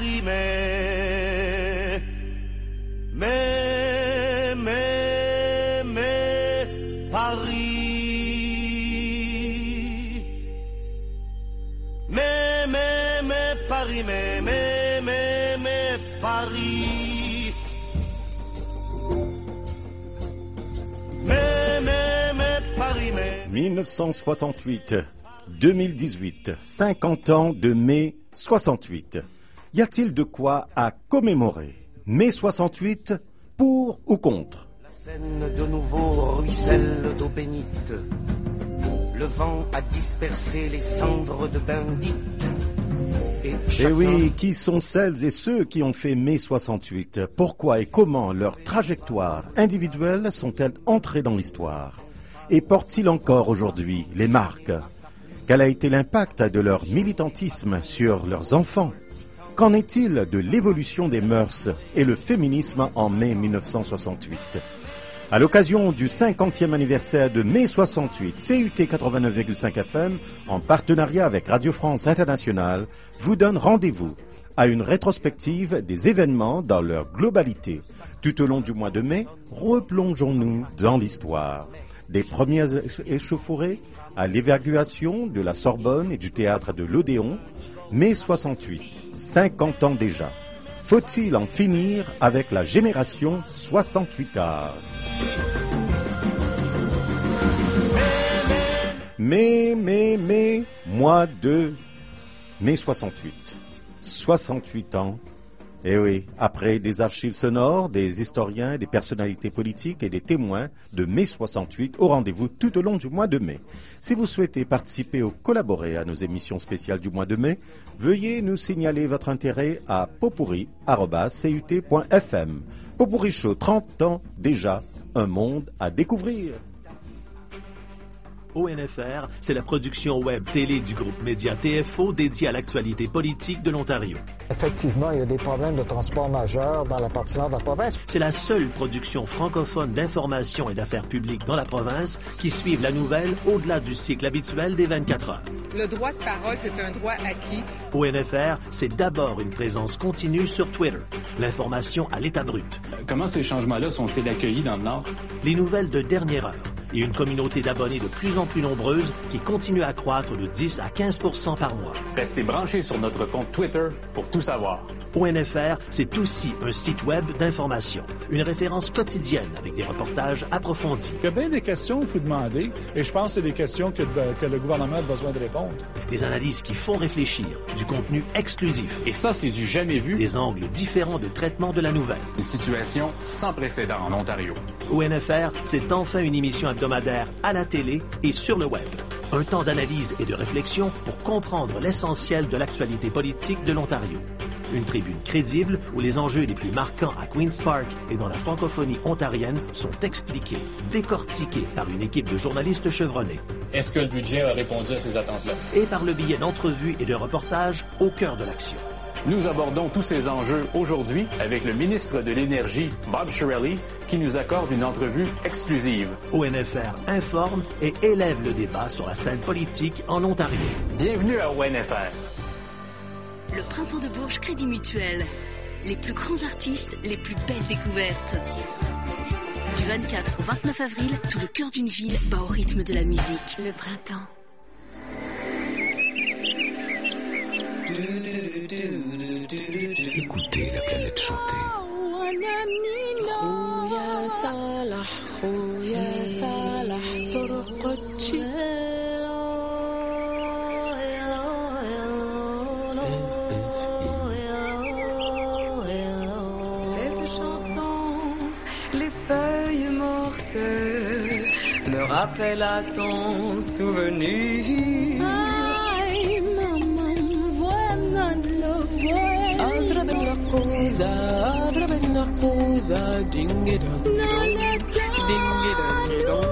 Paris, mais Paris, Paris, Paris, 1968, 2018, 50 ans de mai 68. Y a-t-il de quoi à commémorer? Mai 68, pour ou contre? La Seine de nouveau ruisselle d'eau bénite. Le vent a dispersé les cendres de Bendite. Et oui, qui sont celles et ceux qui ont fait mai 68? Pourquoi et comment leurs trajectoires individuelles sont-elles entrées dans l'histoire? Et portent-ils encore aujourd'hui les marques? Quel a été l'impact de leur militantisme sur leurs enfants? Qu'en est-il de l'évolution des mœurs et le féminisme en mai 1968? À l'occasion du 50e anniversaire de mai 68, CUT 89,5 FM, en partenariat avec Radio France Internationale, vous donne rendez-vous à une rétrospective des événements dans leur globalité. Tout au long du mois de mai, replongeons-nous dans l'histoire. Des premières échauffourées à l'évacuation de la Sorbonne et du théâtre de l'Odéon, mai 68, 50 ans déjà. Faut-il en finir avec la génération 68ard? Mois de mai 68. 68 ans. Eh oui, après des archives sonores, des historiens, des personnalités politiques et des témoins de mai 68 au rendez-vous tout au long du mois de mai. Si vous souhaitez participer ou collaborer à nos émissions spéciales du mois de mai, veuillez nous signaler votre intérêt à popurri@cut.fm. Popurri Show, 30 ans déjà, un monde à découvrir. ONFR, c'est la production web télé du groupe média TFO dédié à l'actualité politique de l'Ontario. Effectivement, il y a des problèmes de transport majeurs dans la partie nord de la province. C'est la seule production francophone d'information et d'affaires publiques dans la province qui suive la nouvelle au-delà du cycle habituel des 24 heures. Le droit de parole, c'est un droit acquis. ONFR, c'est d'abord une présence continue sur Twitter. L'information à l'état brut. Comment ces changements-là sont-ils accueillis dans le Nord? Les nouvelles de dernière heure. Et une communauté d'abonnés de plus en plus nombreuse qui continue à croître de 10 à 15% par mois. Restez branchés sur notre compte Twitter pour tout savoir. ONFR, c'est aussi un site web d'information, une référence quotidienne avec des reportages approfondis. Il y a bien des questions qu'il faut demander, et je pense que c'est des questions que le gouvernement a besoin de répondre. Des analyses qui font réfléchir, du contenu exclusif. Et ça, c'est du jamais vu. Des angles différents de traitement de la nouvelle. Une situation sans précédent en Ontario. ONFR, c'est enfin une émission hebdomadaire à la télé et sur le web. Un temps d'analyse et de réflexion pour comprendre l'essentiel de l'actualité politique de l'Ontario. Une tribune crédible où les enjeux les plus marquants à Queen's Park et dans la francophonie ontarienne sont expliqués, décortiqués par une équipe de journalistes chevronnés. Est-ce que le budget a répondu à ces attentes-là? Et par le biais d'entrevues et de reportages au cœur de l'action. Nous abordons tous ces enjeux aujourd'hui avec le ministre de l'Énergie, Bob Chiarelli, qui nous accorde une entrevue exclusive. ONFR informe et élève le débat sur la scène politique en Ontario. Bienvenue à ONFR. Le Printemps de Bourges Crédit Mutuel. Les plus grands artistes, les plus belles découvertes. Du 24 au 29 avril, tout le cœur d'une ville bat au rythme de la musique. Le printemps. Écoutez la planète chanter. Cette chanson, les feuilles mortes me rappellent à ton souvenir.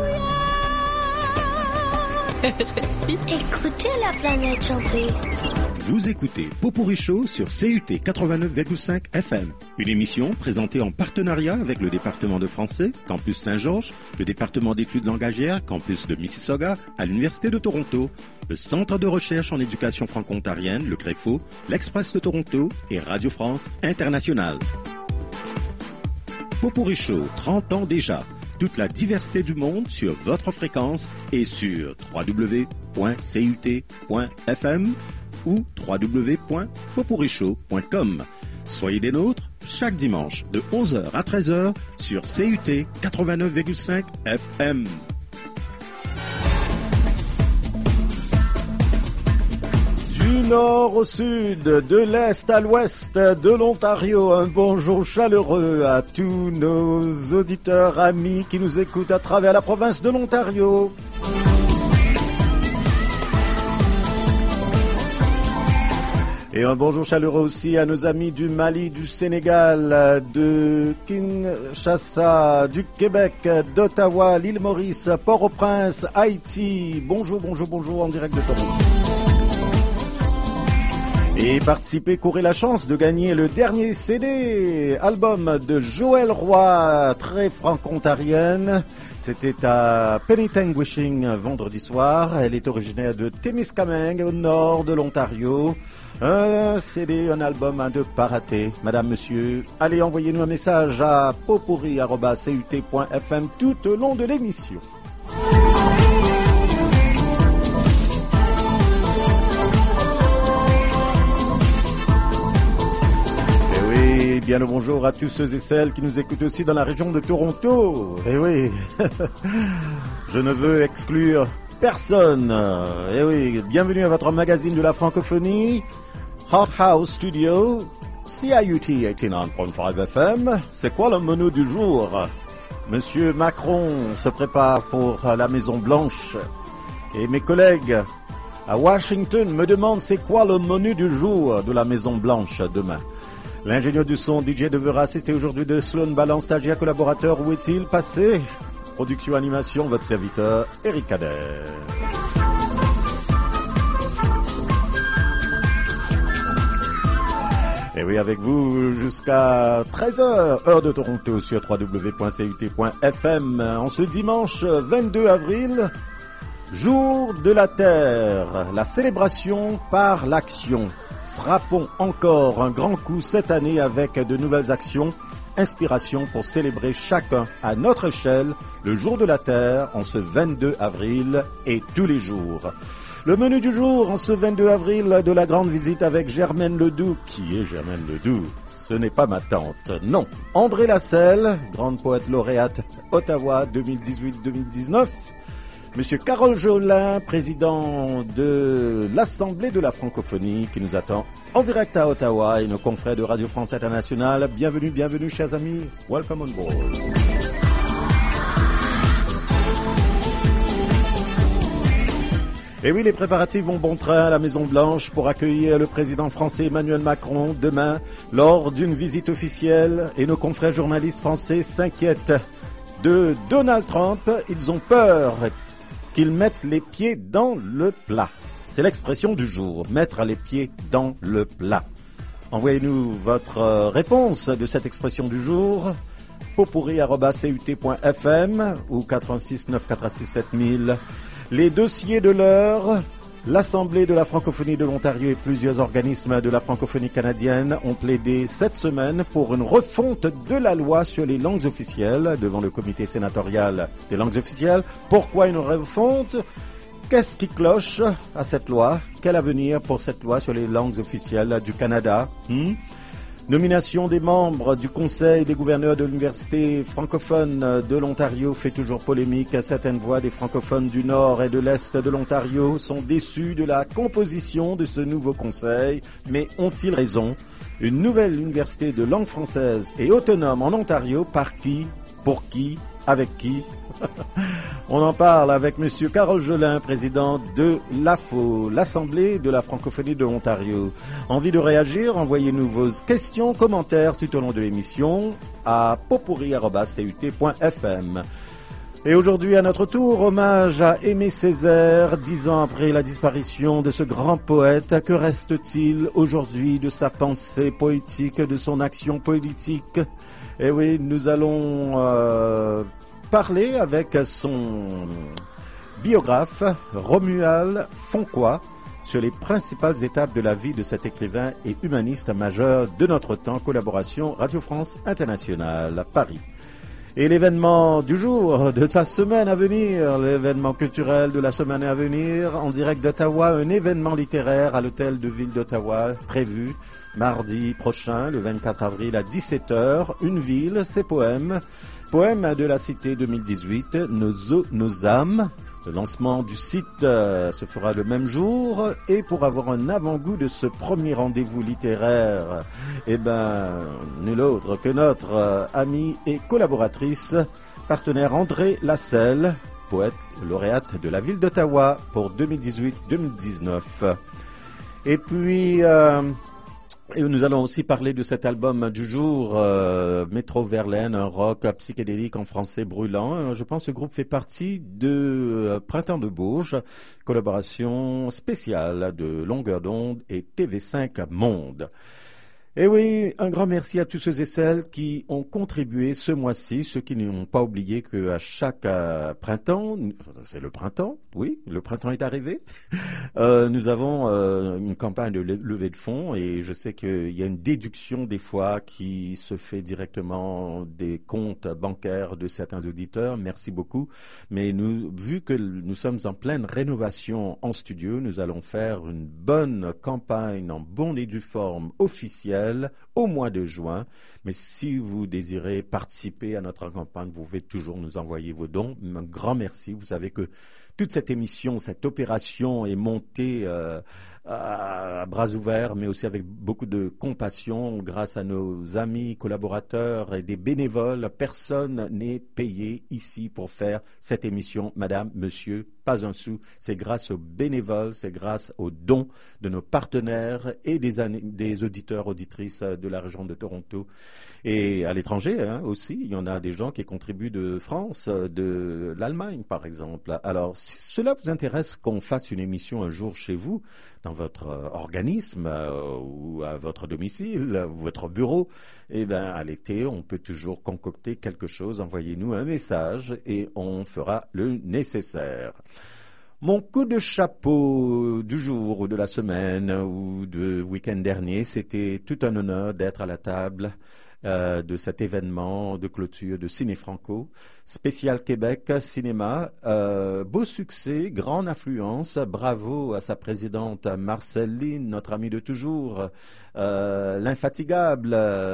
Écoutez la planète chanter. Vous écoutez Pot-Pourri Show sur CUT 89,5 FM. Une émission présentée en partenariat avec le département de français, Campus Saint-Georges, le département d'études langagières, Campus de Mississauga, à l'Université de Toronto, le Centre de recherche en éducation franco-ontarienne, le CREFO, l'Express de Toronto et Radio France Internationale. Pot-Pourri Show, 30 ans déjà. Toute la diversité du monde sur votre fréquence et sur www.cut.fm ou www.potpourrishow.com. Soyez des nôtres chaque dimanche de 11h à 13h sur CUT 89,5 FM. Du nord au sud, de l'est à l'ouest de l'Ontario, un bonjour chaleureux à tous nos auditeurs, amis qui nous écoutent à travers la province de l'Ontario. Et un bonjour chaleureux aussi à nos amis du Mali, du Sénégal, de Kinshasa, du Québec, d'Ottawa, l'île Maurice, Port-au-Prince, Haïti. Bonjour en direct de Toronto. Et participez, courez la chance de gagner le dernier CD, album de Joël Roy, très franco-ontarienne. C'était à Penytanguishing vendredi soir. Elle est originaire de Témiscamingue, au nord de l'Ontario. Un CD, un album à ne pas rater. Madame, monsieur, allez, envoyez-nous un message à potpourri@cut.fm tout au long de l'émission. Et bien le bonjour à tous ceux et celles qui nous écoutent aussi dans la région de Toronto. Eh oui, je ne veux exclure personne. Eh oui, bienvenue à votre magazine de la francophonie, Hot House Studio, CIUT 89.5 FM. C'est quoi le menu du jour? Monsieur Macron se prépare pour la Maison Blanche et mes collègues à Washington me demandent c'est quoi le menu du jour de la Maison Blanche demain. L'ingénieur du son DJ devra assister aujourd'hui de Sloan Balance, stagiaire collaborateur. Où est-il passé? Production animation, votre serviteur Eric Kader. Et oui, avec vous jusqu'à 13h, heure de Toronto sur www.cut.fm. En ce dimanche 22 avril, jour de la Terre, la célébration par l'action. Frappons encore un grand coup cette année avec de nouvelles actions, inspiration pour célébrer chacun à notre échelle le jour de la Terre en ce 22 avril et tous les jours. Le menu du jour en ce 22 avril de la grande visite avec Germaine Ledoux. Qui est Germaine Ledoux? Ce n'est pas ma tante, non. André Lasselle, grande poète lauréate Ottawa 2018-2019. Monsieur Carole Jolin, président de l'Assemblée de la francophonie, qui nous attend en direct à Ottawa, et nos confrères de Radio France Internationale. Bienvenue, chers amis. Welcome on board. Et oui, les préparatifs vont bon train à la Maison-Blanche pour accueillir le président français Emmanuel Macron demain lors d'une visite officielle. Et nos confrères journalistes français s'inquiètent de Donald Trump. Ils ont peur qu'ils mettent les pieds dans le plat. C'est l'expression du jour, mettre les pieds dans le plat. Envoyez-nous votre réponse de cette expression du jour, potpourri@cut.fm ou 86 946 7000. Les dossiers de l'heure, l'Assemblée de la francophonie de l'Ontario et plusieurs organismes de la francophonie canadienne ont plaidé cette semaine pour une refonte de la loi sur les langues officielles devant le comité sénatorial des langues officielles. Pourquoi une refonte? Qu'est-ce qui cloche à cette loi? Quel avenir pour cette loi sur les langues officielles du Canada? Nomination des membres du Conseil des gouverneurs de l'Université francophone de l'Ontario fait toujours polémique. Certaines voix des francophones du Nord et de l'Est de l'Ontario sont déçues de la composition de ce nouveau conseil. Mais ont-ils raison? Une nouvelle université de langue française et autonome en Ontario, par qui? Pour qui? Avec qui? On en parle avec Monsieur Carole Jolin, président de l'AFO, l'Assemblée de la francophonie de l'Ontario. Envie de réagir? Envoyez-nous vos questions, commentaires tout au long de l'émission à potpourri@cut.fm. Et aujourd'hui, à notre tour, hommage à Aimé Césaire, 10 ans après la disparition de ce grand poète. Que reste-t-il aujourd'hui de sa pensée poétique, de son action politique? Et oui, nous allons parler avec son biographe, Romuald Foncois, sur les principales étapes de la vie de cet écrivain et humaniste majeur de notre temps. Collaboration Radio France Internationale, Paris. Et l'événement du jour, de la semaine à venir, l'événement culturel de la semaine à venir, en direct d'Ottawa, un événement littéraire à l'hôtel de ville d'Ottawa, prévu mardi prochain, le 24 avril à 17h. Une ville, ses poèmes. Poèmes de la cité 2018, Nos âmes. Le lancement du site se fera le même jour. Et pour avoir un avant-goût de ce premier rendez-vous littéraire, nul autre que notre amie et collaboratrice, partenaire André Lasselle, poète lauréate de la ville d'Ottawa pour 2018-2019. Et puis, nous allons aussi parler de cet album du jour, Métro Verlaine, un rock psychédélique en français brûlant. Je pense que ce groupe fait partie de Printemps de Bourges, collaboration spéciale de Longueur d'onde et TV5 Monde. Et oui, un grand merci à tous ceux et celles qui ont contribué ce mois-ci, ceux qui n'ont pas oublié qu'à chaque printemps, c'est le printemps, oui, le printemps est arrivé, nous avons une campagne de levée de fonds et je sais qu'il y a une déduction des fois qui se fait directement des comptes bancaires de certains auditeurs, merci beaucoup, mais vu que nous sommes en pleine rénovation en studio, nous allons faire une bonne campagne en bonne et due forme officielle au mois de juin. Mais si vous désirez participer à notre campagne, vous pouvez toujours nous envoyer vos dons. Un grand merci. Vous savez que toute cette émission, cette opération est montée à bras ouverts, mais aussi avec beaucoup de compassion grâce à nos amis, collaborateurs et des bénévoles. Personne n'est payé ici pour faire cette émission. Madame, monsieur, pas un sou. C'est grâce aux bénévoles, c'est grâce aux dons de nos partenaires et des auditeurs, auditrices de la région de Toronto. Et à l'étranger aussi, il y en a des gens qui contribuent de France, de l'Allemagne par exemple. Alors, si cela vous intéresse qu'on fasse une émission un jour chez vous, dans votre organisme ou à votre domicile, votre bureau, à l'été, on peut toujours concocter quelque chose. Envoyez-nous un message et on fera le nécessaire. Mon coup de chapeau du jour ou de la semaine ou du week-end dernier, c'était tout un honneur d'être à la table de cet événement de clôture de Ciné Franco, spécial Québec Cinéma, beau succès, grande affluence, bravo à sa présidente Marceline, notre amie de toujours, l'infatigable,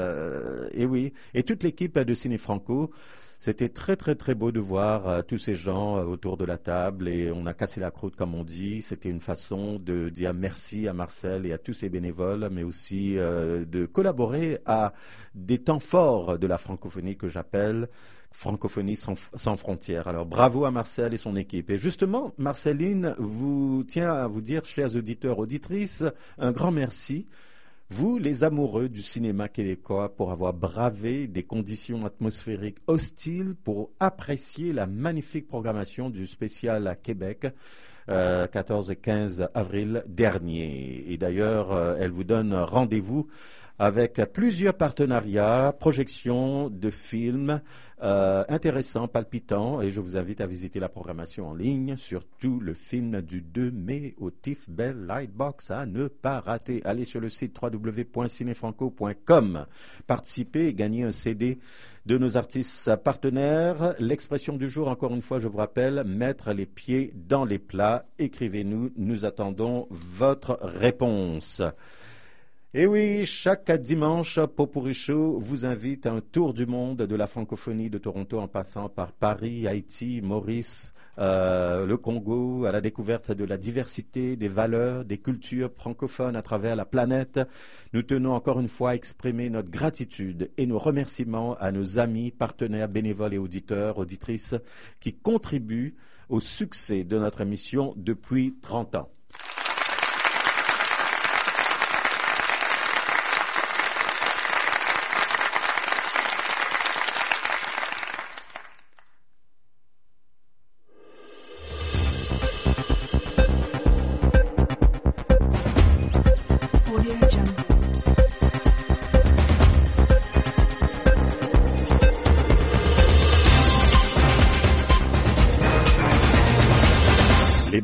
et toute l'équipe de Ciné Franco. C'était très très très beau de voir tous ces gens autour de la table et on a cassé la croûte comme on dit. C'était une façon de dire merci à Marcel et à tous ses bénévoles, mais aussi de collaborer à des temps forts de la francophonie que j'appelle Francophonie sans frontières. Alors bravo à Marcel et son équipe. Et justement, Marceline tient à vous dire, chers auditeurs, auditrices, un grand merci. Vous, les amoureux du cinéma québécois, pour avoir bravé des conditions atmosphériques hostiles pour apprécier la magnifique programmation du spécial à Québec, 14 et 15 avril dernier. Et d'ailleurs, elle vous donne rendez-vous avec plusieurs partenariats, projections de films intéressants, palpitants, et je vous invite à visiter la programmation en ligne, surtout le film du 2 mai au TIFF Bell Lightbox à ne pas rater. Allez sur le site www.cinefranco.com, participez et gagnez un CD de nos artistes partenaires. L'expression du jour, encore une fois, je vous rappelle, mettre les pieds dans les plats. Écrivez-nous, nous attendons votre réponse. Et oui, chaque dimanche, Popuricho vous invite à un tour du monde de la francophonie de Toronto en passant par Paris, Haïti, Maurice, le Congo, à la découverte de la diversité, des valeurs, des cultures francophones à travers la planète. Nous tenons encore une fois à exprimer notre gratitude et nos remerciements à nos amis, partenaires, bénévoles et auditeurs, auditrices qui contribuent au succès de notre émission depuis 30 ans.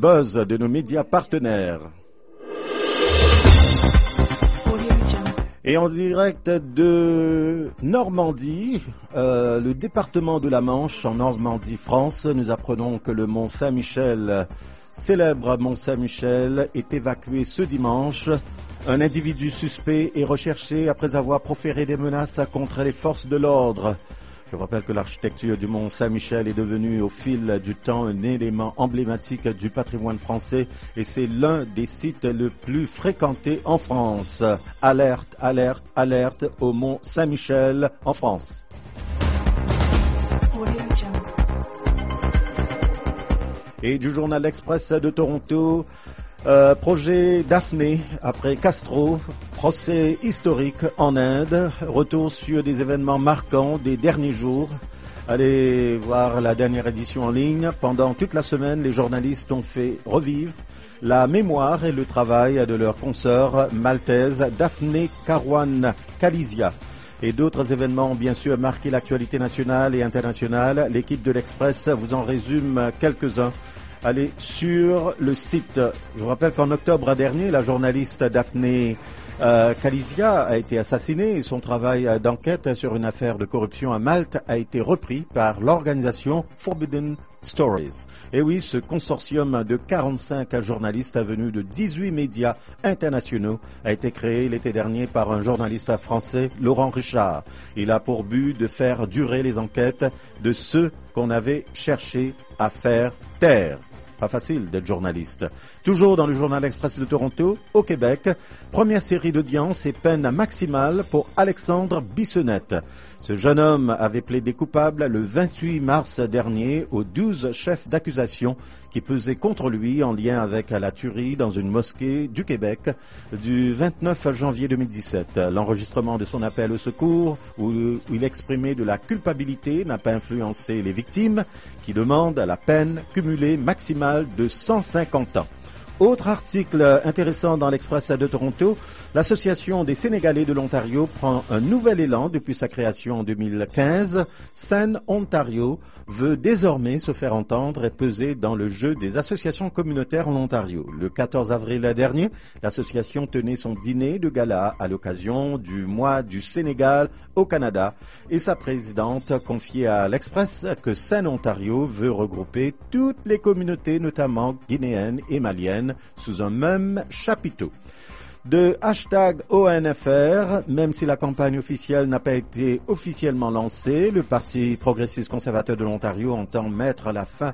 buzz de nos médias partenaires. Et en direct de Normandie, le département de la Manche, en Normandie, France, nous apprenons que le mont Saint-Michel, célèbre mont Saint-Michel, est évacué ce dimanche. Un individu suspect est recherché après avoir proféré des menaces contre les forces de l'ordre. Je rappelle que l'architecture du mont Saint-Michel est devenue au fil du temps un élément emblématique du patrimoine français et c'est l'un des sites le plus fréquentés en France. Alerte, alerte, alerte au mont Saint-Michel en France. Et du journal L'Express de Toronto, projet Daphné après Castro, procès historique en Inde, retour sur des événements marquants des derniers jours. Allez voir la dernière édition en ligne. Pendant toute la semaine, les journalistes ont fait revivre la mémoire et le travail de leur consoeur maltaise Daphné Caruana Galizia. Et d'autres événements ont bien sûr marqué l'actualité nationale et internationale. L'équipe de l'Express vous en résume quelques-uns. Allez sur le site. Je vous rappelle qu'en octobre dernier, la journaliste Daphné Galizia a été assassinée et son travail d'enquête sur une affaire de corruption à Malte a été repris par l'organisation Forbidden Stories. Et oui, ce consortium de 45 journalistes venus de 18 médias internationaux a été créé l'été dernier par un journaliste français, Laurent Richard. Il a pour but de faire durer les enquêtes de ceux qu'on avait cherché à faire taire. Pas facile d'être journaliste. Toujours dans le journal Express de Toronto, au Québec, première série d'audience et peine maximale pour Alexandre Bissonnette. Ce jeune homme avait plaidé coupable le 28 mars dernier aux 12 chefs d'accusation qui pesaient contre lui en lien avec la tuerie dans une mosquée du Québec du 29 janvier 2017. L'enregistrement de son appel au secours où il exprimait de la culpabilité n'a pas influencé les victimes qui demandent la peine cumulée maximale de 150 ans. Autre article intéressant dans l'Express de Toronto, l'Association des Sénégalais de l'Ontario prend un nouvel élan depuis sa création en 2015. Scène Ontario veut désormais se faire entendre et peser dans le jeu des associations communautaires en Ontario. Le 14 avril dernier, l'association tenait son dîner de gala à l'occasion du mois du Sénégal au Canada et sa présidente confiait à l'Express que Scène Ontario veut regrouper toutes les communautés, notamment guinéennes et maliennes, sous un même chapiteau. De hashtag ONFR, même si la campagne officielle n'a pas été officiellement lancée, le Parti progressiste conservateur de l'Ontario entend mettre fin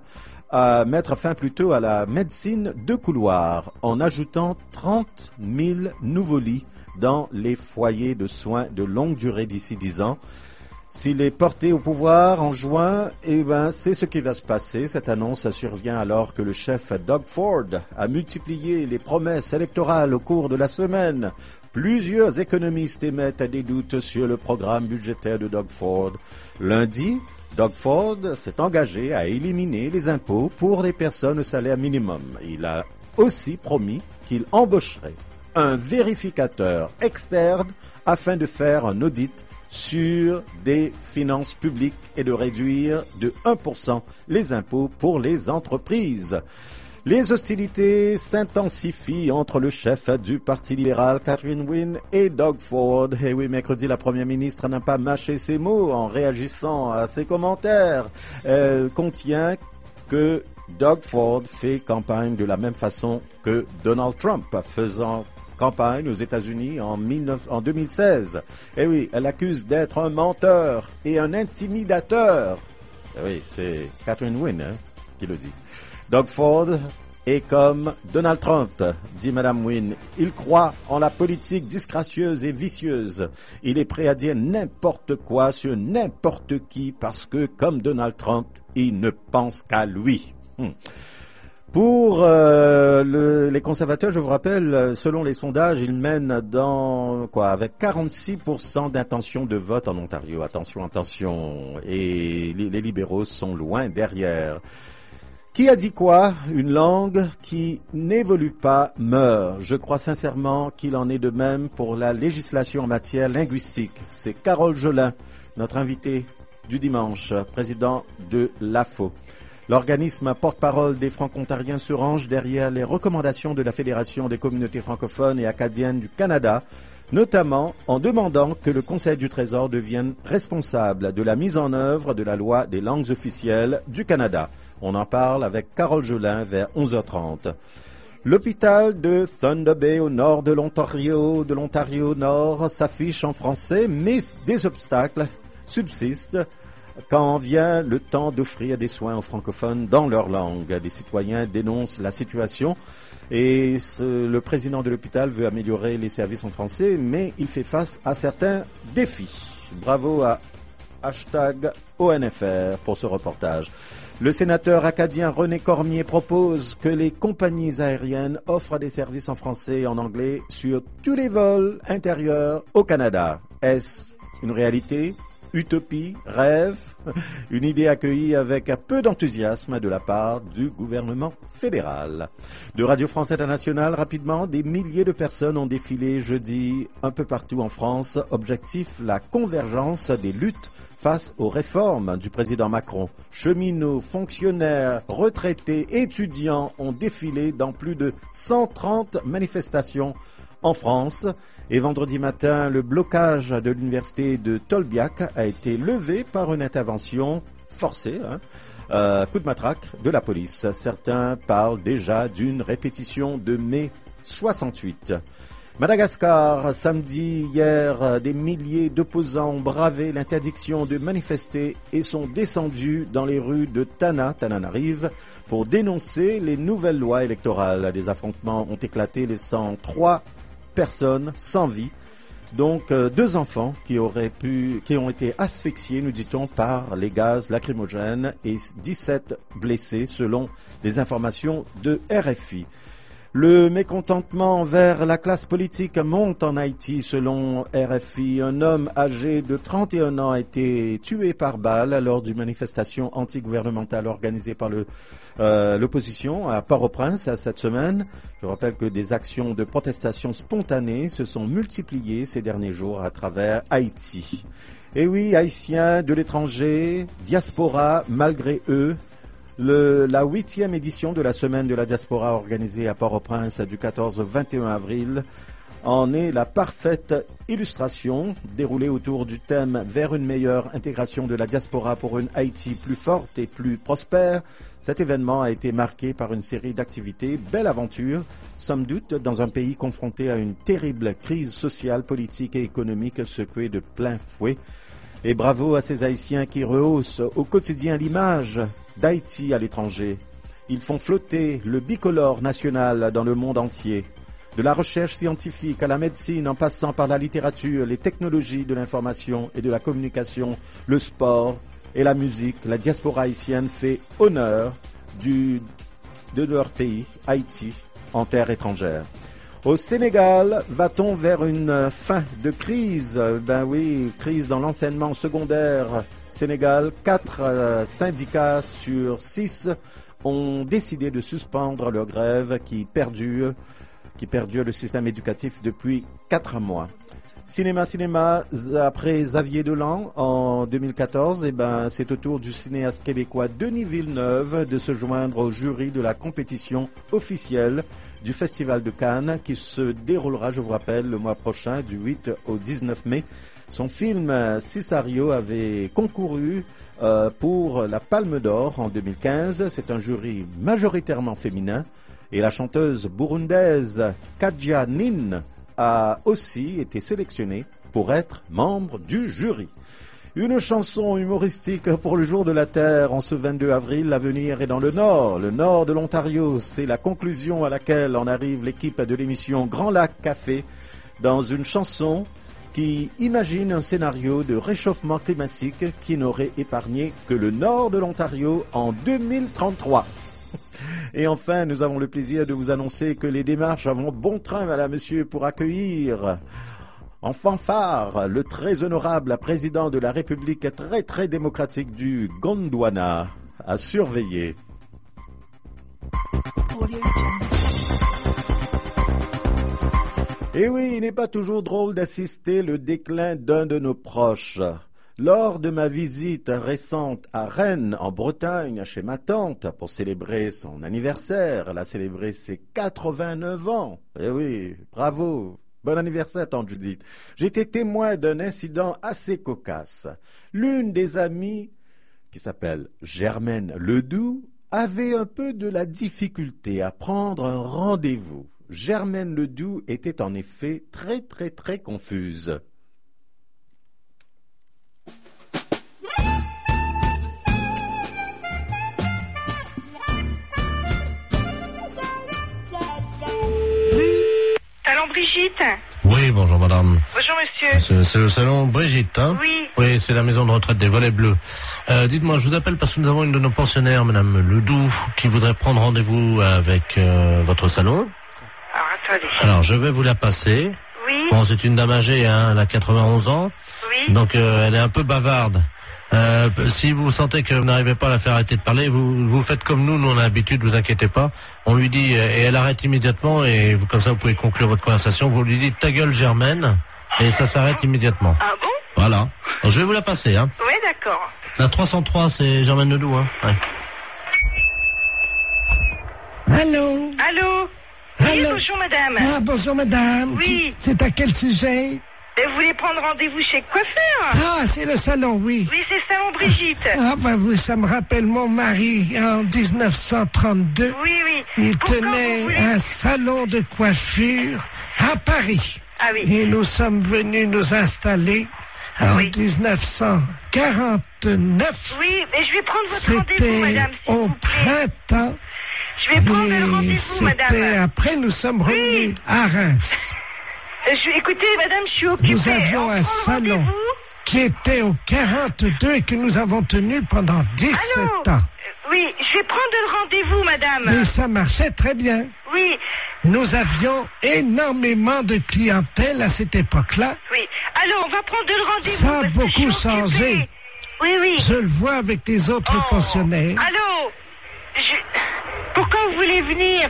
plutôt à la médecine de couloir en ajoutant 30 000 nouveaux lits dans les foyers de soins de longue durée d'ici 10 ans. S'il est porté au pouvoir en juin, c'est ce qui va se passer. Cette annonce survient alors que le chef Doug Ford a multiplié les promesses électorales au cours de la semaine. Plusieurs économistes émettent des doutes sur le programme budgétaire de Doug Ford. Lundi, Doug Ford s'est engagé à éliminer les impôts pour les personnes au salaire minimum. Il a aussi promis qu'il embaucherait un vérificateur externe afin de faire un audit sur des finances publiques et de réduire de 1% les impôts pour les entreprises. Les hostilités s'intensifient entre le chef du Parti libéral, Catherine Wynne, et Doug Ford. Et oui, mercredi, la première ministre n'a pas mâché ses mots en réagissant à ses commentaires. Elle contient que Doug Ford fait campagne de la même façon que Donald Trump, faisant campagne aux États-Unis en 2016. Et oui, elle accuse d'être un menteur et un intimidateur. Et oui, c'est Catherine Wynne qui le dit. Doug Ford est comme Donald Trump, dit Mme Wynne. Il croit en la politique disgracieuse et vicieuse. Il est prêt à dire n'importe quoi sur n'importe qui parce que, comme Donald Trump, il ne pense qu'à lui. Pour les conservateurs, je vous rappelle, selon les sondages, ils mènent avec 46% d'intention de vote en Ontario. Attention. Et les libéraux sont loin derrière. Qui a dit quoi? Une langue qui n'évolue pas meurt. Je crois sincèrement qu'il en est de même pour la législation en matière linguistique. C'est Carole Jolin, notre invitée du dimanche, président de l'AFO. L'organisme porte-parole des Franco-Ontariens se range derrière les recommandations de la Fédération des communautés francophones et acadiennes du Canada, notamment en demandant que le Conseil du Trésor devienne responsable de la mise en œuvre de la loi des langues officielles du Canada. On en parle avec Carole Jolin vers 11h30. L'hôpital de Thunder Bay au nord de l'Ontario Nord s'affiche en français, mais des obstacles subsistent quand vient le temps d'offrir des soins aux francophones dans leur langue. Des citoyens dénoncent la situation et le président de l'hôpital veut améliorer les services en français, mais il fait face à certains défis. Bravo à #ONFR pour ce reportage. Le sénateur acadien René Cormier propose que les compagnies aériennes offrent des services en français et en anglais sur tous les vols intérieurs au Canada. Est-ce une réalité ? Utopie, rêve, une idée accueillie avec un peu d'enthousiasme de la part du gouvernement fédéral. De Radio France Internationale, rapidement, des milliers de personnes ont défilé jeudi un peu partout en France. Objectif, la convergence des luttes face aux réformes du président Macron. Cheminots, fonctionnaires, retraités, étudiants ont défilé dans plus de 130 manifestations en France. Et vendredi matin, le blocage de l'université de Tolbiac a été levé par une intervention forcée, coup de matraque de la police. Certains parlent déjà d'une répétition de mai 68. Madagascar, samedi, hier, des milliers d'opposants ont bravé l'interdiction de manifester et sont descendus dans les rues de Tananarive, pour dénoncer les nouvelles lois électorales. Des affrontements ont éclaté, laissant 3 personnes sans vie, donc 2 enfants qui ont été asphyxiés, nous dit-on, par les gaz lacrymogènes et 17 blessés selon les informations de RFI. Le mécontentement envers la classe politique monte en Haïti selon RFI. Un homme âgé de 31 ans a été tué par balle lors d'une manifestation anti-gouvernementale organisée par l'opposition à Port-au-Prince cette semaine. Je rappelle que des actions de protestation spontanées se sont multipliées ces derniers jours à travers Haïti. Et oui, Haïtiens de l'étranger, diaspora malgré eux. La 8e édition de la Semaine de la Diaspora organisée à Port-au-Prince du 14 au 21 avril en est la parfaite illustration, déroulée autour du thème « Vers une meilleure intégration de la diaspora pour une Haïti plus forte et plus prospère ». Cet événement a été marqué par une série d'activités, belle aventure, somme toute dans un pays confronté à une terrible crise sociale, politique et économique secouée de plein fouet. Et bravo à ces Haïtiens qui rehaussent au quotidien l'image d'Haïti à l'étranger. Ils font flotter le bicolore national dans le monde entier. De la recherche scientifique à la médecine, en passant par la littérature, les technologies de l'information et de la communication, le sport et la musique, la diaspora haïtienne fait honneur de leur pays, Haïti, en terre étrangère. Au Sénégal, va-t-on vers une fin de crise ? Ben oui, crise dans l'enseignement secondaire. Sénégal, 4 syndicats sur 6 ont décidé de suspendre leur grève qui perdure le système éducatif depuis 4 mois. Cinéma, après Xavier Dolan en 2014, c'est au tour du cinéaste québécois Denis Villeneuve de se joindre au jury de la compétition officielle du Festival de Cannes qui se déroulera, je vous rappelle, le mois prochain du 8 au 19 mai. Son film Cisario avait concouru pour la Palme d'Or en 2015. C'est un jury majoritairement féminin et la chanteuse burundaise Kadja Nin a aussi été sélectionnée pour être membre du jury. Une chanson humoristique pour le jour de la Terre en ce 22 avril. L'avenir est dans le nord de l'Ontario. C'est la conclusion à laquelle en arrive l'équipe de l'émission Grand Lac Café dans une chanson qui imagine un scénario de réchauffement climatique qui n'aurait épargné que le nord de l'Ontario en 2033. Et enfin, nous avons le plaisir de vous annoncer que les démarches vont bon train, madame, monsieur, pour accueillir en fanfare le très honorable président de la République très très démocratique du Gondwana à surveiller. Et oui, il n'est pas toujours drôle d'assister le déclin d'un de nos proches. Lors de ma visite récente à Rennes, en Bretagne, chez ma tante, pour célébrer son anniversaire, elle a célébré ses 89 ans. Eh oui, bravo, bon anniversaire, tante Judith. J'ai été témoin d'un incident assez cocasse. L'une des amies, qui s'appelle Germaine Ledoux, avait un peu de la difficulté à prendre un rendez-vous. Germaine Ledoux était en effet très confuse. Salon Brigitte. Oui, bonjour madame. Bonjour monsieur. C'est le salon Brigitte, hein? Oui. Oui, c'est la maison de retraite des Volets Bleus. Dites-moi, je vous appelle parce que nous avons une de nos pensionnaires, madame Ledoux, qui voudrait prendre rendez-vous avec votre salon. Alors, attendez. Alors, je vais vous la passer. Oui. Bon, c'est une dame âgée, hein, elle a 91 ans. Oui. Donc, elle est un peu bavarde. Si vous sentez que vous n'arrivez pas à la faire arrêter de parler, vous faites comme nous on a l'habitude, vous inquiétez pas. On lui dit, et elle arrête immédiatement, et comme ça vous pouvez conclure votre conversation, vous lui dites ta gueule Germaine, et ça s'arrête immédiatement. Ah bon? Voilà. Donc, je vais vous la passer, hein. Oui, d'accord. La 303, c'est Germaine Ledoux, hein. Ouais. Allô? Allô? Oui, Allô? bonjour madame. Ah, bonjour madame. Oui. C'est à quel sujet? Vous voulez prendre rendez-vous chez le coiffeur? Ah, c'est le salon, oui. Oui, c'est le salon Brigitte. Ah, bah, ça me rappelle mon mari en 1932. Oui, oui. Il Pourquoi tenait vous voulez... un salon de coiffure à Paris. Ah oui. Et nous sommes venus nous installer en 1949. Oui, mais je vais prendre votre rendez-vous, madame, s'il au vous plaît. printemps. Je vais prendre le rendez-vous, madame. Après, nous sommes revenus à Reims. Écoutez, madame, je suis occupée. Nous avions un salon qui était au 42 et que nous avons tenu pendant 17 ans. Oui, je vais prendre le rendez-vous, madame. Et ça marchait très bien. Oui. Nous avions énormément de clientèle à cette époque-là. Oui. Alors, on va prendre le rendez-vous. Ça a beaucoup changé. Oui, oui. Je le vois avec les autres pensionnaires. Allô? Pourquoi vous voulez venir?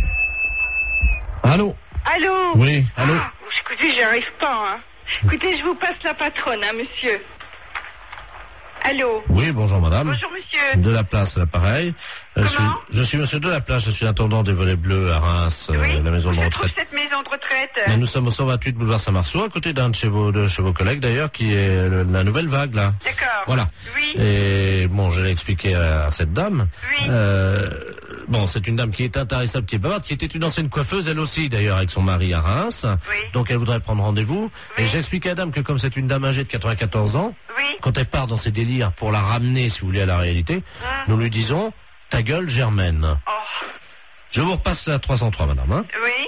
Allô? Allô? Oui, allô? Écoutez, j'arrive pas, hein. Écoutez, je vous passe la patronne, hein, monsieur. Allô? Oui, bonjour madame. Bonjour monsieur. De la place, à l'appareil. Je suis monsieur de la place, je suis intendant des Volets Bleus à Reims, la maison de retraite. Cette maison de retraite. Mais nous sommes au 128 boulevard Saint-Marceau, à côté d'un de chez vos collègues d'ailleurs, qui est la nouvelle vague là. D'accord. Voilà. Oui. Et bon, je l'ai expliqué à cette dame. Oui. Bon, c'est une dame qui est intarissable, qui est bavarde, qui était une ancienne coiffeuse, elle aussi d'ailleurs, avec son mari à Reims. Oui. Donc elle voudrait prendre rendez-vous. Oui. Et j'ai expliqué à la dame que comme c'est une dame âgée de 94 ans, quand elle part dans ses délires pour la ramener, si vous voulez, à la réalité, nous lui disons ta gueule Germaine. Oh. Je vous repasse la 303, madame. Hein? Oui.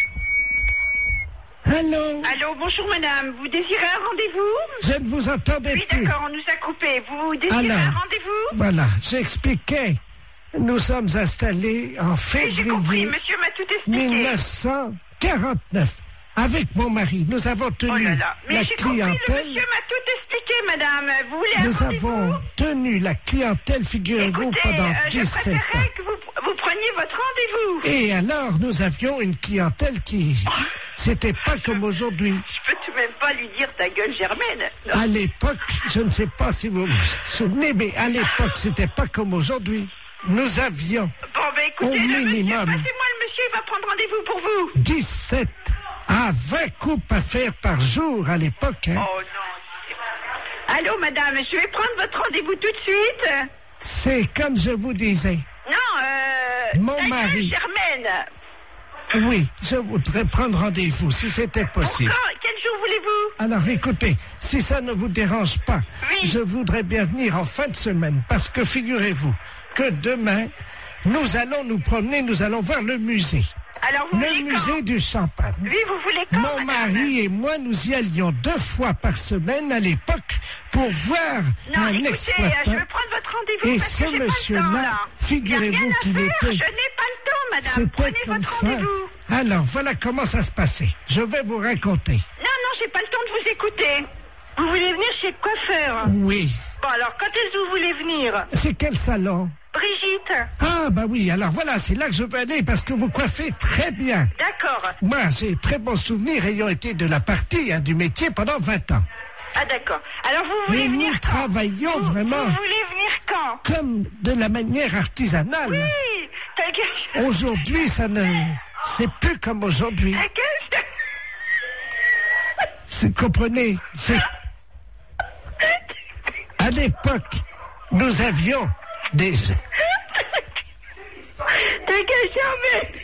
Allô? Allô, bonjour madame. Vous désirez un rendez-vous? Je ne vous entendais plus. Oui, d'accord, on nous a coupé. Vous désirez un rendez-vous? Voilà, j'expliquais. Nous sommes installés en février 1949. Avec mon mari, nous avons tenu la clientèle. Monsieur m'a tout expliqué, madame. Vous voulez un Nous avons tenu la clientèle, figurez-vous, pendant 17 ans. Je préférerais que vous preniez votre rendez-vous. Et alors, nous avions une clientèle qui... C'était pas comme aujourd'hui. Je peux tout de même pas lui dire ta gueule Germaine. Non. À l'époque, je ne sais pas si vous vous souvenez, mais à l'époque, c'était pas comme aujourd'hui. Nous avions écoutez, au minimum... Passez-moi le monsieur, il va prendre rendez-vous pour vous. 17 à 20 coupes à faire par jour à l'époque. Hein. Oh non. Allô, madame, je vais prendre votre rendez-vous tout de suite. C'est comme je vous disais. Non, mon mari. Germaine. Oui, je voudrais prendre rendez-vous, si c'était possible. Quel jour voulez-vous? Alors écoutez, si ça ne vous dérange pas, je voudrais bien venir en fin de semaine, parce que figurez-vous que demain, nous allons nous promener, nous allons voir le musée. Alors le musée du champagne. Oui, vous voulez quand, mon mari et moi, nous y allions 2 fois par semaine à l'époque pour voir un exploitant. Je veux prendre votre rendez-vous. Et ce monsieur-là, figurez-vous qu'il était... Je n'ai pas le temps, madame. C'était comme ça. Alors, voilà comment ça se passait. Je vais vous raconter. Non, j'ai pas le temps de vous écouter. Vous voulez venir chez le coiffeur? Oui. Bon, alors, quand est-ce que vous voulez venir? C'est quel salon? Brigitte. Ah, bah oui, alors voilà, c'est là que je veux aller, parce que vous coiffez très bien. D'accord. Moi, j'ai très bons souvenirs ayant été de la partie, du métier pendant 20 ans. Ah d'accord. Alors vous voulez Et venir nous travaillons vraiment Vous voulez venir quand? comme de la manière artisanale. Oui, t'inquiète. Aujourd'hui, c'est plus comme aujourd'hui. Comprenez, à l'époque, nous avions des... T'inquiète jamais.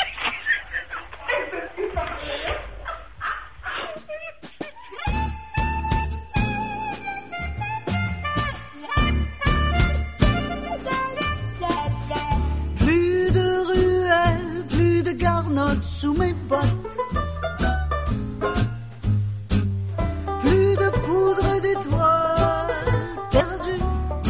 Plus de ruelles, plus de garnottes sous mes bottes. Plus de poudre d'étoiles perdues.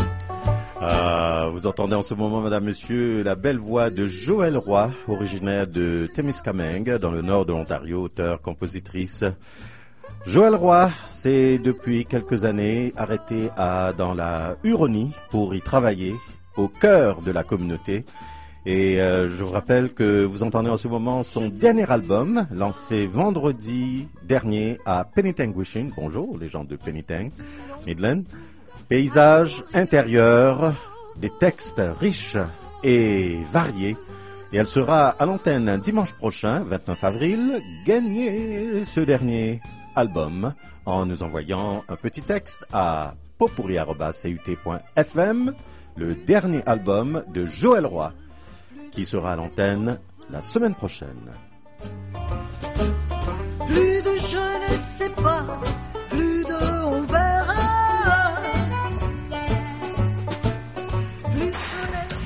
Vous entendez en ce moment, madame, monsieur, la belle voix de Joëlle Roy, originaire de Témiscamingue, dans le nord de l'Ontario, auteure, compositrice. Joëlle Roy, c'est depuis quelques années arrêtée dans la Huronie pour y travailler au cœur de la communauté. Et je vous rappelle que vous entendez en ce moment son dernier album, lancé vendredi dernier à Penytanguishene. Bonjour les gens de Pennytang, Midland. Paysage intérieur, des textes riches et variés. Et elle sera à l'antenne dimanche prochain, 29 avril. Gagnez ce dernier album en nous envoyant un petit texte à popurri@cut.fm, le dernier album de Joëlle Roy, qui sera à l'antenne la semaine prochaine. Plus de je ne sais pas, plus de on verra. Plus de soleil.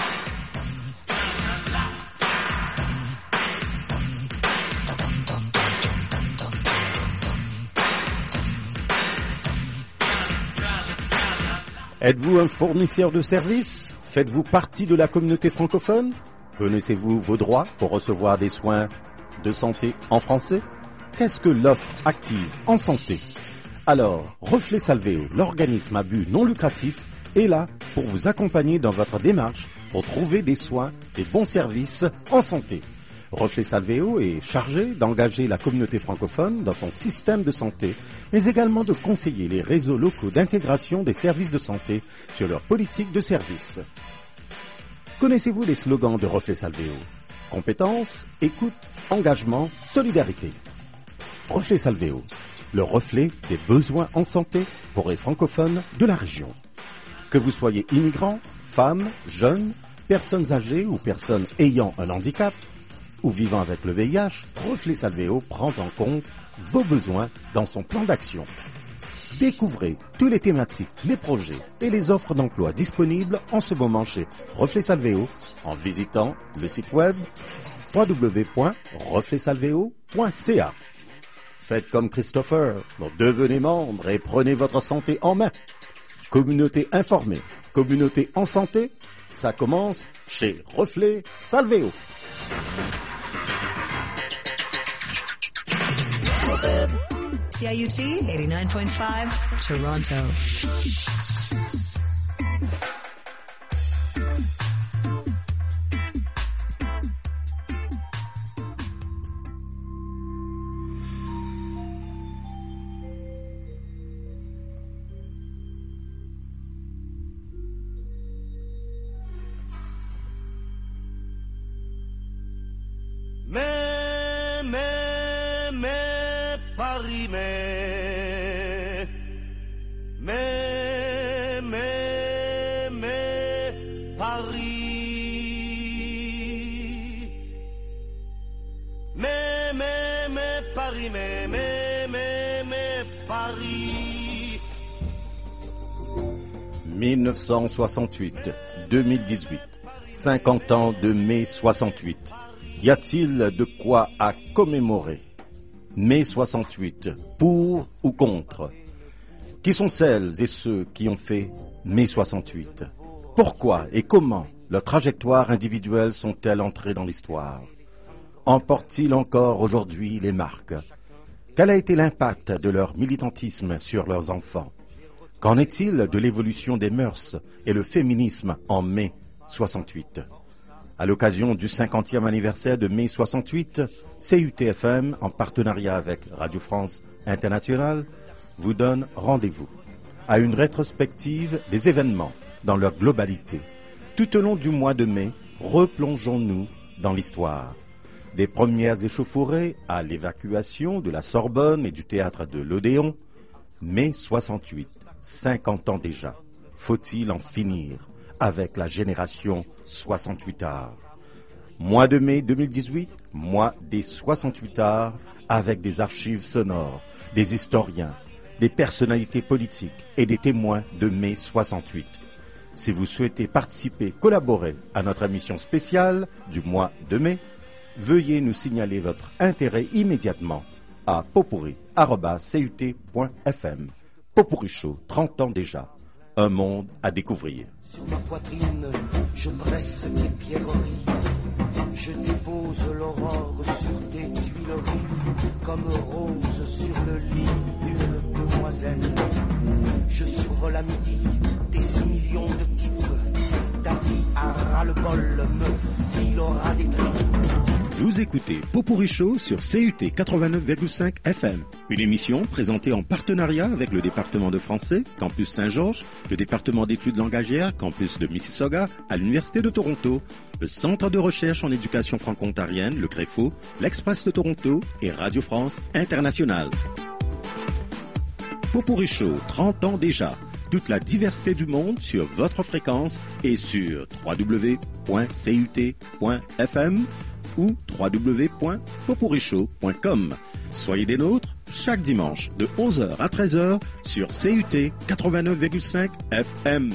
Êtes-vous un fournisseur de services? Faites-vous partie de la communauté francophone? Connaissez-vous vos droits pour recevoir des soins de santé en français? Qu'est-ce que l'offre active en santé? Alors, Reflet Salvéo, l'organisme à but non lucratif, est là pour vous accompagner dans votre démarche pour trouver des soins et bons services en santé. Reflet Salvéo est chargé d'engager la communauté francophone dans son système de santé, mais également de conseiller les réseaux locaux d'intégration des services de santé sur leur politique de service. Connaissez-vous les slogans de Reflet Salvéo? Compétence, écoute, engagement, solidarité. Reflet Salvéo, le reflet des besoins en santé pour les francophones de la région. Que vous soyez immigrants, femmes, jeunes, personnes âgées ou personnes ayant un handicap, ou vivant avec le VIH, Reflet Salvéo prend en compte vos besoins dans son plan d'action. Découvrez tous les thématiques, les projets et les offres d'emploi disponibles en ce moment chez Reflet Salvéo en visitant le site web www.refletsalvéo.ca. Faites comme Christopher, devenez membre et prenez votre santé en main. Communauté informée, communauté en santé, ça commence chez Reflet Salvéo. CIUT 89.5 Toronto. Paris, Paris. 1968, 2018, 50 ans de mai 68. Y a-t-il de quoi à commémorer? Mai 68, pour ou contre? Qui sont celles et ceux qui ont fait mai 68? Pourquoi et comment leurs trajectoires individuelles sont-elles entrées dans l'histoire? En portent-ils encore aujourd'hui les marques? Quel a été l'impact de leur militantisme sur leurs enfants? Qu'en est-il de l'évolution des mœurs et le féminisme en mai 68? À l'occasion du 50e anniversaire de mai 68, CUTFM, en partenariat avec Radio France Internationale, vous donne rendez-vous à une rétrospective des événements dans leur globalité. Tout au long du mois de mai, replongeons-nous dans l'histoire. Des premières échauffourées à l'évacuation de la Sorbonne et du théâtre de l'Odéon. Mai 68, 50 ans déjà. Faut-il en finir avec la génération 68ards? Mois de mai 2018, mois des 68ards, avec des archives sonores, des historiens, des personnalités politiques et des témoins de mai 68. Si vous souhaitez participer, collaborer à notre émission spéciale du mois de mai, veuillez nous signaler votre intérêt immédiatement à popurri@cut.fm. Popurri Show, 30 ans déjà, un monde à découvrir. Sur ma poitrine, je presse tes pierreries. Je dépose l'aurore sur tes tuileries, comme rose sur le lit d'une demoiselle. Je survole à midi des 6 millions de types. Ta vie à ras-le-bol me filera des tripes. Vous écoutez Popurri Show sur CUT 89,5 FM, une émission présentée en partenariat avec le département de français, Campus Saint-Georges, le département d'études langagières, Campus de Mississauga, à l'Université de Toronto, le Centre de recherche en éducation franco-ontarienne, le CREFO, l'Express de Toronto et Radio France Internationale. Popurri Show, 30 ans déjà. Toute la diversité du monde sur votre fréquence et sur www.cut.fm ou www.popurrishow.com. Soyez des nôtres chaque dimanche de 11h à 13h sur CUT 89,5 FM.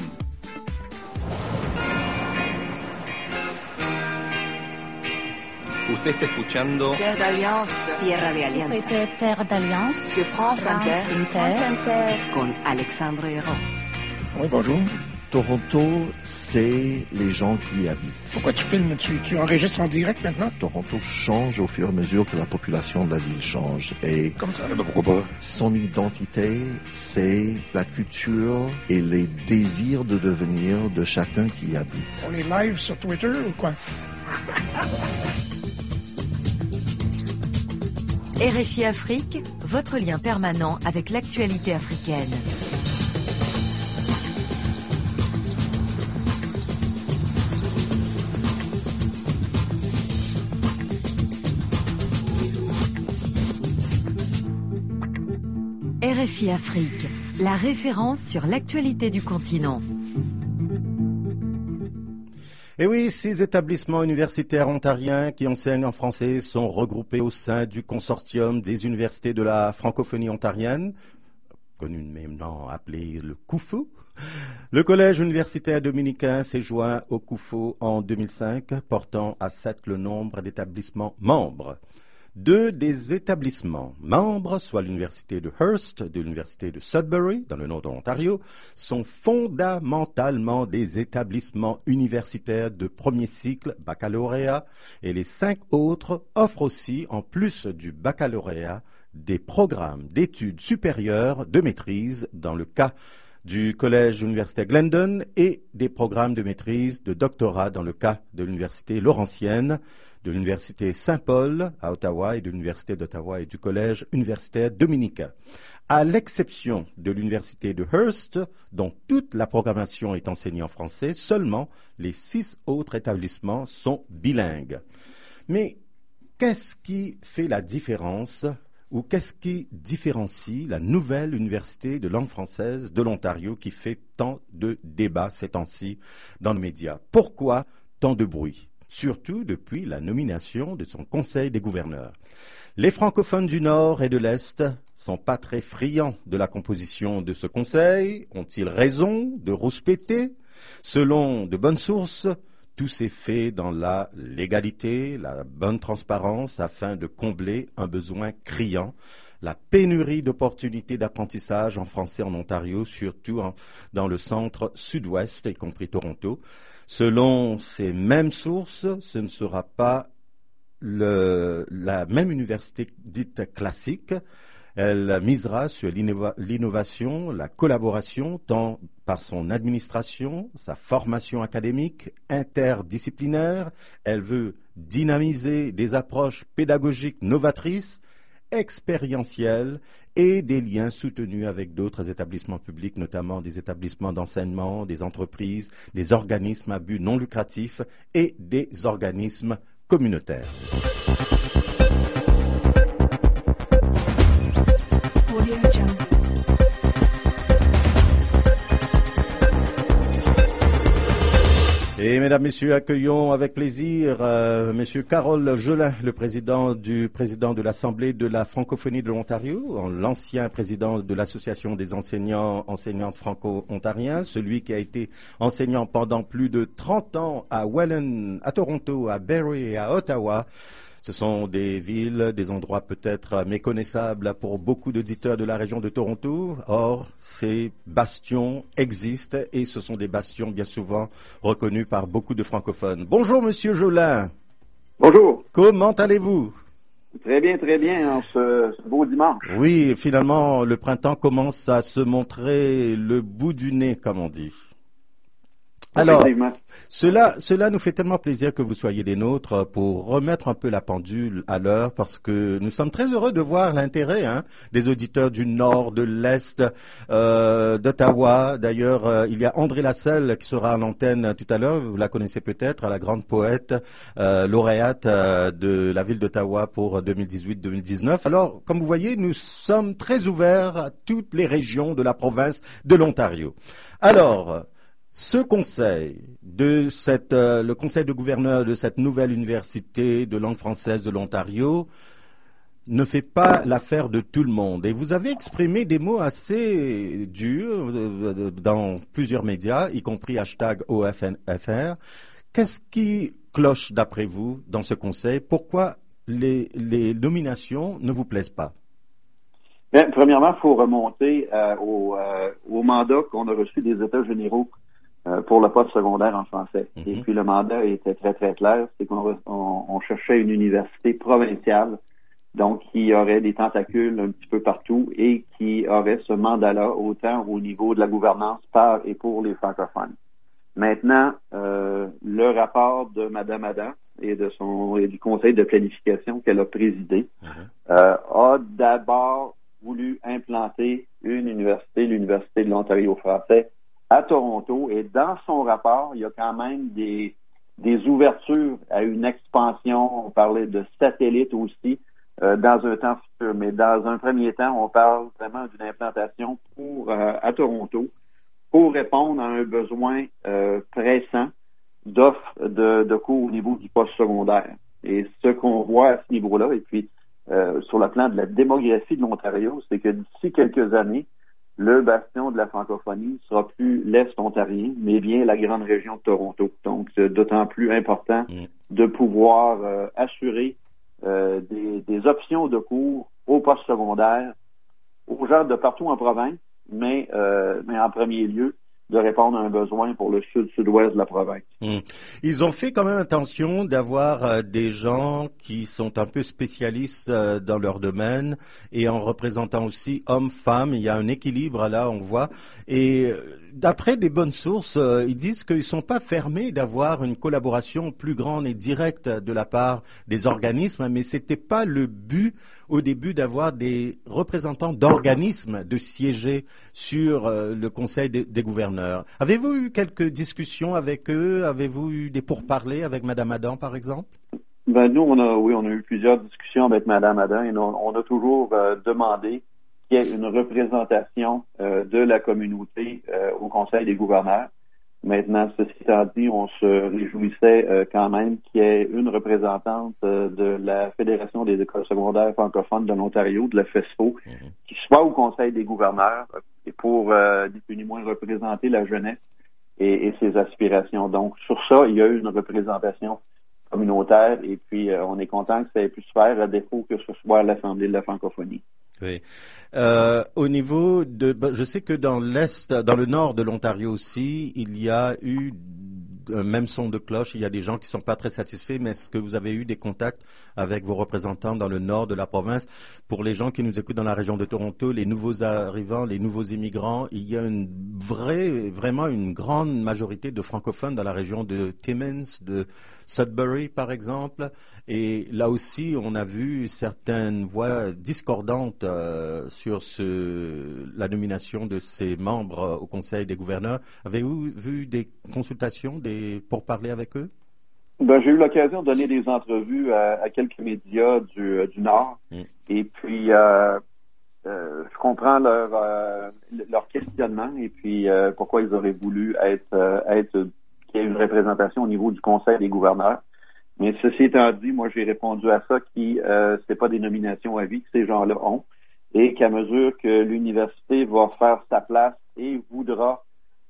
Usted está escuchando Terre d'Alliance. Tierra de Alianza. Terre d'Alliance. Sur France Inter. France Inter. Con Alexandre Hérault. Oui, bonjour. Toronto, c'est les gens qui y habitent. Pourquoi tu filmes? Tu enregistres en direct maintenant? Toronto change au fur et à mesure que la population de la ville change. Et comme ça? Pourquoi pas? Son identité, c'est la culture et les désirs de devenir de chacun qui y habite. On est live sur Twitter ou quoi? RFI Afrique, votre lien permanent avec l'actualité africaine. RFI Afrique, la référence sur l'actualité du continent. Et oui, 6 établissements universitaires ontariens qui enseignent en français sont regroupés au sein du consortium des universités de la francophonie ontarienne, connu maintenant appelé le CUFO. Le collège universitaire dominicain s'est joint au CUFO en 2005, portant à 7 le nombre d'établissements membres. 2 des établissements membres, soit l'université de Hearst, de l'université de Sudbury, dans le nord de l'Ontario, sont fondamentalement des établissements universitaires de premier cycle baccalauréat, et les 5 autres offrent aussi, en plus du baccalauréat, des programmes d'études supérieures de maîtrise dans le cas du collège universitaire Glendon et des programmes de maîtrise de doctorat dans le cas de l'université Laurentienne, de l'université Saint-Paul à Ottawa et de l'université d'Ottawa et du collège universitaire dominicain. À l'exception de l'université de Hearst, dont toute la programmation est enseignée en français, seulement les 6 autres établissements sont bilingues. Mais qu'est-ce qui fait la différence ou qu'est-ce qui différencie la nouvelle université de langue française de l'Ontario qui fait tant de débats ces temps-ci dans les médias? Pourquoi tant de bruit? Surtout depuis la nomination de son conseil des gouverneurs. Les francophones du Nord et de l'Est sont pas très friands de la composition de ce conseil. Ont-ils raison de rouspéter? Selon de bonnes sources, tout s'est fait dans la légalité, la bonne transparence afin de combler un besoin criant, la pénurie d'opportunités d'apprentissage en français en Ontario, surtout dans le centre sud-ouest, y compris Toronto. Selon ces mêmes sources, ce ne sera pas la même université dite classique. Elle misera sur l'innovation, la collaboration, tant par son administration, sa formation académique, interdisciplinaire. Elle veut dynamiser des approches pédagogiques novatrices. expérientielle et des liens soutenus avec d'autres établissements publics, notamment des établissements d'enseignement, des entreprises, des organismes à but non lucratif et des organismes communautaires. Et mesdames, messieurs, accueillons avec plaisir monsieur Carole Gelin, le président de l'Assemblée de la francophonie de l'Ontario, l'ancien président de l'Association des enseignantes franco-ontariens, celui qui a été enseignant pendant plus de 30 ans à Welland, à Toronto, à Barrie et à Ottawa. Ce sont des villes, des endroits peut-être méconnaissables pour beaucoup d'auditeurs de la région de Toronto. Or, ces bastions existent et ce sont des bastions bien souvent reconnus par beaucoup de francophones. Bonjour, monsieur Gelin. Bonjour. Comment allez-vous? Très bien, en ce beau dimanche. Oui, finalement, le printemps commence à se montrer le bout du nez, comme on dit. Alors, cela nous fait tellement plaisir que vous soyez des nôtres pour remettre un peu la pendule à l'heure parce que nous sommes très heureux de voir l'intérêt des auditeurs du Nord, de l'Est, d'Ottawa. D'ailleurs, il y a André Lasselle qui sera à l'antenne tout à l'heure. Vous la connaissez peut-être, la grande poète, lauréate de la ville d'Ottawa pour 2018-2019. Alors, comme vous voyez, nous sommes très ouverts à toutes les régions de la province de l'Ontario. Alors, ce conseil le conseil de gouverneur de cette nouvelle université de langue française de l'Ontario ne fait pas l'affaire de tout le monde. Et vous avez exprimé des mots assez durs dans plusieurs médias, y compris #OFNFR. Qu'est-ce qui cloche d'après vous dans ce conseil? Pourquoi les nominations ne vous plaisent pas? Bien, premièrement, il faut remonter au mandat qu'on a reçu des États généraux pour le poste secondaire en français. Et puis le mandat était très, très clair, c'est qu'on cherchait une université provinciale, donc qui aurait des tentacules un petit peu partout et qui aurait ce mandat-là autant au niveau de la gouvernance par et pour les francophones. Maintenant, le rapport de Mme Adam et du conseil de planification qu'elle a présidé a d'abord voulu implanter une université, l'Université de l'Ontario français, à Toronto, et dans son rapport, il y a quand même des ouvertures à une expansion. On parlait de satellites aussi dans un temps futur, mais dans un premier temps, on parle vraiment d'une implantation à Toronto pour répondre à un besoin pressant d'offres de cours au niveau du post-secondaire. Et ce qu'on voit à ce niveau-là, et puis sur le plan de la démographie de l'Ontario, c'est que d'ici quelques années, le bastion de la francophonie sera plus l'Est ontarien, mais bien la grande région de Toronto. Donc, c'est d'autant plus important de pouvoir assurer des options de cours au post-secondaire aux gens de partout en province, mais en premier lieu, de répondre à un besoin pour le sud-sud-ouest de la province. Ils ont fait quand même attention d'avoir des gens qui sont un peu spécialistes dans leur domaine et en représentant aussi hommes-femmes. Il y a un équilibre là, on voit. Et d'après des bonnes sources, ils disent qu'ils ne sont pas fermés d'avoir une collaboration plus grande et directe de la part des organismes, mais c'était pas le but au début d'avoir des représentants d'organismes de siéger sur le conseil des gouverneurs. Avez-vous eu quelques discussions avec eux? Avez-vous eu des pourparlers avec Mme Adam, par exemple? Ben nous, on a eu plusieurs discussions avec Mme Adam et on a toujours demandé qu'il y ait une représentation de la communauté au conseil des gouverneurs. Maintenant, ceci étant dit, on se réjouissait quand même qu'il y ait une représentante de la Fédération des écoles secondaires francophones de l'Ontario, de la FESFO, qui soit au Conseil des gouverneurs et pour, ni plus ni moins, représenter la jeunesse et ses aspirations. Donc, sur ça, il y a eu une représentation communautaire et puis on est content que ça ait pu se faire à défaut que ce soit à l'Assemblée de la francophonie. Oui. Au niveau je sais que dans le nord de l'Ontario aussi, il y a eu un même son de cloche. Il y a des gens qui ne sont pas très satisfaits, mais est-ce que vous avez eu des contacts avec vos représentants dans le nord de la province? Pour les gens qui nous écoutent dans la région de Toronto, les nouveaux arrivants, les nouveaux immigrants, il y a vraiment une grande majorité de francophones dans la région de Timmins, Sudbury, par exemple. Et là aussi, on a vu certaines voix discordantes sur la nomination de ces membres au Conseil des gouverneurs. Avez-vous vu des consultations pour parler avec eux? J'ai eu l'occasion de donner des entrevues à quelques médias du Nord. Et puis, je comprends leur questionnement et puis pourquoi ils auraient voulu qu'il y ait une représentation au niveau du Conseil des gouverneurs. Mais ceci étant dit, moi j'ai répondu à ça c'est pas des nominations à vie que ces gens-là ont et qu'à mesure que l'université va faire sa place et voudra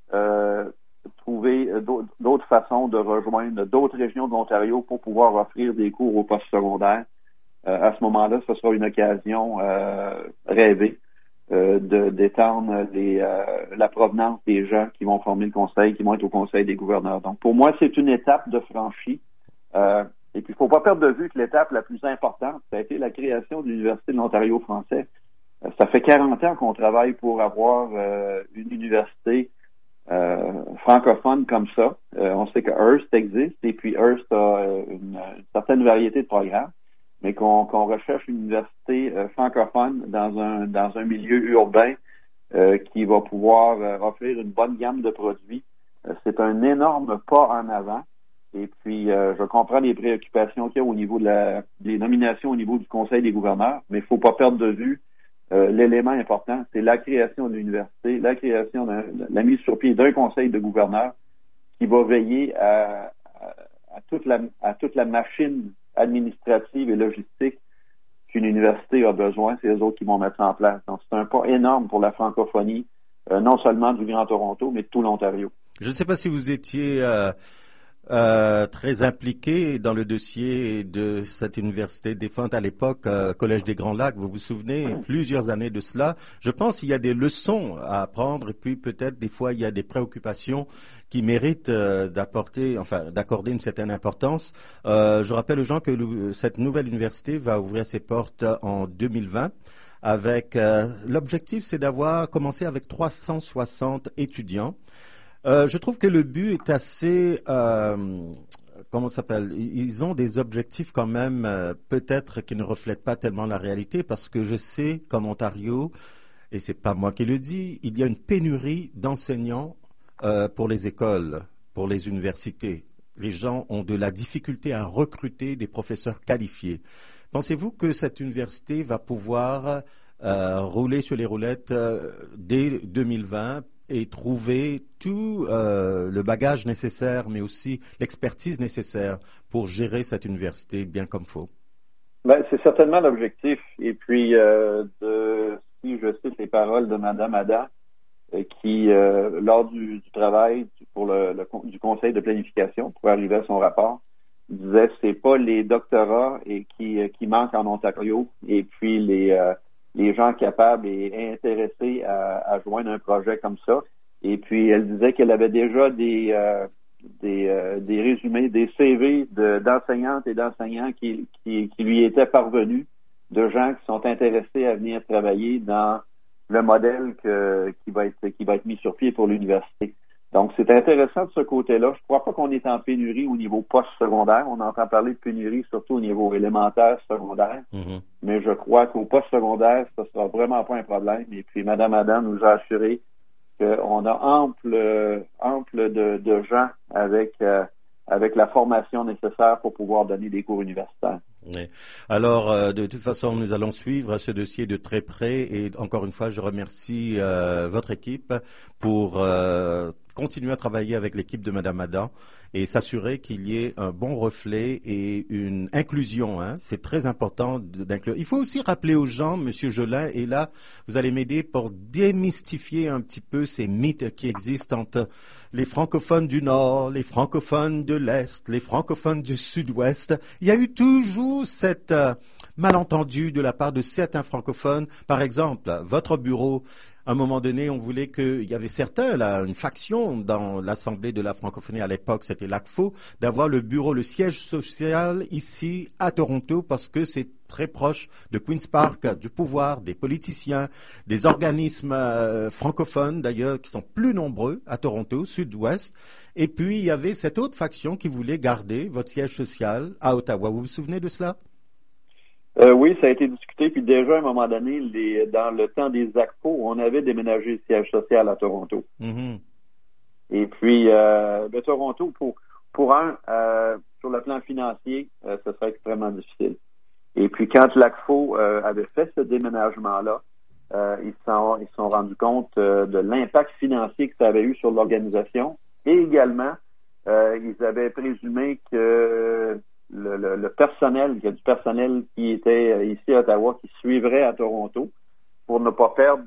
trouver d'autres façons de rejoindre d'autres régions de l'Ontario pour pouvoir offrir des cours au post-secondaire, à ce moment-là, ce sera une occasion rêvée d'étendre la provenance des gens qui vont former le conseil, qui vont être au Conseil des gouverneurs. Donc, pour moi, c'est une étape de franchie. Et puis, il ne faut pas perdre de vue que l'étape la plus importante, ça a été la création de l'Université de l'Ontario français. Ça fait 40 ans qu'on travaille pour avoir une université francophone comme ça. On sait que Hearst existe et puis Hearst a une certaine variété de programmes, mais qu'on recherche une université francophone dans un milieu urbain qui va pouvoir offrir une bonne gamme de produits. C'est un énorme pas en avant. Et puis, je comprends les préoccupations qu'il y a au niveau des nominations au niveau du Conseil des gouverneurs, mais il ne faut pas perdre de vue l'élément important, c'est la création de l'université, la création la mise sur pied d'un conseil de gouverneurs qui va veiller à toute la machine administrative et logistique qu'une université a besoin. C'est eux autres qui vont mettre ça en place. Donc, c'est un pas énorme pour la francophonie, non seulement du Grand Toronto, mais de tout l'Ontario. Je ne sais pas si vous étiez très impliqué dans le dossier de cette université défunte à l'époque, Collège des Grands Lacs. Vous vous souvenez, plusieurs années de cela. Je pense qu'il y a des leçons à apprendre et puis peut-être des fois il y a des préoccupations qui méritent d'accorder une certaine importance. Je rappelle aux gens que cette nouvelle université va ouvrir ses portes en 2020. Avec l'objectif, c'est d'avoir commencé avec 360 étudiants. Je trouve que le but est assez, ils ont des objectifs quand même, peut-être qui ne reflètent pas tellement la réalité, parce que je sais qu'en Ontario, et c'est pas moi qui le dis, il y a une pénurie d'enseignants pour les écoles, pour les universités. Les gens ont de la difficulté à recruter des professeurs qualifiés. Pensez-vous que cette université va pouvoir rouler sur les roulettes dès 2020 et trouver tout le bagage nécessaire, mais aussi l'expertise nécessaire pour gérer cette université bien comme faut? C'est certainement l'objectif. Et puis, si je cite les paroles de Mme Ada, qui, lors du travail du Conseil de planification pour arriver à son rapport, disait c'est pas les doctorats qui manquent en Ontario, et puis les gens capables et intéressés à joindre un projet comme ça. Et puis, elle disait qu'elle avait déjà des résumés, des CV d'enseignantes et d'enseignants qui lui étaient parvenus, de gens qui sont intéressés à venir travailler dans le modèle qui va être mis sur pied pour l'université. Donc, c'est intéressant de ce côté-là. Je crois pas qu'on est en pénurie au niveau post-secondaire. On entend parler de pénurie surtout au niveau élémentaire, secondaire. Mm-hmm. Mais je crois qu'au post-secondaire, ça sera vraiment pas un problème. Et puis, Mme Adam nous a assuré qu'on a ample de gens avec la formation nécessaire pour pouvoir donner des cours universitaires. Oui. Alors, de toute façon, nous allons suivre ce dossier de très près et encore une fois, je remercie votre équipe pour continuer à travailler avec l'équipe de Mme Adam et s'assurer qu'il y ait un bon reflet et une inclusion. C'est très important d'inclure. Il faut aussi rappeler aux gens, M. Jolin, et là, vous allez m'aider pour démystifier un petit peu ces mythes qui existent entre les francophones du Nord, les francophones de l'Est, les francophones du Sud-Ouest. Il y a eu toujours cette malentendu de la part de certains francophones. Par exemple, votre bureau, à un moment donné, on voulait qu'il y avait certains, une faction dans l'Assemblée de la francophonie à l'époque, c'était l'ACFO, d'avoir le siège social ici à Toronto parce que c'est très proche de Queen's Park, du pouvoir, des politiciens, des organismes francophones d'ailleurs qui sont plus nombreux à Toronto, sud-ouest. Et puis il y avait cette autre faction qui voulait garder votre siège social à Ottawa. Vous vous souvenez de cela? Oui, ça a été discuté. Puis déjà, à un moment donné, dans le temps des ACFO, on avait déménagé le siège social à Toronto. Mm-hmm. Et puis, Toronto, pour sur le plan financier, ce serait extrêmement difficile. Et puis, quand l'ACFO avait fait ce déménagement-là, ils se sont rendus compte de l'impact financier que ça avait eu sur l'organisation. Et également, ils avaient présumé que le personnel, il y a du personnel qui était ici à Ottawa, qui suivrait à Toronto, pour ne pas perdre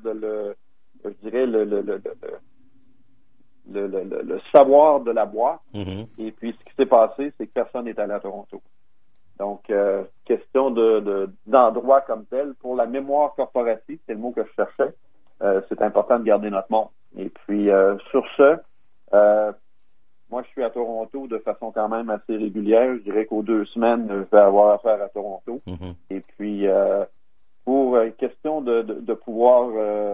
le savoir de la boîte. Mm-hmm. Et puis, ce qui s'est passé, c'est que personne n'est allé à Toronto. Donc, question d'endroit comme tel, pour la mémoire corporative, c'est le mot que je cherchais, c'est important de garder notre nom. Et puis, sur ce, moi, je suis à Toronto de façon quand même assez régulière. Je dirais qu'aux 2 semaines, je vais avoir affaire à Toronto. Mm-hmm. Et puis, pour question de pouvoir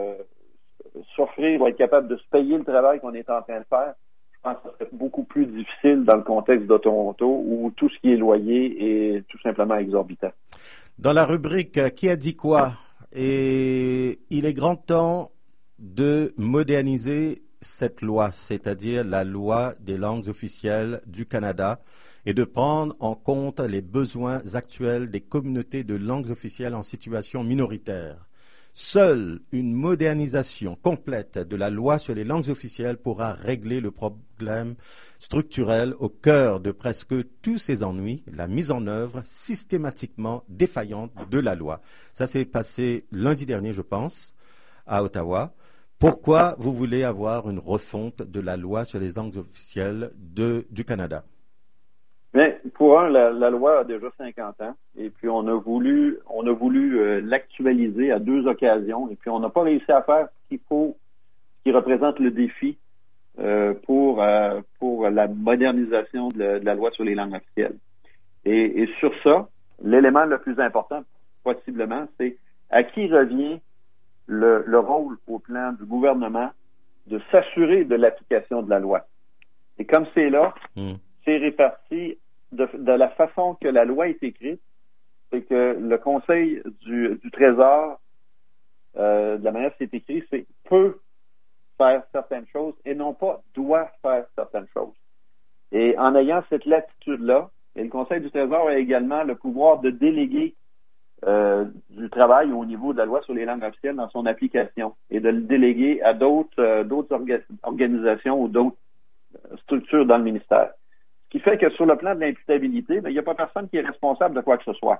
s'offrir ou être capable de se payer le travail qu'on est en train de faire, je pense que ça serait beaucoup plus difficile dans le contexte de Toronto où tout ce qui est loyer est tout simplement exorbitant. Dans la rubrique « Qui a dit quoi ?» et il est grand temps de moderniser cette loi, c'est-à-dire la loi des langues officielles du Canada, et de prendre en compte les besoins actuels des communautés de langues officielles en situation minoritaire. Seule une modernisation complète de la loi sur les langues officielles pourra régler le problème structurel au cœur de presque tous ces ennuis, la mise en œuvre systématiquement défaillante de la loi. Ça s'est passé lundi dernier, je pense, à Ottawa. Pourquoi vous voulez avoir une refonte de la loi sur les langues officielles du Canada? Mais pour la loi a déjà 50 ans, et puis on a voulu l'actualiser à 2 occasions, et puis on n'a pas réussi à faire ce qui représente le défi pour la modernisation de la loi sur les langues officielles. Et sur ça, l'élément le plus important, possiblement, c'est à qui revient le rôle au plan du gouvernement de s'assurer de l'application de la loi. Et comme c'est là, c'est réparti de la façon que la loi est écrite, c'est que le Conseil du Trésor, de la manière que c'est écrit, c'est peut faire certaines choses et non pas doit faire certaines choses. Et en ayant cette latitude-là, et le Conseil du Trésor a également le pouvoir de déléguer du travail au niveau de la loi sur les langues officielles dans son application et de le déléguer à d'autres organisations ou d'autres structures dans le ministère. Ce qui fait que sur le plan de l'imputabilité, il n'y a pas personne qui est responsable de quoi que ce soit.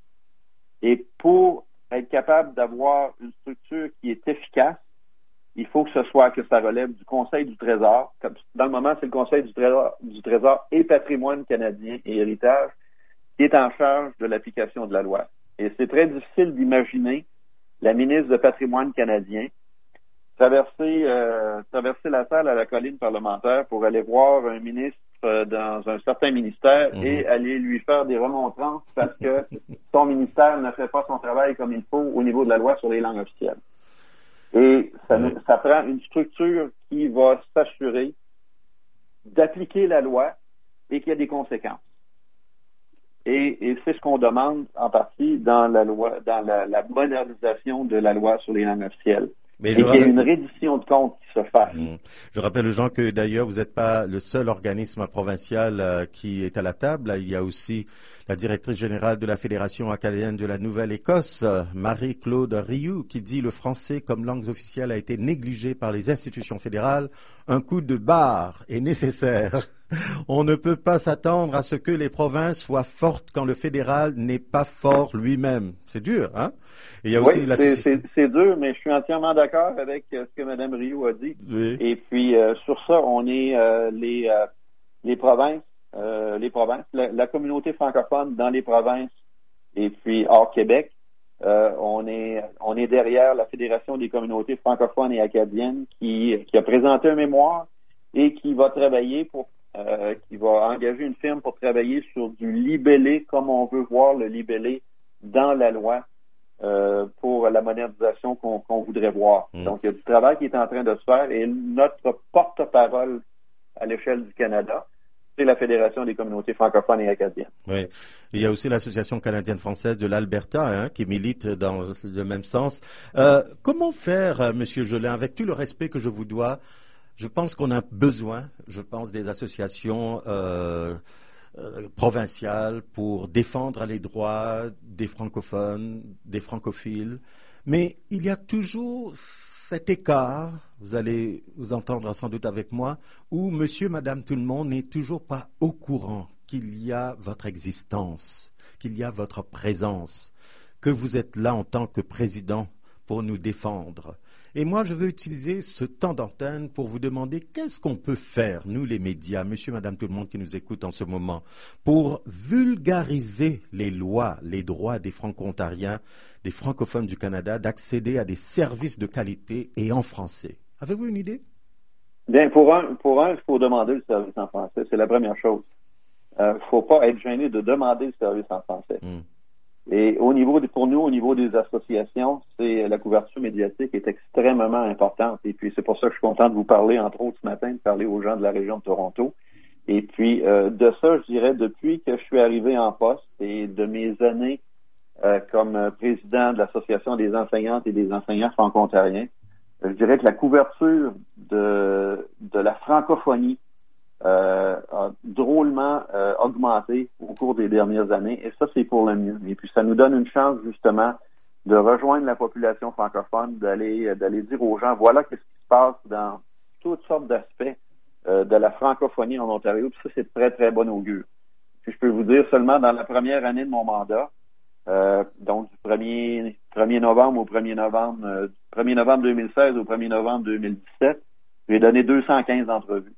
Et pour être capable d'avoir une structure qui est efficace, il faut que ça relève du Conseil du Trésor. Dans le moment, c'est le Conseil du Trésor et Patrimoine canadien et héritage qui est en charge de l'application de la loi. Et c'est très difficile d'imaginer la ministre de Patrimoine canadien traverser la salle à la colline parlementaire pour aller voir un ministre dans un certain ministère et aller lui faire des remontrances parce que son ministère ne fait pas son travail comme il faut au niveau de la loi sur les langues officielles. Et ça prend une structure qui va s'assurer d'appliquer la loi et qu'il y a des conséquences. Et c'est ce qu'on demande en partie dans la loi, dans la modernisation de la loi sur les langues officielles. Mais qu'il y ait une reddition de comptes qui se fasse. Je rappelle aux gens que d'ailleurs, vous n'êtes pas le seul organisme provincial qui est à la table. Il y a aussi la directrice générale de la Fédération acadienne de la Nouvelle-Écosse, Marie-Claude Rioux, qui dit « Le français comme langue officielle a été négligé par les institutions fédérales. Un coup de barre est nécessaire. » On ne peut pas s'attendre à ce que les provinces soient fortes quand le fédéral n'est pas fort lui-même. C'est dur, hein? Et il y a aussi c'est dur, mais je suis entièrement d'accord avec ce que Mme Rioux a dit. Oui. Et puis, sur ça, on est les provinces, la communauté francophone dans les provinces et puis hors Québec, on est derrière la Fédération des communautés francophones et acadiennes qui a présenté un mémoire et qui va travailler qui va engager une firme pour travailler sur du libellé comme on veut voir le libellé dans la loi pour la modernisation qu'on voudrait voir. Donc, il y a du travail qui est en train de se faire et notre porte-parole à l'échelle du Canada, c'est la Fédération des communautés francophones et acadiennes. Oui. Il y a aussi l'Association canadienne-française de l'Alberta qui milite dans le même sens. Comment faire, Monsieur Jolin, avec tout le respect que je vous dois? Je pense qu'on a besoin, des associations provinciales pour défendre les droits des francophones, des francophiles. Mais il y a toujours cet écart, vous allez vous entendre sans doute avec moi, où monsieur, madame, tout le monde n'est toujours pas au courant qu'il y a votre existence, qu'il y a votre présence, que vous êtes là en tant que président pour nous défendre. Et moi, je veux utiliser ce temps d'antenne pour vous demander qu'est-ce qu'on peut faire, nous les médias, monsieur, madame, tout le monde qui nous écoute en ce moment, pour vulgariser les lois, les droits des franco-ontariens, des francophones du Canada, d'accéder à des services de qualité et en français. Avez-vous une idée? Bien, pour un, il faut demander le service en français. C'est la première chose. Il faut pas être gêné de demander le service en français. Et pour nous, au niveau des associations, c'est la couverture médiatique est extrêmement importante. Et puis, c'est pour ça que je suis content de vous parler, entre autres, ce matin, de parler aux gens de la région de Toronto. Et puis, de ça, je dirais, depuis que je suis arrivé en poste et de mes années comme président de l'Association des enseignantes et des enseignants franco-ontariens, je dirais que la couverture de la francophonie a drôlement augmenté au cours des dernières années, et ça, c'est pour le mieux. Et puis, ça nous donne une chance, justement, de rejoindre la population francophone, d'aller dire aux gens, voilà qu'est-ce qui se passe dans toutes sortes d'aspects de la francophonie en Ontario, puis ça, c'est de très, très bon augure. Puis, je peux vous dire, seulement dans la première année de mon mandat, donc du 1er novembre au 1er novembre, 1er novembre 2016 au 1er novembre 2017, j'ai donné 215 entrevues.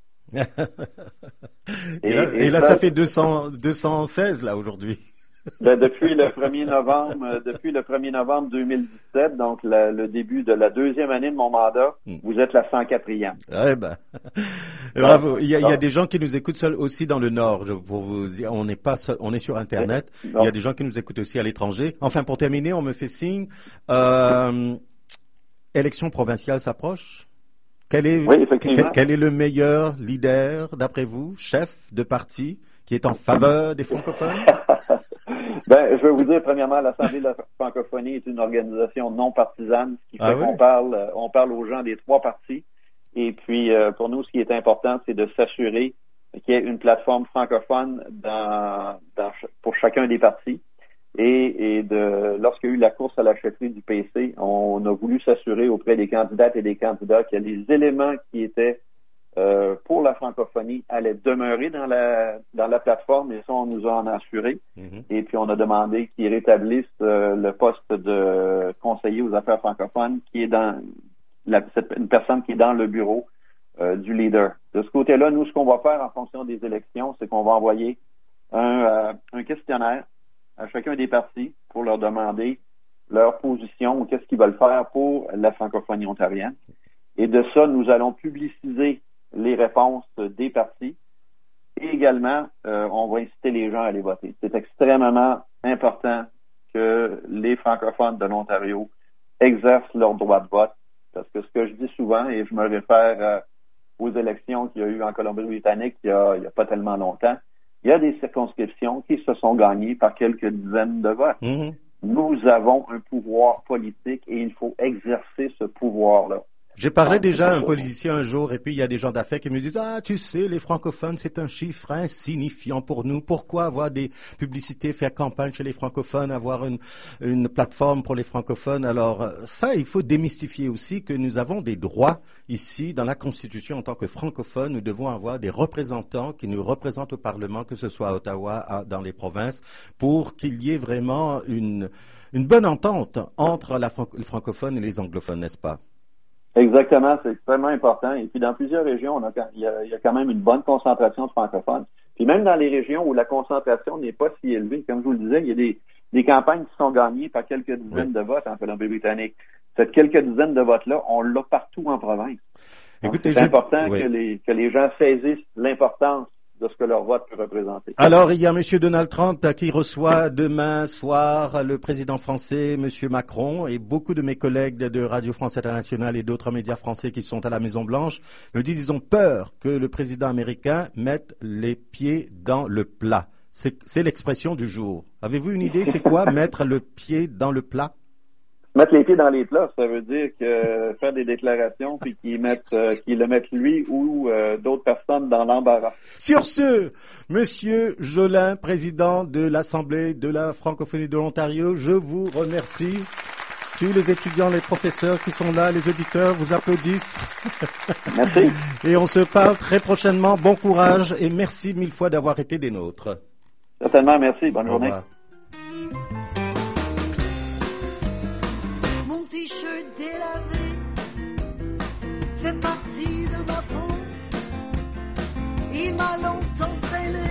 et là, ça fait 216 là aujourd'hui. Depuis le 1er novembre 2017, donc le début de la deuxième année de mon mandat, vous êtes la 104e. Eh ben, bravo. Il y a des gens qui nous écoutent aussi dans le Nord. Pour vous dire, on est sur Internet. Il y a des gens qui nous écoutent aussi à l'étranger. Enfin, pour terminer, on me fait signe. Élection provinciale s'approche. Quel est le meilleur leader, d'après vous, chef de parti, qui est en faveur des francophones? Je vais vous dire, premièrement, l'Assemblée de la francophonie est une organisation non partisane, ce qui fait qu'on parle aux gens des trois partis. Et puis, pour nous, ce qui est important, c'est de s'assurer qu'il y ait une plateforme francophone pour chacun des partis. Et lorsqu'il y a eu la course à la chefferie du PC, on a voulu s'assurer auprès des candidates et des candidats que les éléments qui étaient pour la francophonie allaient demeurer dans la plateforme, et ça, on nous a en assuré. Et puis, on a demandé qu'ils rétablissent le poste de conseiller aux affaires francophones, qui est une personne qui est dans le bureau du leader. De ce côté-là, nous, ce qu'on va faire en fonction des élections, c'est qu'on va envoyer un questionnaire à chacun des partis pour leur demander leur position ou qu'est-ce qu'ils veulent faire pour la francophonie ontarienne. Et de ça, nous allons publiciser les réponses des partis. Et également, on va inciter les gens à aller voter. C'est extrêmement important que les francophones de l'Ontario exercent leur droit de vote. Parce que ce que je dis souvent, et je me réfère aux élections qu'il y a eu en Colombie-Britannique il y a pas tellement longtemps, il y a des circonscriptions qui se sont gagnées par quelques dizaines de votes. Nous avons un pouvoir politique et il faut exercer ce pouvoir-là. J'ai parlé déjà à un politicien un jour, et puis il y a des gens d'affaires qui me disent « Ah, tu sais, les francophones, c'est un chiffre insignifiant pour nous. Pourquoi avoir des publicités, faire campagne chez les francophones, avoir une plateforme pour les francophones ?» Alors ça, il faut démystifier aussi que nous avons des droits ici dans la Constitution en tant que francophones. Nous devons avoir des représentants qui nous représentent au Parlement, que ce soit à Ottawa, dans les provinces, pour qu'il y ait vraiment une bonne entente entre les francophones et les anglophones, n'est-ce pas? Exactement, c'est extrêmement important. Et puis, dans plusieurs régions, il y a quand même une bonne concentration de francophones. Puis même dans les régions où la concentration n'est pas si élevée, comme je vous le disais, il y a des campagnes qui sont gagnées par quelques dizaines de votes en Colombie-Britannique. Cette quelques dizaines de votes-là, on l'a partout en province. Écoutez, c'est important que les gens saisissent l'importance de ce que leur vote peut représenter. Alors, il y a M. Donald Trump qui reçoit demain soir le président français, M. Macron, et beaucoup de mes collègues de Radio France Internationale et d'autres médias français qui sont à la Maison-Blanche me disent qu'ils ont peur que le président américain mette les pieds dans le plat. C'est l'expression du jour. Avez-vous une idée, c'est quoi mettre le pied dans le plat? Mettre les pieds dans les plats, ça veut dire que faire des déclarations puis qu'ils le mettent lui ou d'autres personnes dans l'embarras. Sur ce, Monsieur Jolin, président de l'Assemblée de la francophonie de l'Ontario, je vous remercie. Tous les étudiants, les professeurs qui sont là, les auditeurs vous applaudissent. Merci. Et on se parle très prochainement. Bon courage et merci mille fois d'avoir été des nôtres. Certainement, merci. Bonne journée. T-shirt délavé fait partie de ma peau. Il m'a longtemps traîné.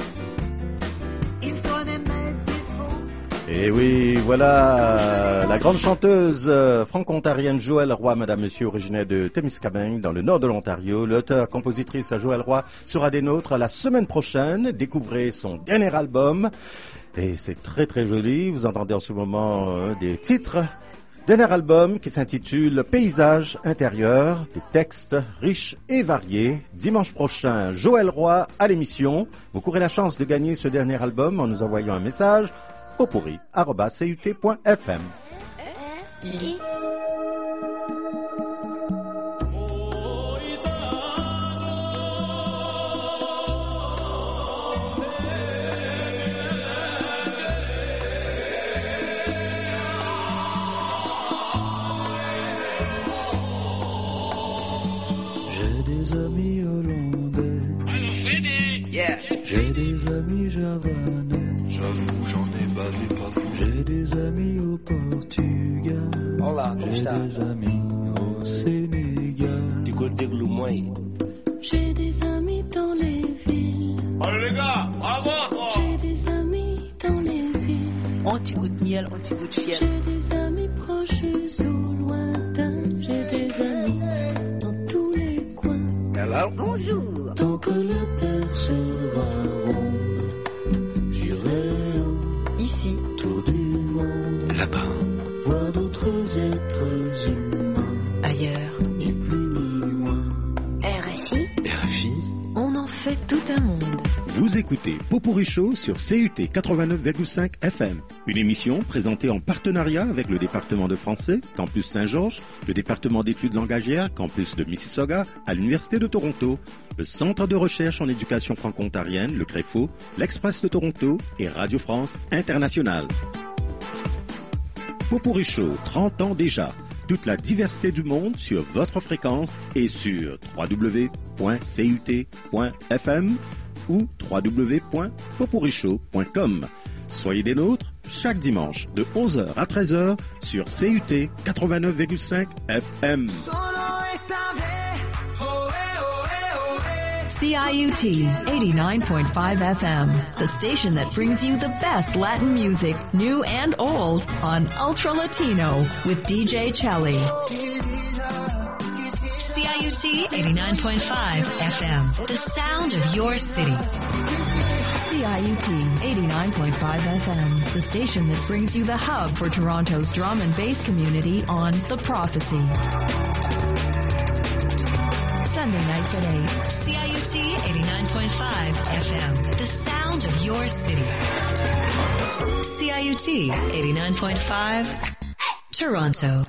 Il connaît mes défauts. Et oui, voilà la grande chanteuse franco-ontarienne Joëlle Roy, madame, monsieur, originaire de Témiscamingue, dans le nord de l'Ontario. L'auteur-compositrice Joëlle Roy sera des nôtres la semaine prochaine. Découvrez son dernier album. Et c'est très très joli. Vous entendez en ce moment des titres. Dernier album qui s'intitule Paysage intérieur, des textes riches et variés. Dimanche prochain, Joëlle Roy à l'émission. Vous courez la chance de gagner ce dernier album en nous envoyant un message au pourri@cut.fm. J'ai des amis javanais. J'avoue, j'en ai bavé pas fou. J'ai des amis au Portugal. Olá, como está? J'ai des amis au Sénégal. Du côté de Loumoy. J'ai des amis dans les villes. Allez les gars, bravo! J'ai des amis dans les villes. Anti-goût de miel, anti-goût de fiel. J'ai des amis proches ou lointains. J'ai des amis dans tous les coins. Hello? Bonjour. Tant que la terre sera ronde, j'irai ici, autour du monde, là-bas, voir d'autres êtres humains, ailleurs, ni plus ni moins. RFI, on en fait tout un monde. Vous écoutez Pot-Pourri Show sur CUT 89,5 FM. Une émission présentée en partenariat avec le département de français, Campus Saint-Georges, le département d'études langagières, Campus de Mississauga, à l'Université de Toronto, le Centre de recherche en éducation franco-ontarienne, le CREFO, l'Express de Toronto et Radio France Internationale. Pot-Pourri Show, 30 ans déjà. Toute la diversité du monde sur votre fréquence et sur www.cut.fm ou www.potpourrishow.com. Soyez des nôtres chaque dimanche de 11h à 13h sur CUT 89,5 FM. CIUT 89.5 FM, the station that brings you the best Latin music, new and old, on Ultra Latino with DJ Chelly. CIUT 89.5 FM, the sound of your city. CIUT 89.5 FM, the station that brings you the hub for Toronto's drum and bass community on The Prophecy. Sunday nights at 8. CIUT 89.5 FM, the sound of your city. CIUT 89.5, Toronto.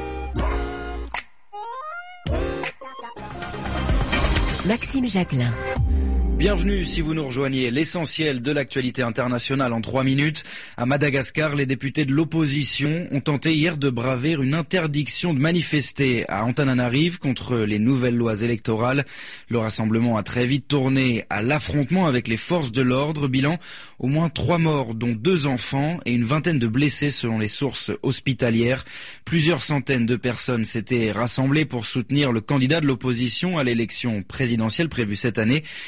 Maxime Jacquelin. Bienvenue si vous nous rejoignez. L'essentiel de l'actualité internationale en 3 minutes. À Madagascar, les députés de l'opposition ont tenté hier de braver une interdiction de manifester à Antananarive contre les nouvelles lois électorales. Le rassemblement a très vite tourné à l'affrontement avec les forces de l'ordre. Bilan, au moins 3 morts, dont 2 enfants et une vingtaine de blessés selon les sources hospitalières. Plusieurs centaines de personnes s'étaient rassemblées pour soutenir le candidat de l'opposition à l'élection présidentielle prévue cette année et qui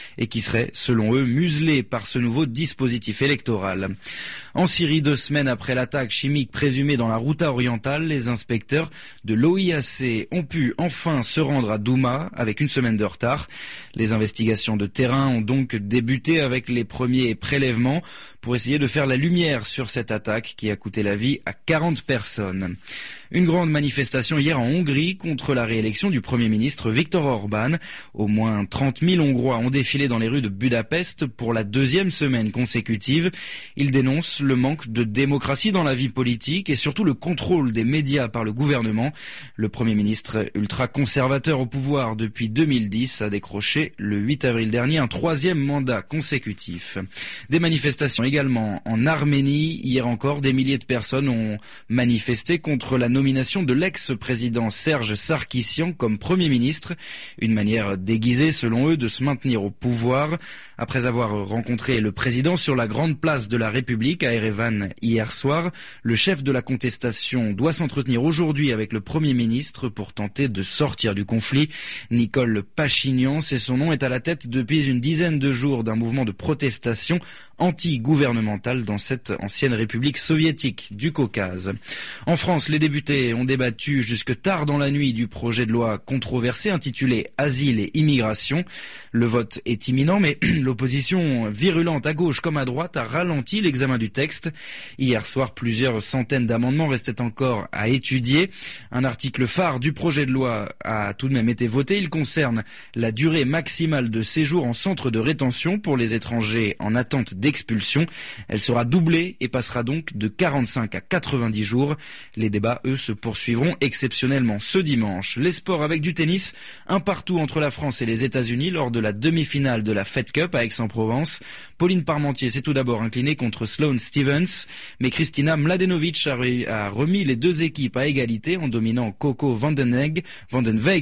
seraient, selon eux, muselés par ce nouveau dispositif électoral. En Syrie, 2 semaines après l'attaque chimique présumée dans la Ghouta orientale, les inspecteurs de l'OIAC ont pu enfin se rendre à Douma avec une semaine de retard. Les investigations de terrain ont donc débuté avec les premiers prélèvements pour essayer de faire la lumière sur cette attaque qui a coûté la vie à 40 personnes. Une grande manifestation hier en Hongrie contre la réélection du Premier ministre Viktor Orban. Au moins 30 000 Hongrois ont défilé dans les rues de Budapest pour la 2e semaine consécutive. Ils dénoncent le manque de démocratie dans la vie politique et surtout le contrôle des médias par le gouvernement. Le Premier ministre ultra-conservateur au pouvoir depuis 2010 a décroché le 8 avril dernier un 3e mandat consécutif. Des manifestations également en Arménie. Hier encore, des milliers de personnes ont manifesté contre la nomination de l'ex-président Serge Sarkissian comme Premier ministre. Une manière déguisée, selon eux, de se maintenir au pouvoir. Après avoir rencontré le président sur la grande place de la République à Erevan hier soir, le chef de la contestation doit s'entretenir aujourd'hui avec le Premier ministre pour tenter de sortir du conflit. Nicole Pachinian, c'est son nom, est à la tête depuis une dizaine de jours d'un mouvement de protestation anti-gouvernementale dans cette ancienne République soviétique du Caucase. En France, les députés ont débattu jusque tard dans la nuit du projet de loi controversé intitulé Asile et immigration. Le vote est imminent, mais l'opposition virulente à gauche comme à droite a ralenti l'examen du texte. Hier soir, plusieurs centaines d'amendements restaient encore à étudier. Un article phare du projet de loi a tout de même été voté. Il concerne la durée maximale de séjour en centre de rétention pour les étrangers en attente d'expulsion. Elle sera doublée et passera donc de 45 à 90 jours. Les débats, eux, se poursuivront exceptionnellement ce dimanche. Les sports avec du tennis, un partout entre la France et les États-Unis lors de la demi-finale de la Fed Cup à Aix-en-Provence. Pauline Parmentier s'est tout d'abord inclinée contre Sloane Stephens, mais Kristina Mladenovic a remis les deux équipes à égalité en dominant Coco Vandenweg en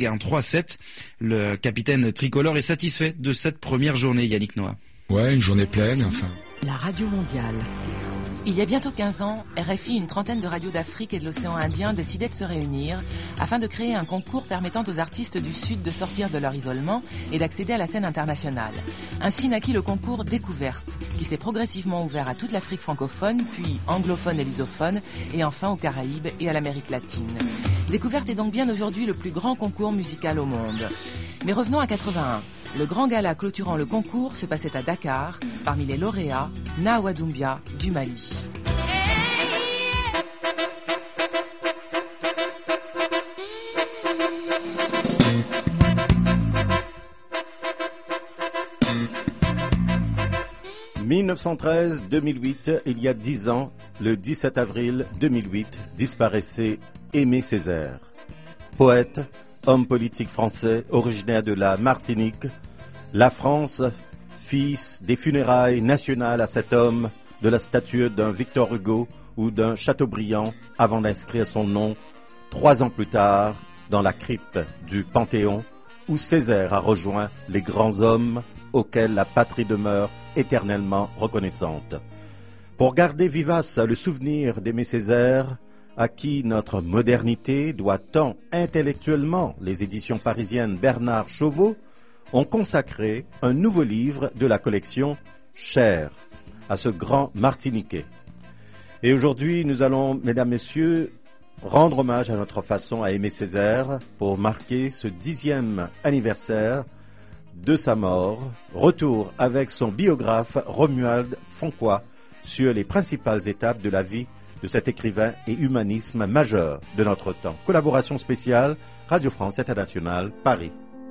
3-7. Le capitaine tricolore est satisfait de cette première journée, Yannick Noah. Ouais, une journée pleine, enfin. La radio mondiale. Il y a bientôt 15 ans, RFI, une trentaine de radios d'Afrique et de l'océan Indien décidaient de se réunir afin de créer un concours permettant aux artistes du Sud de sortir de leur isolement et d'accéder à la scène internationale. Ainsi naquit le concours Découverte, qui s'est progressivement ouvert à toute l'Afrique francophone, puis anglophone et lusophone, et enfin aux Caraïbes et à l'Amérique latine. Découverte est donc bien aujourd'hui le plus grand concours musical au monde. Mais revenons à 81. Le grand gala clôturant le concours se passait à Dakar, parmi les lauréats, Nawa Doumbia du Mali. « 1913-2008, il y a 10 ans, le 17 avril 2008, disparaissait Aimé Césaire. Poète, homme politique français, originaire de la Martinique, la France, fils des funérailles nationales à cet homme, de la statue d'un Victor Hugo ou d'un Chateaubriand avant d'inscrire son nom 3 ans plus tard dans la crypte du Panthéon où Césaire a rejoint les grands hommes auxquels la patrie demeure éternellement reconnaissante. Pour garder vivace le souvenir d'Aimé Césaire, à qui notre modernité doit tant intellectuellement, les éditions parisiennes Bernard Chauveau ont consacré un nouveau livre de la collection Cher à ce grand Martiniquais. Et aujourd'hui, nous allons, mesdames, messieurs, rendre hommage à notre façon à Aimé Césaire pour marquer ce 10e anniversaire de sa mort. Retour avec son biographe Romuald Foncois sur les principales étapes de la vie de cet écrivain et humanisme majeur de notre temps. Collaboration spéciale, Radio France Internationale, Paris.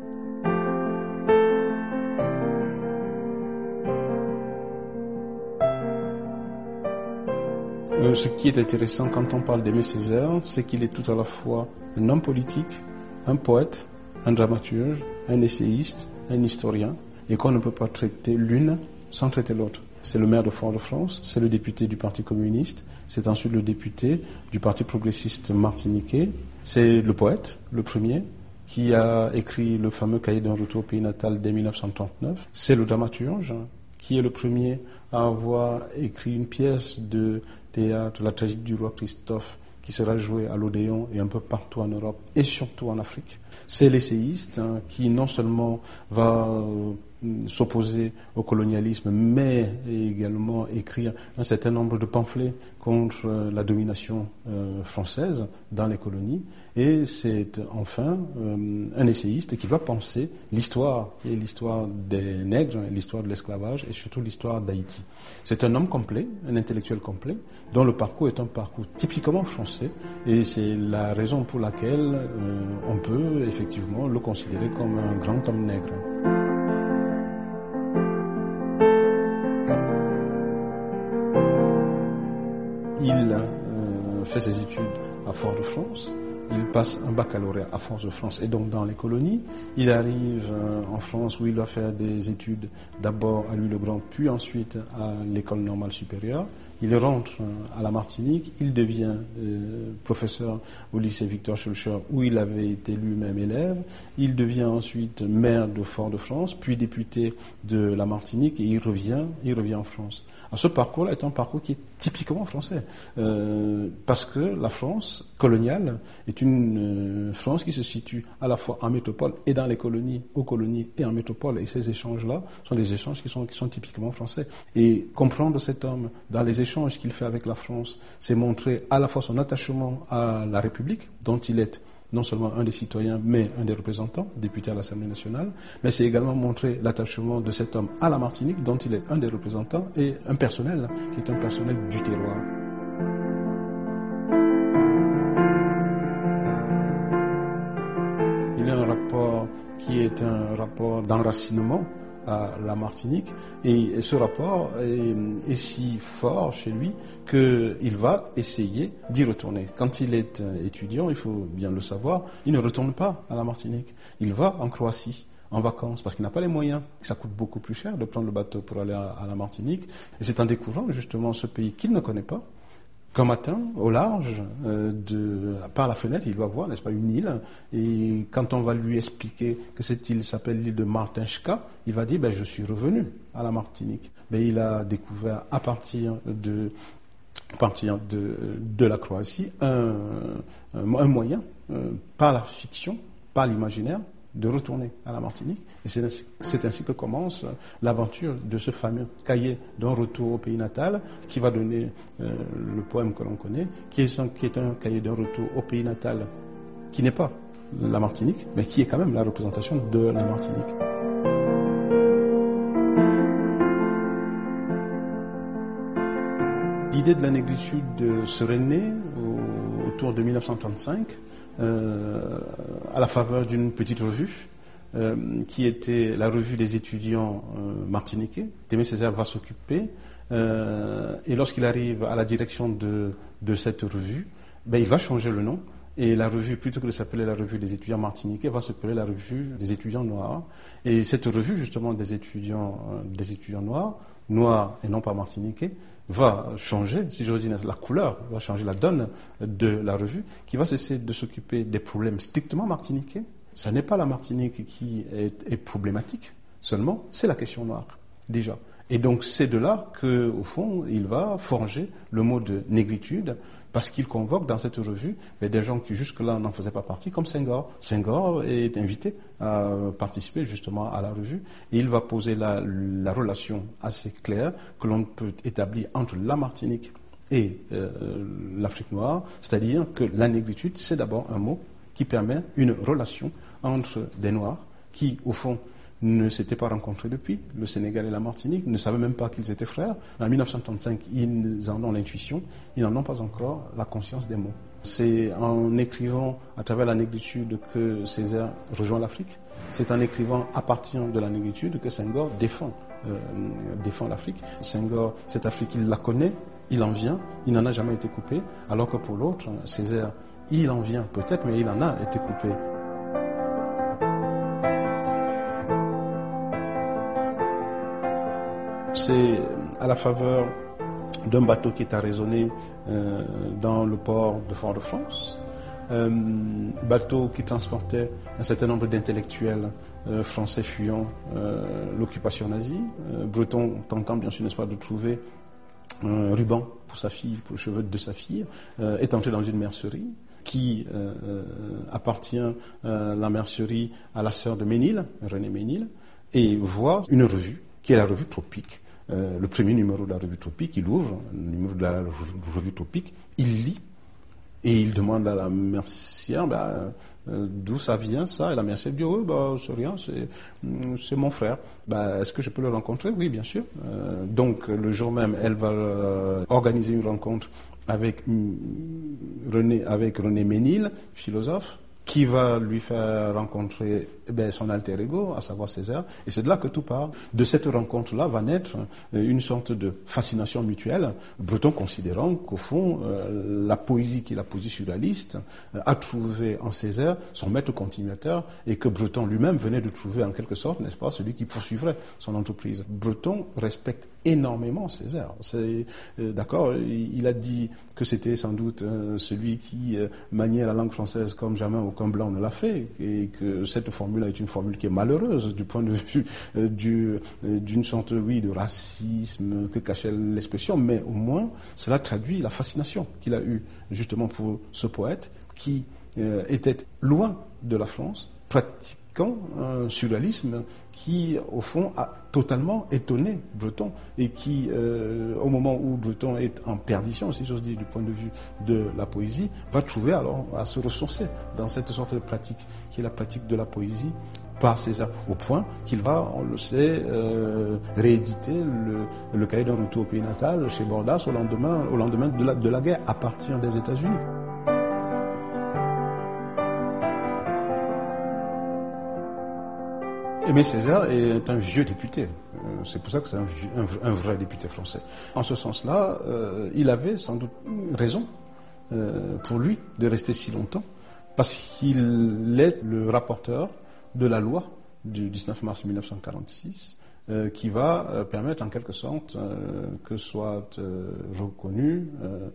Ce qui est intéressant quand on parle d'Aimé Césaire, c'est qu'il est tout à la fois un homme politique, un poète, un dramaturge, un essayiste, un historien, et qu'on ne peut pas traiter l'une sans traiter l'autre. C'est le maire de Fort-de-France, c'est le député du Parti communiste, c'est ensuite le député du Parti progressiste martiniquais, c'est le poète, le premier, qui a écrit le fameux cahier d'un retour au pays natal dès 1939, c'est le dramaturge, qui est le premier à avoir écrit une pièce de théâtre, la tragédie du roi Christophe, qui sera jouée à l'Odéon et un peu partout en Europe et surtout en Afrique. C'est l'essayiste qui non seulement va s'opposer au colonialisme, mais également écrire un certain nombre de pamphlets contre la domination française dans les colonies. Et c'est enfin un essayiste qui va penser l'histoire, qui est l'histoire des nègres, l'histoire de l'esclavage et surtout l'histoire d'Haïti. C'est un homme complet, un intellectuel complet, dont le parcours est un parcours typiquement français, et c'est la raison pour laquelle on peut effectivement le considérer comme un grand homme nègre. Il fait ses études à Fort-de-France. Il passe un baccalauréat à Fort-de-France et donc dans les colonies. Il arrive en France où il va faire des études d'abord à Louis-le-Grand, puis ensuite à l'école normale supérieure. Il rentre à la Martinique, il devient professeur au lycée Victor Schœlcher où il avait été lui-même élève. Il devient ensuite maire de Fort-de-France, puis député de la Martinique et il revient en France. Alors, ce parcours-là est un parcours qui est typiquement français parce que la France coloniale est une France qui se situe à la fois en métropole et dans les colonies, aux colonies et en métropole. Et ces échanges-là sont des échanges qui sont typiquement français. Et comprendre cet homme dans les échanges qu'il fait avec la France, c'est montrer à la fois son attachement à la République, dont il est non seulement un des citoyens, mais un des représentants, député à l'Assemblée nationale, mais c'est également montrer l'attachement de cet homme à la Martinique, dont il est un des représentants, et un personnel, qui est un personnel du terroir. Il y a un rapport qui est un rapport d'enracinement à la Martinique, et ce rapport est si fort chez lui qu'il va essayer d'y retourner. Quand il est étudiant, il faut bien le savoir, il ne retourne pas à la Martinique, il va en Croatie en vacances parce qu'il n'a pas les moyens, ça coûte beaucoup plus cher de prendre le bateau pour aller à la Martinique, et c'est en découvrant justement ce pays qu'il ne connaît pas qu'un matin, au large, par la fenêtre, il va voir, n'est-ce pas, une île. Et quand on va lui expliquer que cette île s'appelle l'île de Martinshka, il va dire, je suis revenu à la Martinique. Mais il a découvert à partir de la Croatie un moyen, par la fiction, par l'imaginaire, de retourner à la Martinique. Et c'est ainsi que commence l'aventure de ce fameux cahier d'un retour au pays natal qui va donner le poème que l'on connaît, qui est un cahier d'un retour au pays natal qui n'est pas la Martinique, mais qui est quand même la représentation de la Martinique. L'idée de la négritude serait née autour de 1935, à la faveur d'une petite revue qui était la revue des étudiants martiniquais. Aimé Césaire va s'occuper et lorsqu'il arrive à la direction de cette revue, il va changer le nom et la revue, plutôt que de s'appeler la revue des étudiants martiniquais, va s'appeler la revue des étudiants noirs. Et cette revue justement des étudiants noirs et non pas martiniquais, va changer, si j'ose dire, la couleur, va changer la donne de la revue, qui va cesser de s'occuper des problèmes strictement martiniquais. Ce n'est pas la Martinique qui est problématique seulement, c'est la question noire, déjà. Et donc c'est de là qu'au fond, il va forger le mot de négritude, parce qu'il convoque dans cette revue des gens qui jusque-là n'en faisaient pas partie, comme Senghor. Senghor est invité à participer justement à la revue, et il va poser la relation assez claire que l'on peut établir entre la Martinique et l'Afrique noire, c'est-à-dire que la négritude, c'est d'abord un mot qui permet une relation entre des Noirs qui, au fond, ne s'étaient pas rencontrés depuis. Le Sénégal et la Martinique ne savaient même pas qu'ils étaient frères. En 1935, ils en ont l'intuition, ils n'en ont pas encore la conscience des mots. C'est en écrivant à travers la négritude que Césaire rejoint l'Afrique. C'est en écrivant à partir de la négritude que Senghor défend l'Afrique. Senghor, cette Afrique, il la connaît, il en vient, il n'en a jamais été coupé, alors que pour l'autre, Césaire, il en vient peut-être, mais il en a été coupé. C'est à la faveur d'un bateau qui est arraisonné dans le port de Fort-de-France, bateau qui transportait un certain nombre d'intellectuels français fuyant l'occupation nazie. Breton tentant bien sûr, n'est-ce pas, de trouver un ruban pour sa fille, pour le cheveu de sa fille, est entré dans une mercerie qui appartient, la mercerie, à la sœur de Ménil, René Ménil. et voit une revue, qui est la revue Tropique. Le premier numéro de la revue Tropique, il ouvre, le numéro de la revue Tropique, il lit, et il demande à la mercière, d'où ça vient ça? Et la mercière dit, c'est rien, c'est mon frère. Est-ce que je peux le rencontrer? Oui, bien sûr. Donc le jour même, elle va organiser une rencontre avec René Ménil, philosophe, qui va lui faire rencontrer son alter ego, à savoir Césaire. Et c'est de là que tout part. De cette rencontre-là va naître une sorte de fascination mutuelle, Breton considérant qu'au fond, la poésie qui est la poésie surréaliste a trouvé en Césaire son maître continuateur, et que Breton lui-même venait de trouver en quelque sorte, n'est-ce pas, celui qui poursuivrait son entreprise. Breton respecte énormément Césaire. D'accord, il a dit que c'était sans doute celui qui maniait la langue française comme jamais aucun blanc ne l'a fait, et que cette formule est une formule qui est malheureuse du point de vue d'une sorte, de racisme que cachait l'expression, mais au moins cela traduit la fascination qu'il a eue justement pour ce poète qui était loin de la France, pratiquant un surréalisme qui, au fond, a totalement étonné Breton, et qui, au moment où Breton est en perdition, si j'ose dire, du point de vue de la poésie, va trouver alors à se ressourcer dans cette sorte de pratique, qui est la pratique de la poésie par Césaire, au point qu'il va, on le sait, rééditer le cahier d'un retour au pays natal chez Bordas au lendemain de la guerre, à partir des États-Unis. Aimé Césaire est un vieux député. C'est pour ça que c'est un vrai député français. En ce sens-là, il avait sans doute raison pour lui de rester si longtemps, parce qu'il est le rapporteur de la loi du 19 mars 1946 qui va permettre en quelque sorte que soit reconnue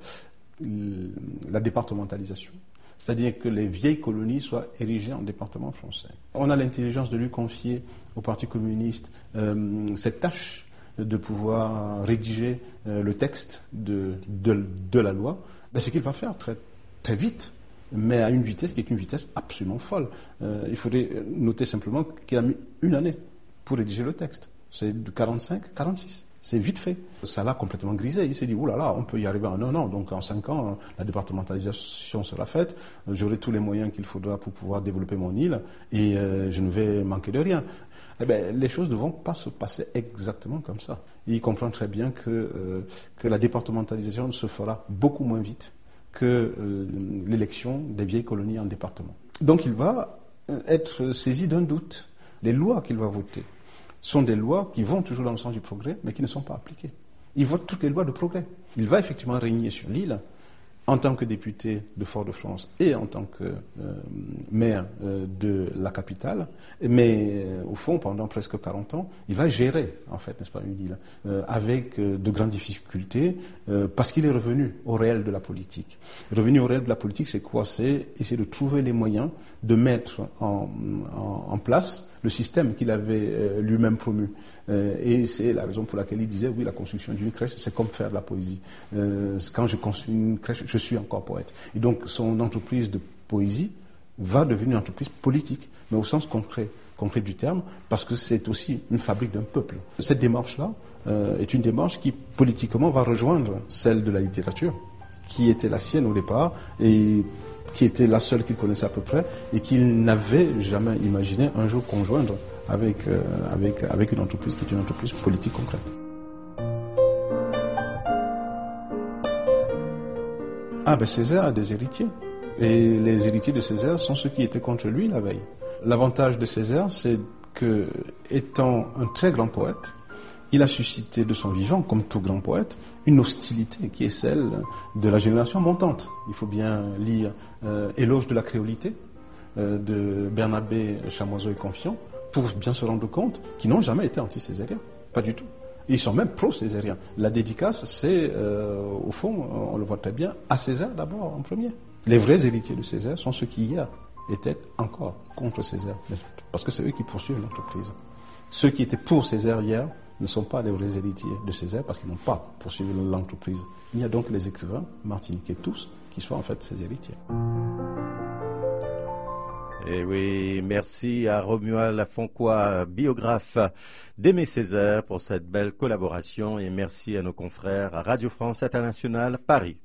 la départementalisation. C'est-à-dire que les vieilles colonies soient érigées en départements français. On a l'intelligence de lui confier au Parti communiste cette tâche de pouvoir rédiger le texte de la loi. Ce qu'il va faire très, très vite, mais à une vitesse qui est une vitesse absolument folle. Il faudrait noter simplement qu'il a mis une année pour rédiger le texte. C'est de 45, 46. C'est vite fait. Ça l'a complètement grisé. Il s'est dit, on peut y arriver en 1 an. Donc en 5 ans, la départementalisation sera faite. J'aurai tous les moyens qu'il faudra pour pouvoir développer mon île. Et je ne vais manquer de rien. Les choses ne vont pas se passer exactement comme ça. Il comprend très bien que la départementalisation se fera beaucoup moins vite que l'élection des vieilles colonies en département. Donc il va être saisi d'un doute. Les lois qu'il va voter sont des lois qui vont toujours dans le sens du progrès, mais qui ne sont pas appliquées. Il vote toutes les lois de progrès. Il va effectivement régner sur l'île en tant que député de Fort-de-France et en tant que maire de la capitale, mais au fond, pendant presque 40 ans, il va gérer, en fait, n'est-ce pas, une île, avec de grandes difficultés, parce qu'il est revenu au réel de la politique. Revenu au réel de la politique, c'est quoi? C'est essayer de trouver les moyens de mettre en place le système qu'il avait lui-même promu. Et c'est la raison pour laquelle il disait, la construction d'une crèche, c'est comme faire de la poésie. Quand je construis une crèche, je suis encore poète. Et donc, son entreprise de poésie va devenir une entreprise politique, mais au sens concret du terme, parce que c'est aussi une fabrique d'un peuple. Cette démarche-là est une démarche qui, politiquement, va rejoindre celle de la littérature, qui était la sienne au départ, et qui était la seule qu'il connaissait à peu près, et qu'il n'avait jamais imaginé un jour conjoindre avec une entreprise qui est une entreprise politique concrète. Césaire a des héritiers. Et les héritiers de Césaire sont ceux qui étaient contre lui la veille. L'avantage de Césaire, c'est que, étant un très grand poète, il a suscité de son vivant, comme tout grand poète, une hostilité qui est celle de la génération montante. Il faut bien lire Éloge de la créolité de Bernabé, Chamoiseau et Confiant pour bien se rendre compte qu'ils n'ont jamais été anti-césariens. Pas du tout. Ils sont même pro-césariens. La dédicace, c'est, au fond, on le voit très bien, à Césaire d'abord en premier. Les vrais héritiers de Césaire sont ceux qui hier étaient encore contre Césaire, parce que c'est eux qui poursuivent l'entreprise. Ceux qui étaient pour Césaire hier ne sont pas les vrais héritiers de Césaire parce qu'ils n'ont pas poursuivi l'entreprise. Il y a donc les écrivains martiniquais tous qui sont en fait ses héritiers. Et oui, merci à Romuald Foncois, biographe d'Aimé Césaire, pour cette belle collaboration, et merci à nos confrères à Radio France Internationale Paris.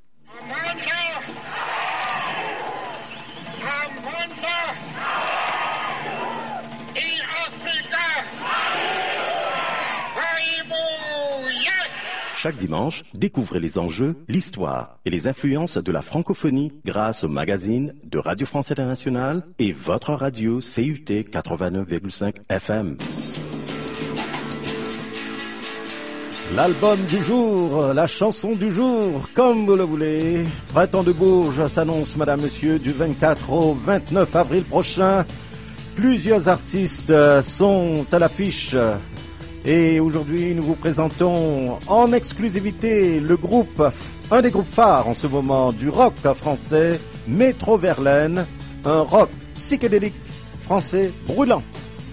Chaque dimanche, découvrez les enjeux, l'histoire et les influences de la francophonie grâce au magazine de Radio France Internationale et votre radio CUT 89,5 FM. L'album du jour, la chanson du jour, comme vous le voulez. Printemps de Bourges s'annonce, madame, monsieur, du 24 au 29 avril prochain. Plusieurs artistes sont à l'affiche. Et aujourd'hui, nous vous présentons en exclusivité le groupe, un des groupes phares en ce moment du rock français, Métro Verlaine, un rock psychédélique français brûlant.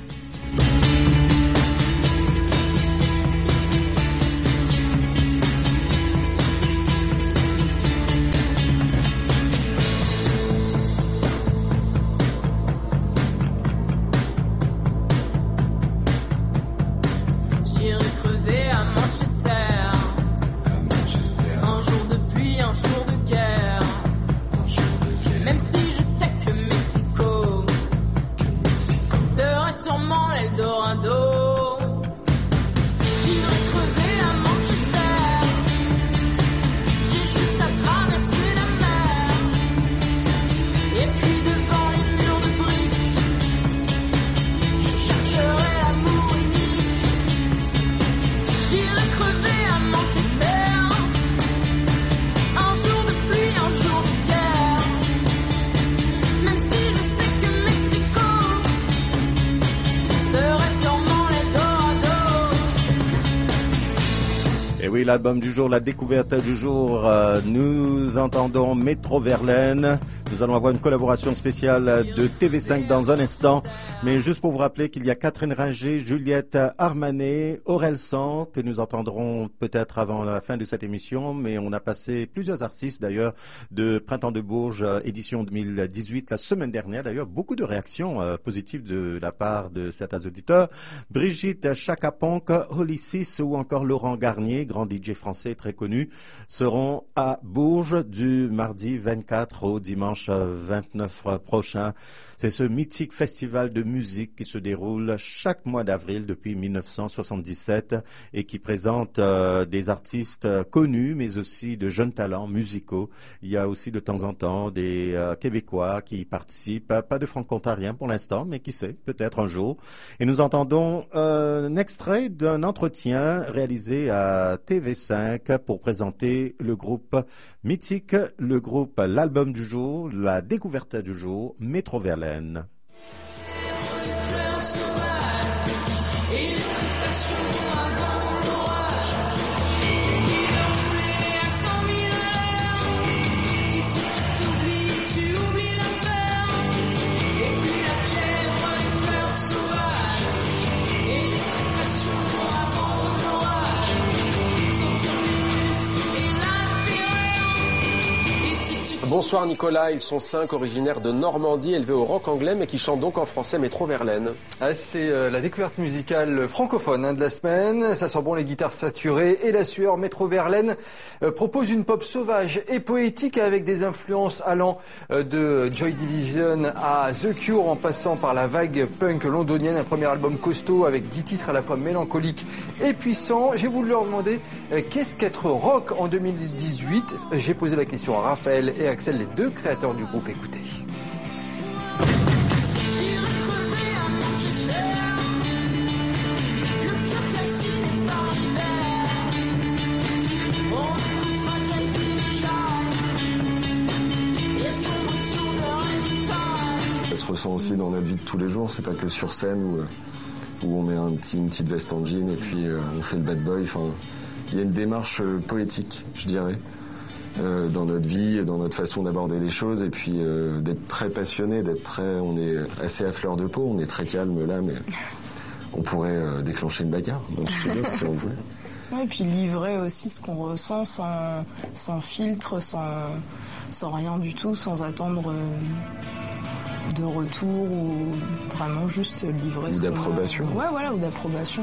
L'album du jour, la découverte du jour, nous entendons Métro Verlaine. Nous allons avoir une collaboration spéciale de TV5 dans un instant. Mais juste pour vous rappeler qu'il y a Catherine Ringer, Juliette Armanet, Aurel San, que nous entendrons peut-être avant la fin de cette émission. Mais on a passé plusieurs artistes d'ailleurs de Printemps de Bourges, édition 2018, la semaine dernière. D'ailleurs, beaucoup de réactions positives de la part de certains auditeurs. Brigitte Chacaponc, Holycis ou encore Laurent Garnier, grand DJ français très connu, seront à Bourges du mardi 24 au dimanche 29 prochain. C'est ce mythique festival de musique qui se déroule chaque mois d'avril depuis 1977 et qui présente des artistes connus mais aussi de jeunes talents musicaux. Il y a aussi de temps en temps des Québécois qui y participent, pas de franco-ontariens pour l'instant, mais qui sait, peut-être un jour. Et nous entendons un extrait d'un entretien réalisé à TV5 pour présenter le groupe mythique, le groupe L'Album du jour, la découverte du jour, Métro Verlaine. Bonsoir Nicolas, ils sont 5 originaires de Normandie, élevés au rock anglais, mais qui chantent donc en français Métro Verlaine. Ah, c'est la découverte musicale francophone de la semaine. Ça sent bon les guitares saturées et la sueur. Métro Verlaine propose une pop sauvage et poétique avec des influences allant de Joy Division à The Cure en passant par la vague punk londonienne. Un premier album costaud avec 10 titres à la fois mélancoliques et puissants. J'ai voulu leur demander qu'est-ce qu'être rock en 2018. J'ai posé la question à Raphaël et Axel, les deux créateurs du groupe. Écoutez. Ça se ressent aussi dans notre vie de tous les jours, c'est pas que sur scène où on met une petite veste en jean et puis on fait le bad boy. Enfin, il y a une démarche poétique, je dirais, dans notre vie, dans notre façon d'aborder les choses, et puis d'être très passionné, on est assez à fleur de peau, on est très calme là, mais on pourrait déclencher une bagarre dans le studio si on voulait. Ouais, et puis livrer aussi ce qu'on ressent sans filtre, sans rien du tout, sans attendre de retour ou vraiment juste livrer. Ou d'approbation. Ouais, voilà, ou d'approbation.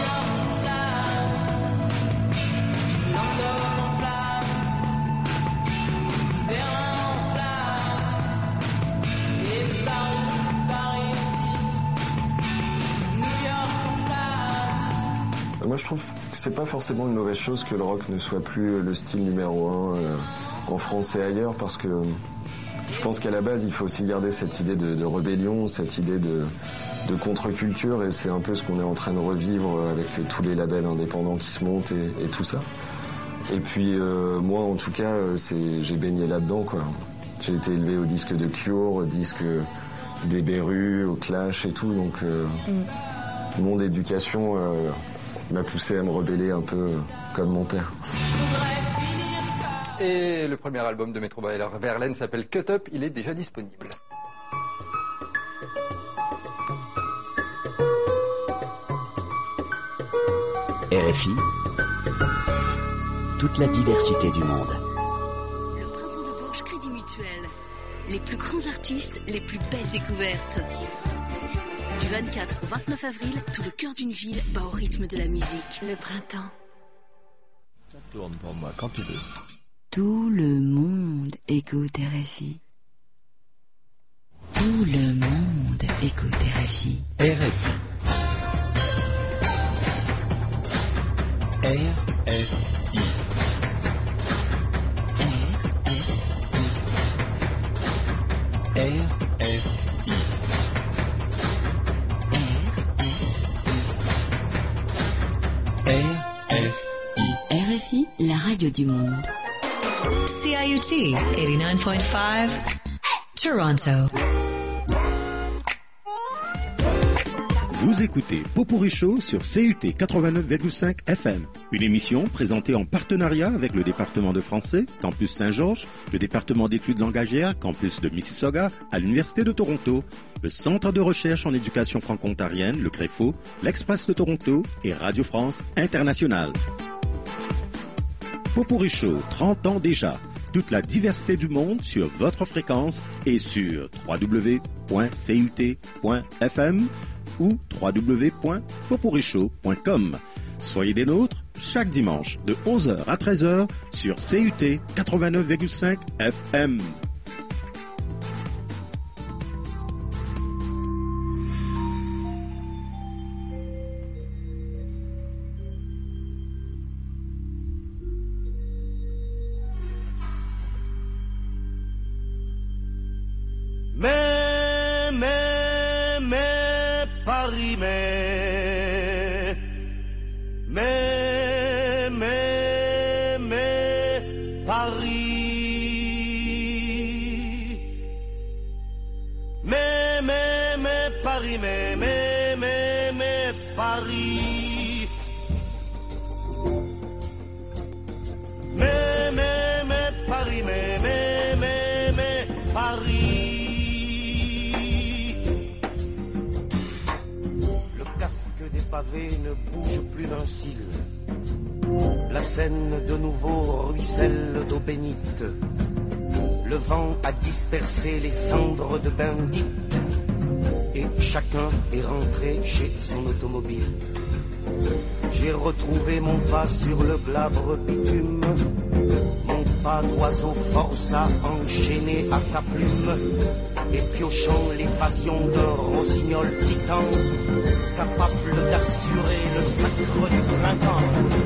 Moi, je trouve que c'est pas forcément une mauvaise chose que le rock ne soit plus le style numéro 1 en France et ailleurs, parce que je pense qu'à la base, il faut aussi garder cette idée de rébellion, cette idée de contre-culture, et c'est un peu ce qu'on est en train de revivre avec tous les labels indépendants qui se montent et tout ça. Et puis, moi, en tout cas, j'ai baigné là-dedans, quoi. J'ai été élevé au disque de Cure, au disque des Berus, au Clash et tout, donc mon éducation m'a poussé à me rebeller un peu comme mon père. Et le premier album de Metro-Verlaine s'appelle Cut Up, il est déjà disponible. RFI, toute la diversité du monde. Le printemps de Bourges Crédit Mutuel. Les plus grands artistes, les plus belles découvertes. Du 24 au 29 avril, tout le cœur d'une ville bat au rythme de la musique. Le printemps. Ça tourne pour moi quand tu veux. Tout le monde écoute RFI. Tout le monde écoute RFI. RFI. RFI. RFI, la radio du monde. CIUT 89.5 Toronto. Vous écoutez Popurrí Show sur CUT 89,5 FM, une émission présentée en partenariat avec le département de français, Campus Saint-Georges, le département d'études langagières, Campus de Mississauga, à l'Université de Toronto, le Centre de recherche en éducation franco-ontarienne, le CREFO, l'Express de Toronto et Radio France Internationale. Popurrí Show, 30 ans déjà. Toute la diversité du monde sur votre fréquence et sur www.cut.fm ou www.popurrishow.com. Soyez des nôtres chaque dimanche de 11h à 13h sur CUT 89,5 FM. Paris, ne bouge plus d'un cil. La Seine de nouveau ruisselle d'eau bénite. Le vent a dispersé les cendres de Bendit. Et chacun est rentré chez son automobile. J'ai retrouvé mon pas sur le glabre bitume. Mon pas d'oiseau forçat enchaîné à sa plume. Et piochant les passions d'un rossignol titan, capable d'assurer le sacre du printemps.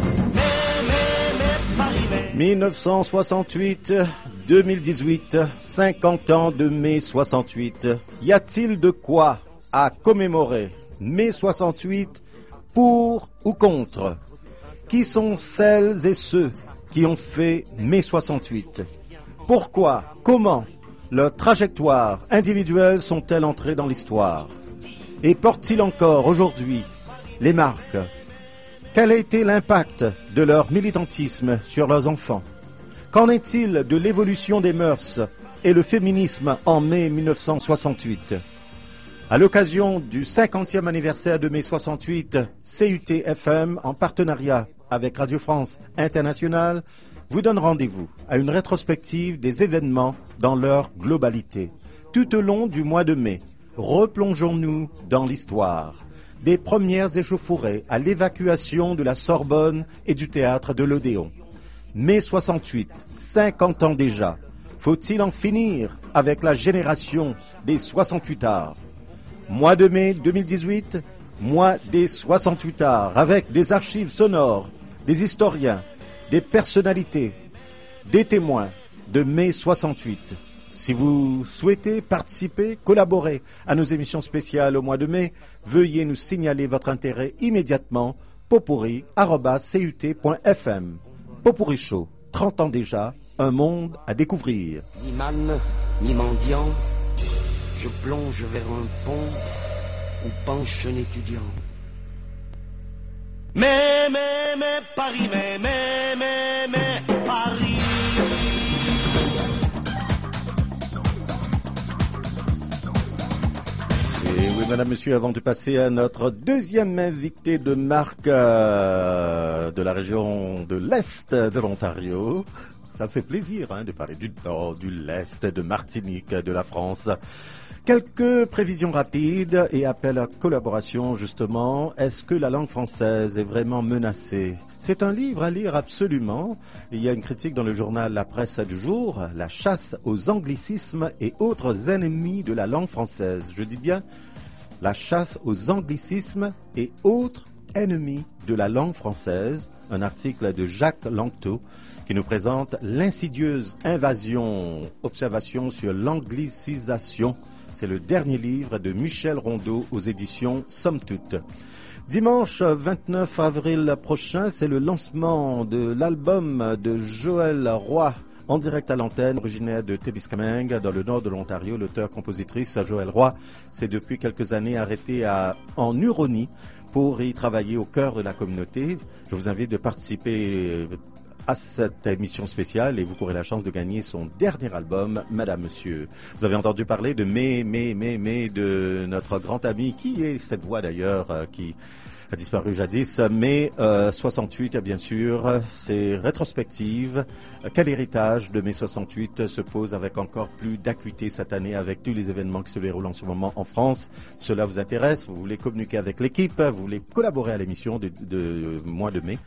Paris, 1968, 2018, 50 ans de mai 68. Y a-t-il de quoi à commémorer mai 68, pour ou contre? Qui sont celles et ceux qui ont fait mai 68? Pourquoi? Comment? Leurs trajectoires individuelles sont-elles entrées dans l'histoire? Et portent-ils encore aujourd'hui les marques? Quel a été l'impact de leur militantisme sur leurs enfants? Qu'en est-il de l'évolution des mœurs et le féminisme en mai 1968? À l'occasion du 50e anniversaire de mai 68, CUT-FM, en partenariat avec Radio France Internationale, vous donne rendez-vous à une rétrospective des événements dans leur globalité. Tout au long du mois de mai, replongeons-nous dans l'histoire. Des premières échauffourées à l'évacuation de la Sorbonne et du théâtre de l'Odéon. Mai 68, 50 ans déjà. Faut-il en finir avec la génération des 68ards? Mois de mai 2018, mois des 68ards, avec des archives sonores, des historiens, des personnalités, des témoins de mai 68. Si vous souhaitez participer, collaborer à nos émissions spéciales au mois de mai, veuillez nous signaler votre intérêt immédiatement. popurri@cut.fm. Popurri Show, 30 ans déjà, un monde à découvrir. Ni manne, ni mendiant, je plonge vers un pont où penche un étudiant. Mais, Paris, mais, Paris. Et oui, madame, monsieur, avant de passer à notre deuxième invité de marque de la région de l'Est de l'Ontario, ça me fait plaisir de parler du Nord, du l'Est, de Martinique, de la France. Quelques prévisions rapides et appels à collaboration, justement. Est-ce que la langue française est vraiment menacée? C'est un livre à lire absolument. Il y a une critique dans le journal La Presse du jour, La chasse aux anglicismes et autres ennemis de la langue française. Je dis bien La chasse aux anglicismes et autres ennemis de la langue française. Un article de Jacques Langteau qui nous présente l'insidieuse invasion, observation sur l'anglicisation. C'est le dernier livre de Michel Rondeau aux éditions Somme Toute. Dimanche 29 avril prochain, c'est le lancement de l'album de Joël Roy en direct à l'antenne, originaire de Témiscamingue, dans le nord de l'Ontario. L'auteur-compositrice Joël Roy s'est depuis quelques années arrêtée en Huronie pour y travailler au cœur de la communauté. Je vous invite de participer à cette émission spéciale et vous aurez la chance de gagner son dernier album, Madame, Monsieur. Vous avez entendu parler de mai de notre grand ami, qui est cette voix d'ailleurs qui a disparu jadis, mai 68 bien sûr, c'est rétrospective. Quel héritage de mai 68 se pose avec encore plus d'acuité cette année avec tous les événements qui se déroulent en ce moment en France? Cela vous intéresse? Vous voulez communiquer avec l'équipe? Vous voulez collaborer à l'émission de mois de mai?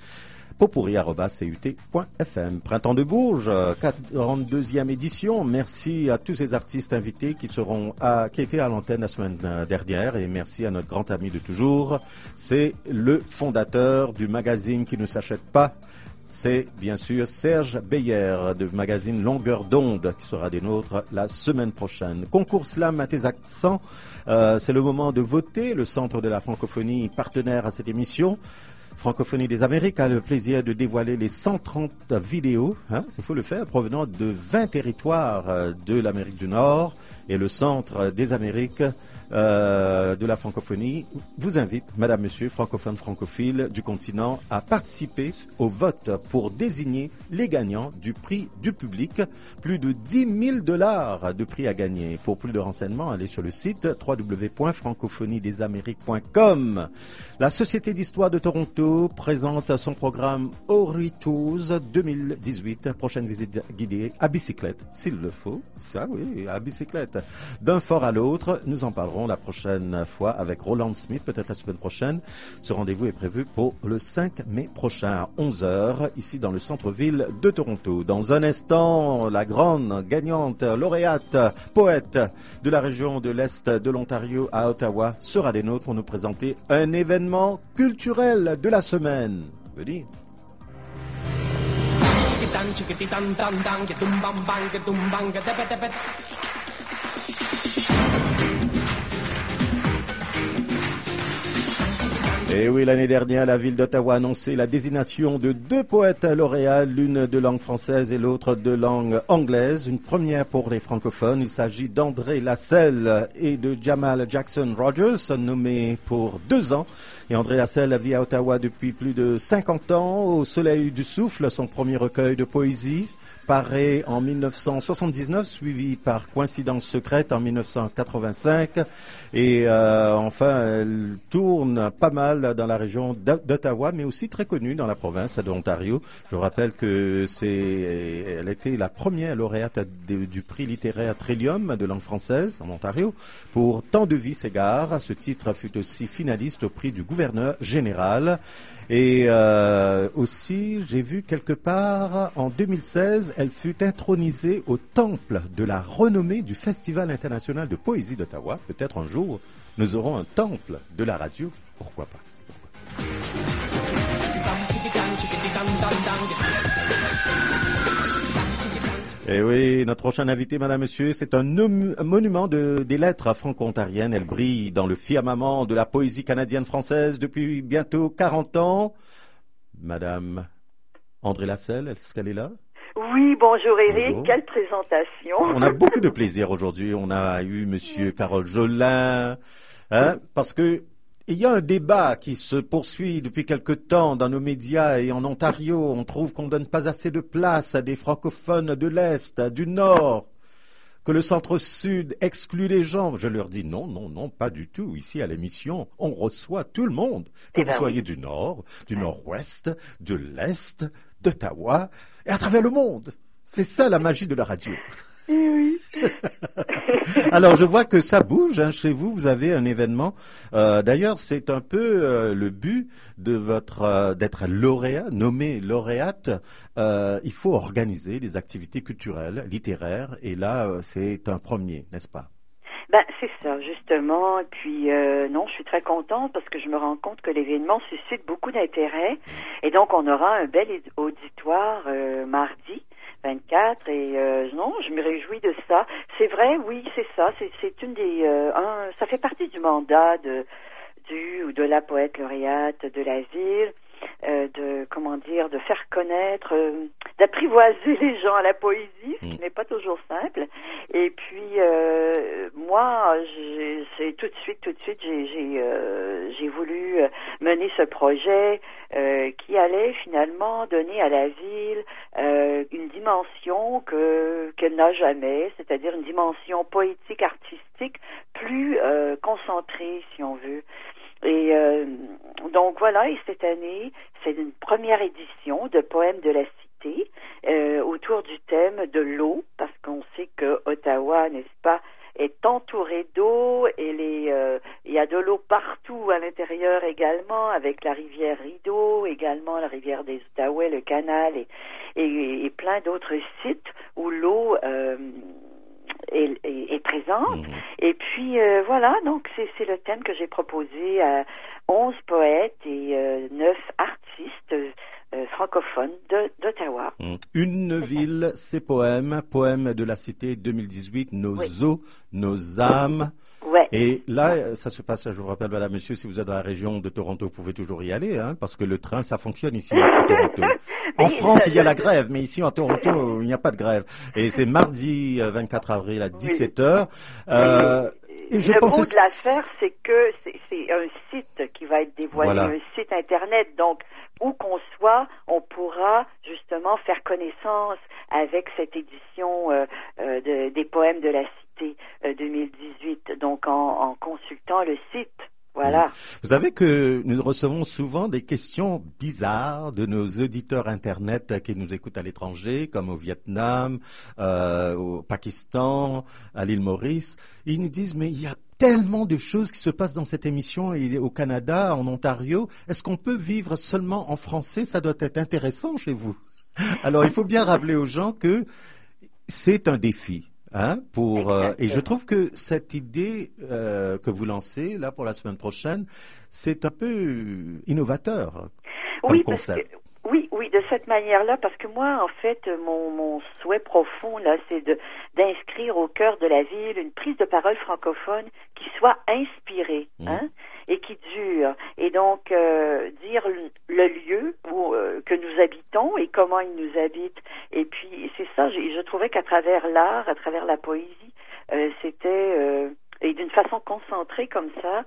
popurri@cut.fm. Printemps de Bourges, 42e édition. Merci à tous ces artistes invités qui étaient à l'antenne la semaine dernière, et merci à notre grand ami de toujours. C'est le fondateur du magazine qui ne s'achète pas. C'est bien sûr Serge Beyer du magazine Longueur d'onde qui sera des nôtres la semaine prochaine. Concours Slam à tes accents, c'est le moment de voter. Le Centre de la francophonie, partenaire à cette émission, Francophonie des Amériques, a le plaisir de dévoiler les 130 vidéos, il faut le faire, provenant de 20 territoires de l'Amérique du Nord, et le Centre des Amériques de la francophonie vous invite, madame, monsieur, francophones, francophiles du continent, à participer au vote pour désigner les gagnants du prix du public. Plus de 10 000 $ de prix à gagner. Pour plus de renseignements, allez sur le site www.francophoniedésamériques.com. La Société d'Histoire de Toronto présente son programme Auritours 2018. Prochaine visite guidée à bicyclette, s'il le faut. Ça oui, à bicyclette. D'un fort à l'autre, nous en parlerons la prochaine fois avec Roland Smith, peut-être la semaine prochaine. Ce rendez-vous est prévu pour le 5 mai prochain à 11h, ici dans le centre-ville de Toronto. Dans un instant, la grande gagnante, lauréate, poète de la région de l'Est de l'Ontario à Ottawa sera des nôtres pour nous présenter un événement culturel de la semaine. Venez. Et oui, l'année dernière, la ville d'Ottawa a annoncé la désignation de 2 poètes lauréats, l'une de langue française et l'autre de langue anglaise. Une première pour les francophones. Il s'agit d'André Lasselle et de Jamal Jackson Rogers, nommés pour 2 ans. Et André Lasselle vit à Ottawa depuis plus de 50 ans. Au Soleil du Souffle, son premier recueil de poésie, paraît en 1979, suivi par Coïncidence secrète en 1985. Et enfin, elle tourne pas mal dans la région d'Ottawa, mais aussi très connue dans la province de l'Ontario. Je vous rappelle que elle était la première lauréate du prix littéraire Trillium de langue française en Ontario pour Tant de vie s'égare. Ce titre fut aussi finaliste au prix du gouverneur général. Et aussi, j'ai vu quelque part, en 2016, elle fut intronisée au temple de la renommée du Festival international de poésie d'Ottawa. Peut-être un jour, nous aurons un temple de la radio. Pourquoi pas? Et oui, notre prochain invité, madame, monsieur, c'est un monument des lettres franco-ontariennes. Elle brille dans le firmament de la poésie canadienne-française depuis bientôt 40 ans. Madame André Lasselle, est-ce qu'elle est là? Oui, bonjour Eric, bonjour. Quelle présentation. On a beaucoup de plaisir aujourd'hui. On a eu monsieur Carole Jolin, parce que il y a un débat qui se poursuit depuis quelque temps dans nos médias et en Ontario. On trouve qu'on ne donne pas assez de place à des francophones de l'Est, du Nord, que le Centre-Sud exclut les gens. Je leur dis non, pas du tout. Ici, à l'émission, on reçoit tout le monde. Que vous soyez du Nord, du Nord-Ouest, de l'Est, d'Ottawa et à travers le monde. C'est ça la magie de la radio. Oui. Alors, je vois que ça bouge chez vous. Vous avez un événement. D'ailleurs, c'est un peu le but de d'être lauréat, nommé lauréate. Il faut organiser des activités culturelles, littéraires. Et là, c'est un premier, n'est-ce pas? Ben, c'est ça, justement. Et puis, non, je suis très contente parce que je me rends compte que l'événement suscite beaucoup d'intérêt. Et donc, on aura un bel auditoire mardi 24 et non, je me réjouis de ça. C'est vrai, oui, c'est ça. C'est une des ça fait partie du mandat de la poète lauréate de la ville, de faire connaître, d'apprivoiser les gens à la poésie, ce qui n'est pas toujours simple. Et puis moi, tout de suite, j'ai voulu mener ce projet qui allait finalement donner à la ville une dimension qu'elle n'a jamais, c'est-à-dire une dimension poétique, artistique, plus concentrée, si on veut. Et donc voilà, et cette année, c'est une première édition de Poèmes de la Cité autour du thème de l'eau, parce qu'on sait que Ottawa, n'est-ce pas, est entouré d'eau et il y a de l'eau partout à l'intérieur également, avec la rivière Rideau, également la rivière des Outaouais, le canal et plein d'autres sites où l'eau est présente. Et puis voilà, donc c'est le thème que j'ai proposé à 11 poètes et 9 artistes francophones d'Ottawa. Une ville, ses poèmes de la Cité 2018, nos eaux, nos âmes. Ouais. Et là, ça se passe, je vous rappelle, madame, monsieur, si vous êtes dans la région de Toronto, vous pouvez toujours y aller, parce que le train, ça fonctionne ici à Toronto. En France, il y a la grève, mais ici, en Toronto, il n'y a pas de grève. Et c'est mardi 24 avril à 17h. Et le bout de l'affaire, c'est que c'est un site qui va être dévoilé, voilà. Un site Internet. Donc, où qu'on soit, on pourra justement faire connaissance avec cette édition des Poèmes de la Cité 2018. Donc, en consultant le site. Voilà. Vous savez que nous recevons souvent des questions bizarres de nos auditeurs Internet qui nous écoutent à l'étranger, comme au Vietnam, au Pakistan, à l'île Maurice. Ils nous disent, mais il y a tellement de choses qui se passent dans cette émission et au Canada, en Ontario. Est-ce qu'on peut vivre seulement en français? Ça doit être intéressant chez vous. Alors, il faut bien rappeler aux gens que c'est un défi. Et je trouve que cette idée que vous lancez là pour la semaine prochaine, c'est un peu innovateur comme concept. Oui, de cette manière-là, parce que moi, en fait, mon souhait profond là, c'est d'inscrire au cœur de la ville une prise de parole francophone qui soit inspirée, et qui dure. Et donc dire le lieu où que nous habitons et comment il nous habite. Et puis c'est ça, je trouvais qu'à travers l'art, à travers la poésie, c'était et d'une façon concentrée comme ça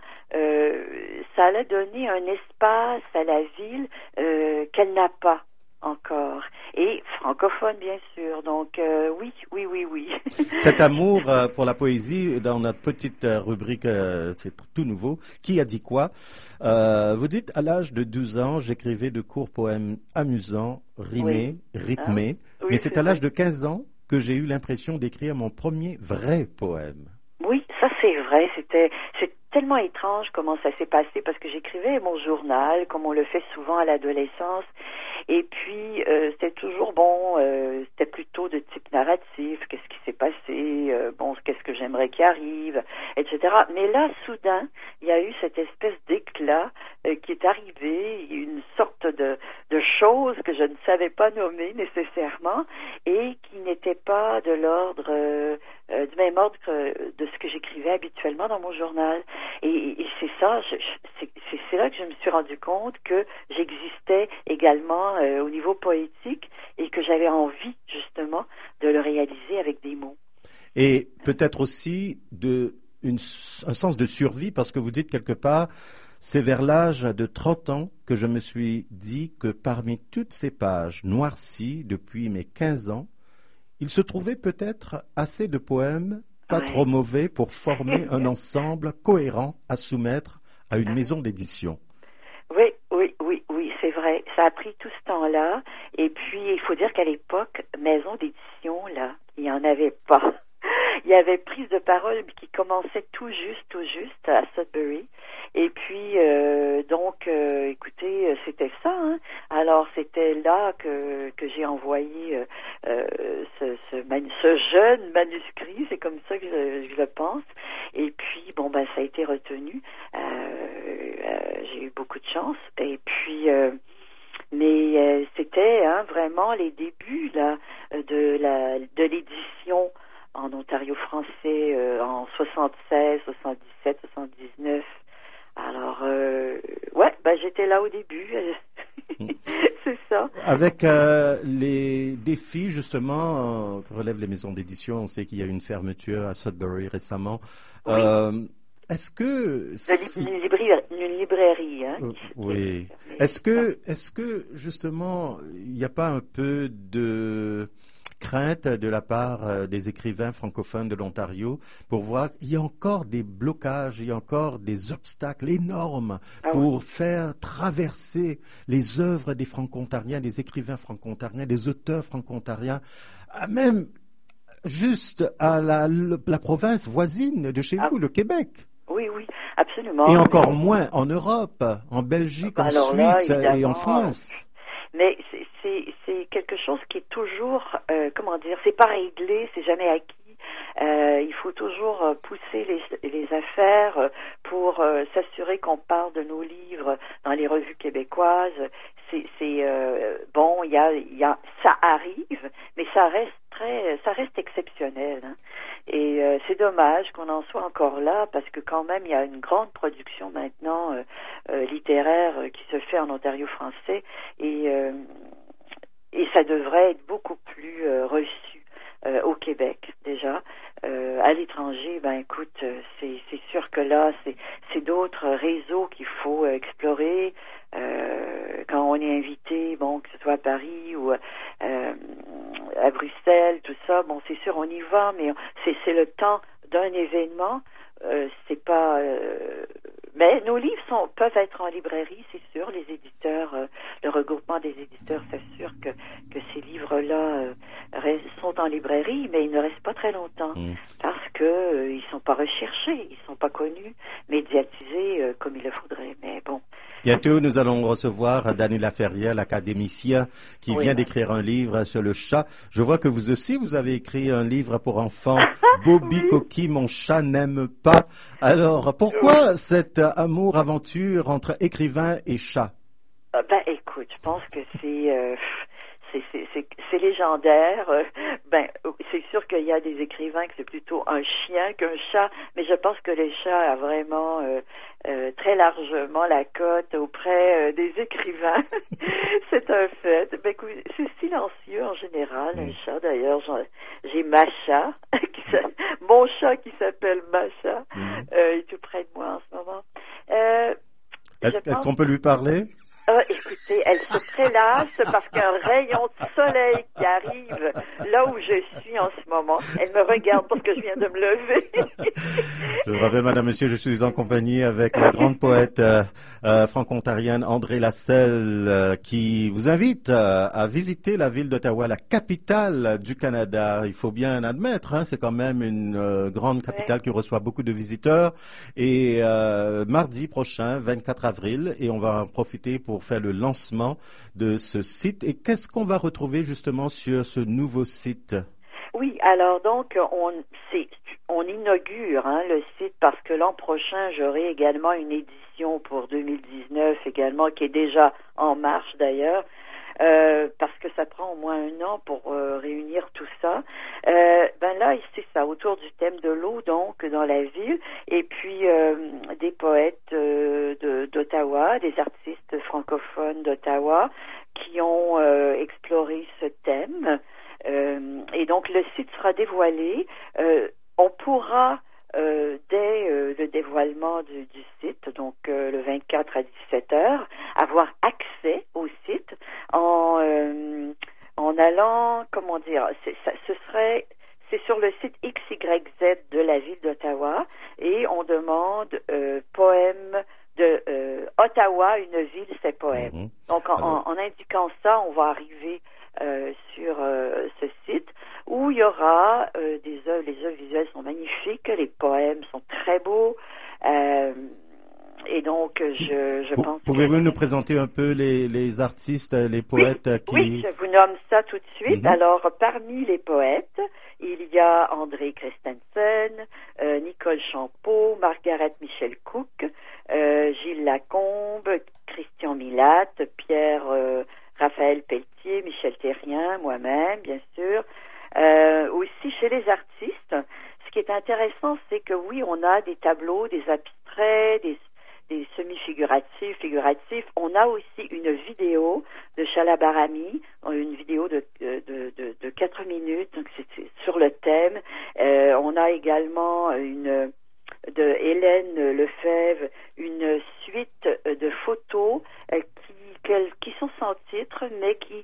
allait donner un espace à la ville qu'elle n'a pas encore. et francophone, bien sûr. Donc, oui. Cet amour pour la poésie, dans notre petite rubrique, c'est tout nouveau. Qui a dit quoi? Vous dites, à l'âge de 12 ans, j'écrivais de courts poèmes amusants, rimés, rythmés. Mais c'est à l'âge de 15 ans que j'ai eu l'impression d'écrire mon premier vrai poème. Oui, ça c'est vrai. C'est tellement étrange comment ça s'est passé parce que j'écrivais mon journal, comme on le fait souvent à l'adolescence. Et puis, c'était toujours c'était plutôt de type narratif, qu'est-ce qui s'est passé, qu'est-ce que j'aimerais qu'il arrive, etc. Mais là, soudain, il y a eu cette espèce d'éclat qui est arrivé, une sorte de chose que je ne savais pas nommer nécessairement et qui n'était pas de l'ordre, du même ordre de ce que j'écrivais habituellement dans mon journal. Et c'est ça, c'est là que je me suis rendu compte que j'existais également au niveau poétique et que j'avais envie justement de le réaliser avec des mots. Et peut-être aussi un sens de survie, parce que vous dites quelque part, c'est vers l'âge de 30 ans que je me suis dit que parmi toutes ces pages noircies depuis mes 15 ans, il se trouvait peut-être assez de poèmes pas trop mauvais pour former un ensemble cohérent à soumettre à une maison d'édition. Oui, c'est vrai. Ça a pris tout ce temps-là. Et puis, il faut dire qu'à l'époque, maison d'édition, là, il n'y en avait pas. Il y avait Prise de parole qui commençait tout juste à Sudbury. Et puis, écoutez, c'était ça. Hein? Alors, c'était là que j'ai envoyé ce jeune manuscrit. C'est comme ça que je le pense. Et puis, ça a été retenu. J'ai eu beaucoup de chance. Et puis, mais c'était vraiment les débuts là de l'édition en Ontario français en 76, 77, 79. Alors, j'étais là au début. C'est ça. Avec les défis, justement, que relèvent les maisons d'édition, on sait qu'il y a eu une fermeture à Sudbury récemment. Oui. Est-ce que... Une librairie, hein? Oui. Est-ce que, justement, il n'y a pas un peu de crainte de la part des écrivains francophones de l'Ontario pour voir qu'il y a encore des blocages, il y a encore des obstacles énormes pour faire traverser les œuvres des franco-ontariens, des écrivains franco-ontariens, des auteurs franco-ontariens, même juste à la province voisine de chez vous, le Québec. Oui, absolument. Et encore moins en Europe, en Belgique, en Suisse et en France. Mais c'est quelque chose qui est toujours, c'est pas réglé, c'est jamais acquis. Il faut toujours pousser les affaires pour s'assurer qu'on parle de nos livres dans les revues québécoises. Ça arrive, mais ça reste exceptionnel. Hein. Et c'est dommage qu'on en soit encore là, parce que quand même, il y a une grande production maintenant littéraire qui se fait en Ontario français, et ça devrait être beaucoup plus reçu au Québec déjà. À l'étranger, écoute, c'est sûr que là, c'est d'autres réseaux qu'il faut explorer. Quand on est invité, que ce soit à Paris ou à Bruxelles, tout ça, c'est sûr, on y va, mais c'est le temps d'un événement. C'est pas. Mais nos livres peuvent être en librairie, c'est sûr. Les éditeurs, le regroupement des éditeurs s'assure que ces livres-là sont en librairie, mais ils ne restent pas très longtemps parce que ils sont pas recherchés, ils sont pas connus, médiatisés comme il le faudrait. Mais bon. Bientôt, nous allons recevoir Daniela Ferrier, l'académicien, qui vient d'écrire un livre sur le chat. Je vois que vous aussi, vous avez écrit un livre pour enfants, Bobby Coquille, mon chat n'aime pas. Alors, pourquoi cet amour-aventure entre écrivain et chat? Écoute, je pense que c'est légendaire. C'est sûr qu'il y a des écrivains que c'est plutôt un chien qu'un chat, mais je pense que le chat a vraiment très largement la cote auprès des écrivains. C'est un fait. C'est silencieux en général, un chat. D'ailleurs, j'ai Macha, mon chat qui s'appelle Macha, est tout près de moi en ce moment. Est-ce qu'on peut lui parler? Écoutez, écoutez, elle se prélasse parce qu'un rayon de soleil qui arrive là où je suis en ce moment, elle me regarde parce que je viens de me lever. Je vous rappelle, madame, monsieur, je suis en compagnie avec la grande poète franco-ontarienne André Lasselle qui vous invite à visiter la ville d'Ottawa, la capitale du Canada. Il faut bien admettre, hein, c'est quand même une grande capitale qui reçoit beaucoup de visiteurs. Et mardi prochain, 24 avril, et on va en profiter pour faire le lancement de ce site. Et qu'est-ce qu'on va retrouver justement sur ce nouveau site? Oui, alors donc on inaugure le site parce que l'an prochain j'aurai également une édition pour 2019 également qui est déjà en marche d'ailleurs. Parce que ça prend au moins un an pour réunir tout ça. Là, c'est ça, autour du thème de l'eau, donc, dans la ville, et puis des poètes d'Ottawa, des artistes francophones d'Ottawa qui ont exploré ce thème. Et donc, le site sera dévoilé. On pourra dès le dévoilement du site, donc le 24 à 17h, avoir accès au site en allant, comment dire, c'est sur le site XYZ de la ville d'Ottawa et on demande poème de Ottawa, une ville, c'est poème. Donc en indiquant ça, on va arriver sur ce site où il y aura des œuvres, les œuvres visuelles sont magnifiques, les poèmes sont très beaux, et donc je pense... Pouvez-vous nous présenter un peu les artistes, les poètes qui... Oui, je vous nomme ça tout de suite. Alors, parmi les poètes, il y a André Christensen, Nicole Champeau, Margaret Michel Cook, Gilles Lacombe, Christian Milat, Pierre Raphaël Pelletier, Michel Thérien, moi-même, bien sûr. Aussi chez les artistes, ce qui est intéressant, c'est que oui, on a des tableaux, des abstraits, des semi-figuratifs, figuratifs. On a aussi une vidéo de Chalabarami, une vidéo de 4 minutes, donc c'est sur le thème. On a également de Hélène Lefebvre, une suite de photos qui sont sans titre, mais qui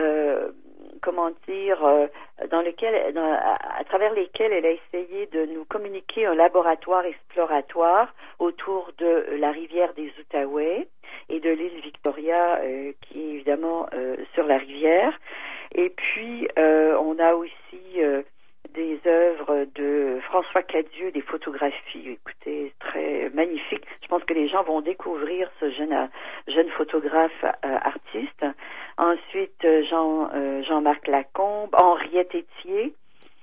à travers lesquelles elle a essayé de nous communiquer un laboratoire exploratoire autour de la rivière des Outaouais et de l'île Victoria, qui est évidemment sur la rivière. Et puis, on a aussi des œuvres de François Cadieux, des photographies, écoutez, très magnifiques. Je pense que les gens vont découvrir ce jeune photographe artiste. Ensuite, Jean-Marc Lacombe, Henriette Étier,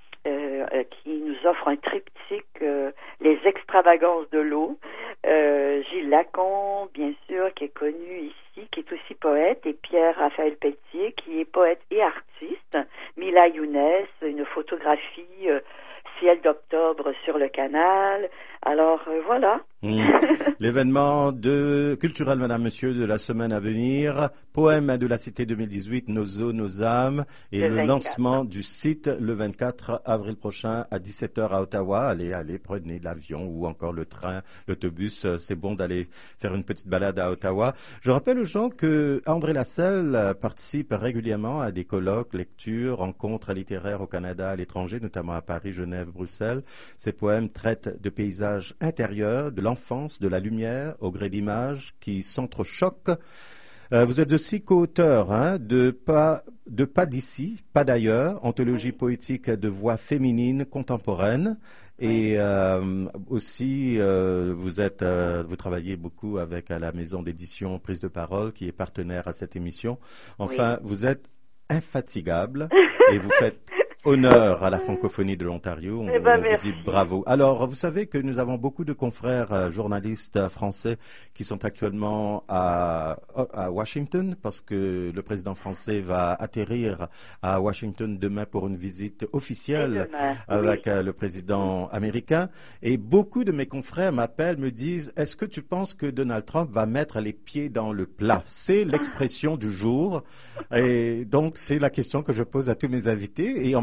qui nous offre un triptyque, Les extravagances de l'eau. Gilles Lacombe, bien sûr, qui est connu ici, qui est aussi poète, et Pierre Raphaël Pelletier, qui est poète et artiste. Mila Younes, une photographie ciel d'octobre sur le canal. Alors, voilà. L'événement culturel, madame, monsieur, de la semaine à venir, poème de la Cité 2018, Nos eaux, nos âmes, et le lancement du site le 24 avril prochain à 17h à Ottawa. Allez, prenez l'avion ou encore le train, l'autobus. C'est bon d'aller faire une petite balade à Ottawa. Je rappelle aux gens que André Lasselle participe régulièrement à des colloques, lectures, rencontres littéraires au Canada, à l'étranger, notamment à Paris, Genève, Bruxelles. Ses poèmes traitent de paysages intérieurs, de l'enfance, de la lumière, au gré d'images qui s'entrechoquent. Vous êtes aussi co-auteur de Pas d'ici, pas d'ailleurs, anthologie poétique de voix féminines contemporaines. Et aussi, vous travaillez beaucoup avec la maison d'édition Prise de Parole, qui est partenaire à cette émission. Enfin, vous êtes infatigable et vous faites honneur à la francophonie de l'Ontario. On vous dit bravo. Alors, vous savez que nous avons beaucoup de confrères journalistes français qui sont actuellement à Washington parce que le président français va atterrir à Washington demain pour une visite officielle avec le président américain. Et beaucoup de mes confrères m'appellent, me disent, est-ce que tu penses que Donald Trump va mettre les pieds dans le plat? C'est l'expression du jour. Et donc, c'est la question que je pose à tous mes invités. Et en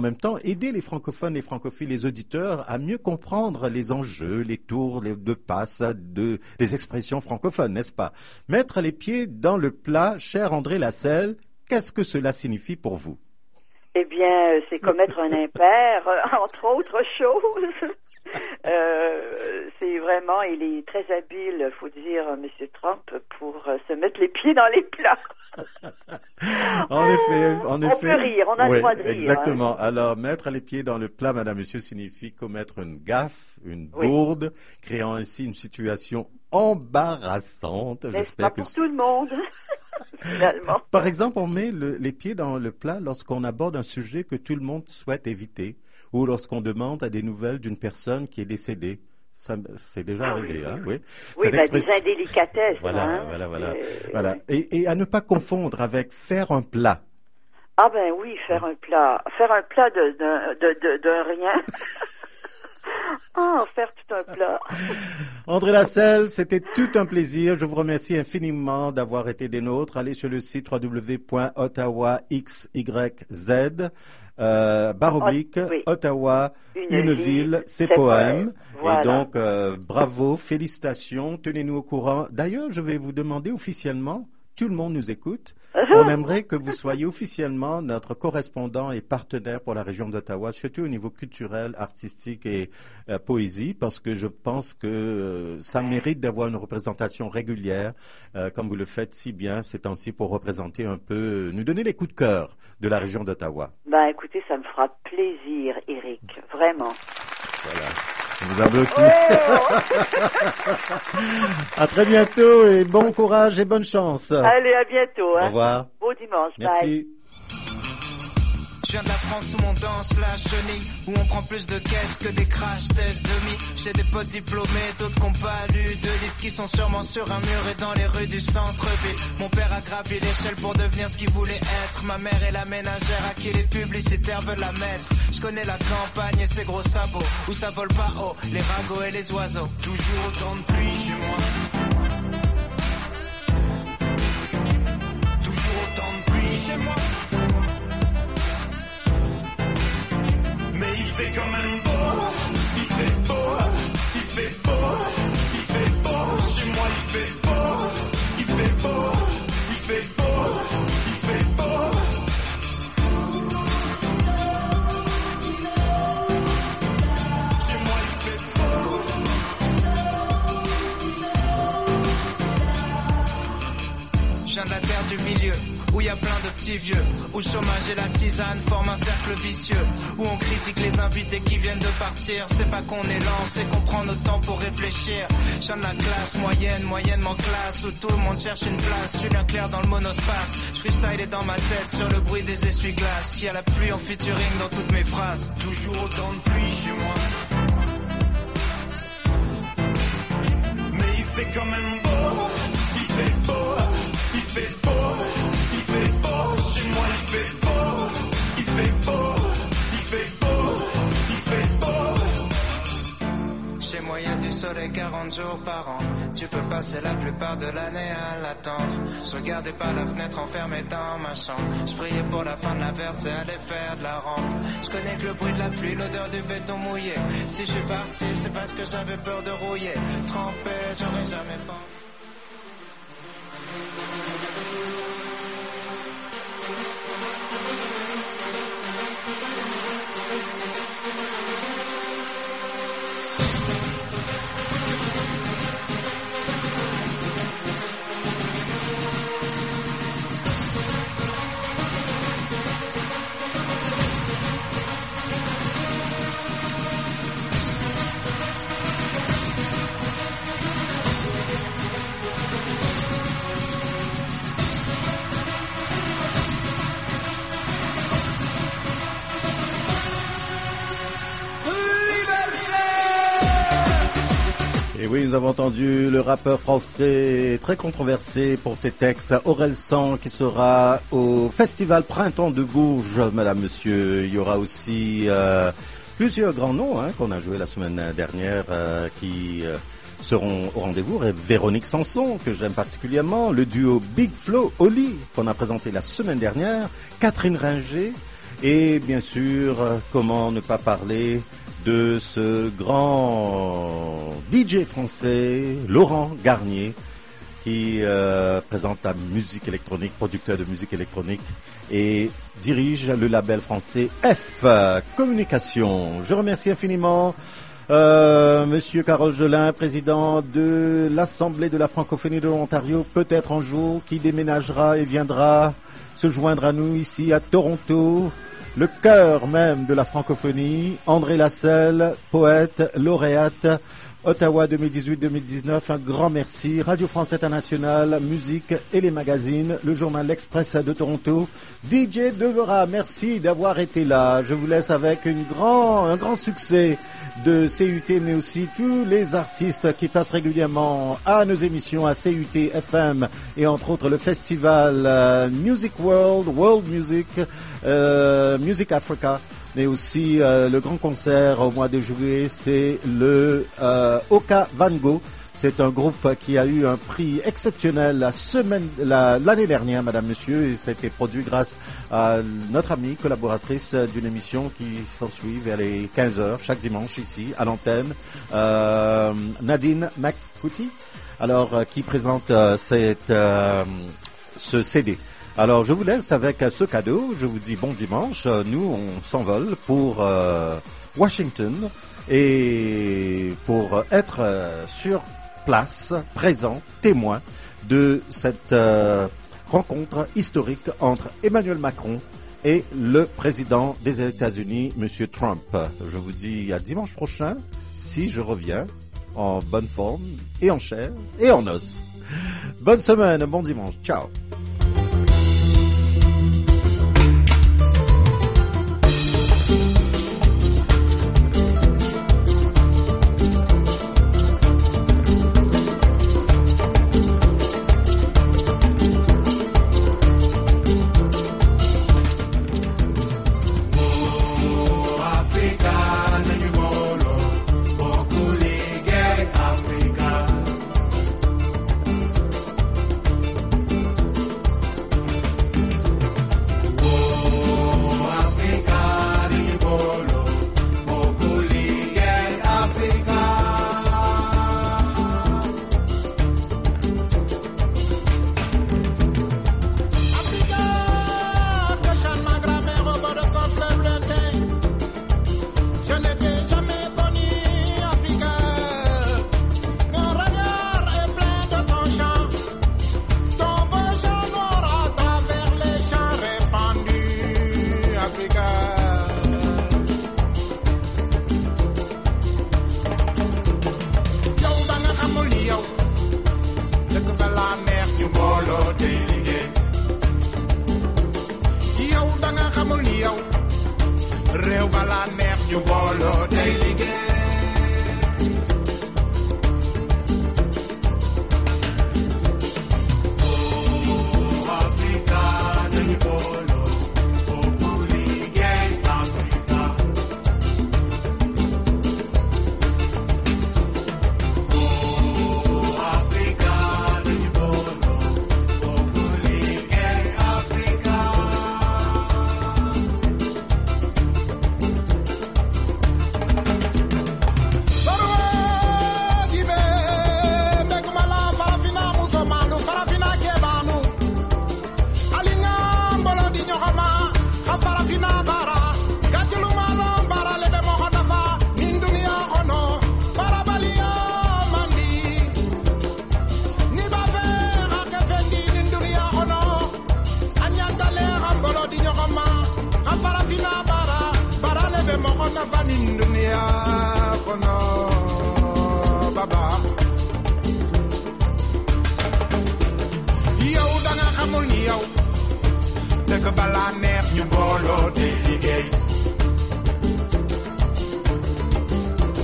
même temps aider les francophones, les francophiles, les auditeurs à mieux comprendre les enjeux, les tours de passe des expressions francophones, n'est-ce pas? Mettre les pieds dans le plat, cher André Lasselle, qu'est-ce que cela signifie pour vous? Eh bien, c'est commettre un impair, entre autres choses. C'est vraiment, il est très habile, faut dire, M. Trump, pour se mettre les pieds dans les plats. En effet. On peut rire, on a le droit de rire. Exactement. Hein. Alors, mettre les pieds dans le plat, madame, monsieur, signifie commettre une gaffe, une bourde, créant ainsi une situation embarrassante. J'espère que pour tout le monde. Finalement. Par exemple, on met les pieds dans le plat lorsqu'on aborde un sujet que tout le monde souhaite éviter ou lorsqu'on demande à des nouvelles d'une personne qui est décédée. Ça, c'est déjà arrivé, hein, oui. Oui, des indélicatesses. Voilà. Et à ne pas confondre avec faire un plat. Ah ben oui, faire un plat. Faire un plat de rien. Faire tout un plat. André Lasselle, c'était tout un plaisir. Je vous remercie infiniment d'avoir été des nôtres. Allez sur le site www.ottawaxyz, Ottawa, une ville, c'est poème. Voilà. Et donc, bravo, félicitations, tenez-nous au courant. D'ailleurs, je vais vous demander officiellement, tout le monde nous écoute, on aimerait que vous soyez officiellement notre correspondant et partenaire pour la région d'Ottawa, surtout au niveau culturel, artistique et poésie, parce que je pense que ça mérite d'avoir une représentation régulière, comme vous le faites si bien ces temps-ci, pour représenter un peu, nous donner les coups de cœur de la région d'Ottawa. Ben écoutez, ça me fera plaisir, Éric, vraiment. Voilà. Je vous applaudis. À très bientôt et bon courage et bonne chance. Allez, à bientôt. Hein. Au revoir. Beau dimanche. Merci. Bye. Je viens de la France où on danse la chenille, où on prend plus de caisse que des crash tests demi. J'ai des potes diplômés, d'autres qui n'ont pas lu de livres, qui sont sûrement sur un mur et dans les rues du centre-ville. Mon père a gravi l'échelle pour devenir ce qu'il voulait être. Ma mère est la ménagère à qui les publicitaires veulent la mettre. Je connais la campagne et ses gros sabots, où ça vole pas haut, les ragots et les oiseaux. Toujours autant de pluie chez moi. Toujours autant de pluie chez moi. Mais il fait quand même beau, il fait beau, il fait beau, il fait beau. Chez moi il fait beau, il fait beau, il fait beau, il fait beau. Chez moi il fait beau. Je viens de la terre du milieu, où y a plein de petits vieux, où le chômage et la tisane forment un cercle vicieux, où on critique les invités qui viennent de partir. C'est pas qu'on est lent, c'est qu'on prend notre temps pour réfléchir. Je viens de la classe moyenne, moyennement classe, où tout le monde cherche une place. Julien Clerc dans le monospace, je freestyle est dans ma tête sur le bruit des essuie-glaces. Y a la pluie en featuring dans toutes mes phrases. Toujours autant de pluie chez moi. Mais il fait quand même beau, il fait beau, il fait beau, il fait beau. Chez moi il fait beau, il fait beau, il fait beau, il fait beau. Chez moi y a du soleil 40 jours par an. Tu peux passer la plupart de l'année à l'attendre. Je regardais par la fenêtre enfermé dans ma chambre. Je priais pour la fin de la verse et aller faire de la rampe. Je connais que le bruit de la pluie, l'odeur du béton mouillé. Si je suis parti, c'est parce que j'avais peur de rouiller. Trempé, j'aurais jamais pensé. Et oui, nous avons entendu le rappeur français très controversé pour ses textes, Orelsan, qui sera au Festival Printemps de Bourges, madame, monsieur. Il y aura aussi plusieurs grands noms qu'on a joués la semaine dernière qui seront au rendez-vous. Véronique Sanson, que j'aime particulièrement, le duo Big Flo Oli, qu'on a présenté la semaine dernière, Catherine Ringer, Et bien sûr, comment ne pas parler de ce grand DJ français, Laurent Garnier, qui présente la musique électronique, producteur de musique électronique et dirige le label français F Communication. Je remercie infiniment Monsieur Carole Gelin, président de l'Assemblée de la francophonie de l'Ontario, peut-être un jour, qui déménagera et viendra se joindre à nous ici à Toronto, le cœur même de la francophonie. André Lasselle, poète, lauréate, Ottawa 2018-2019, un grand merci. Radio France Internationale, musique et les magazines, le journal L'Express de Toronto. DJ Devera, merci d'avoir été là. Je vous laisse avec un grand succès de CUT, mais aussi tous les artistes qui passent régulièrement à nos émissions à CUT FM et entre autres le festival Music World, World Music, Music Africa. Mais aussi le grand concert au mois de juillet, c'est le Oka Van Gogh. C'est un groupe qui a eu un prix exceptionnel l'année dernière, madame, monsieur, et ça a été produit grâce à notre amie collaboratrice d'une émission qui s'ensuit vers les 15h chaque dimanche ici à l'antenne, Nadine McCouty, alors qui présente ce CD. Alors, je vous laisse avec ce cadeau. Je vous dis bon dimanche. Nous, on s'envole pour Washington et pour être sur place, présent, témoin de cette rencontre historique entre Emmanuel Macron et le président des États-Unis, Monsieur Trump. Je vous dis à dimanche prochain, si je reviens en bonne forme et en chair et en os. Bonne semaine, bon dimanche. Ciao.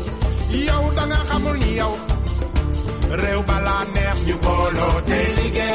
Yow da nga xamul ni yow réew balaa neex ñu booloo tey liggéey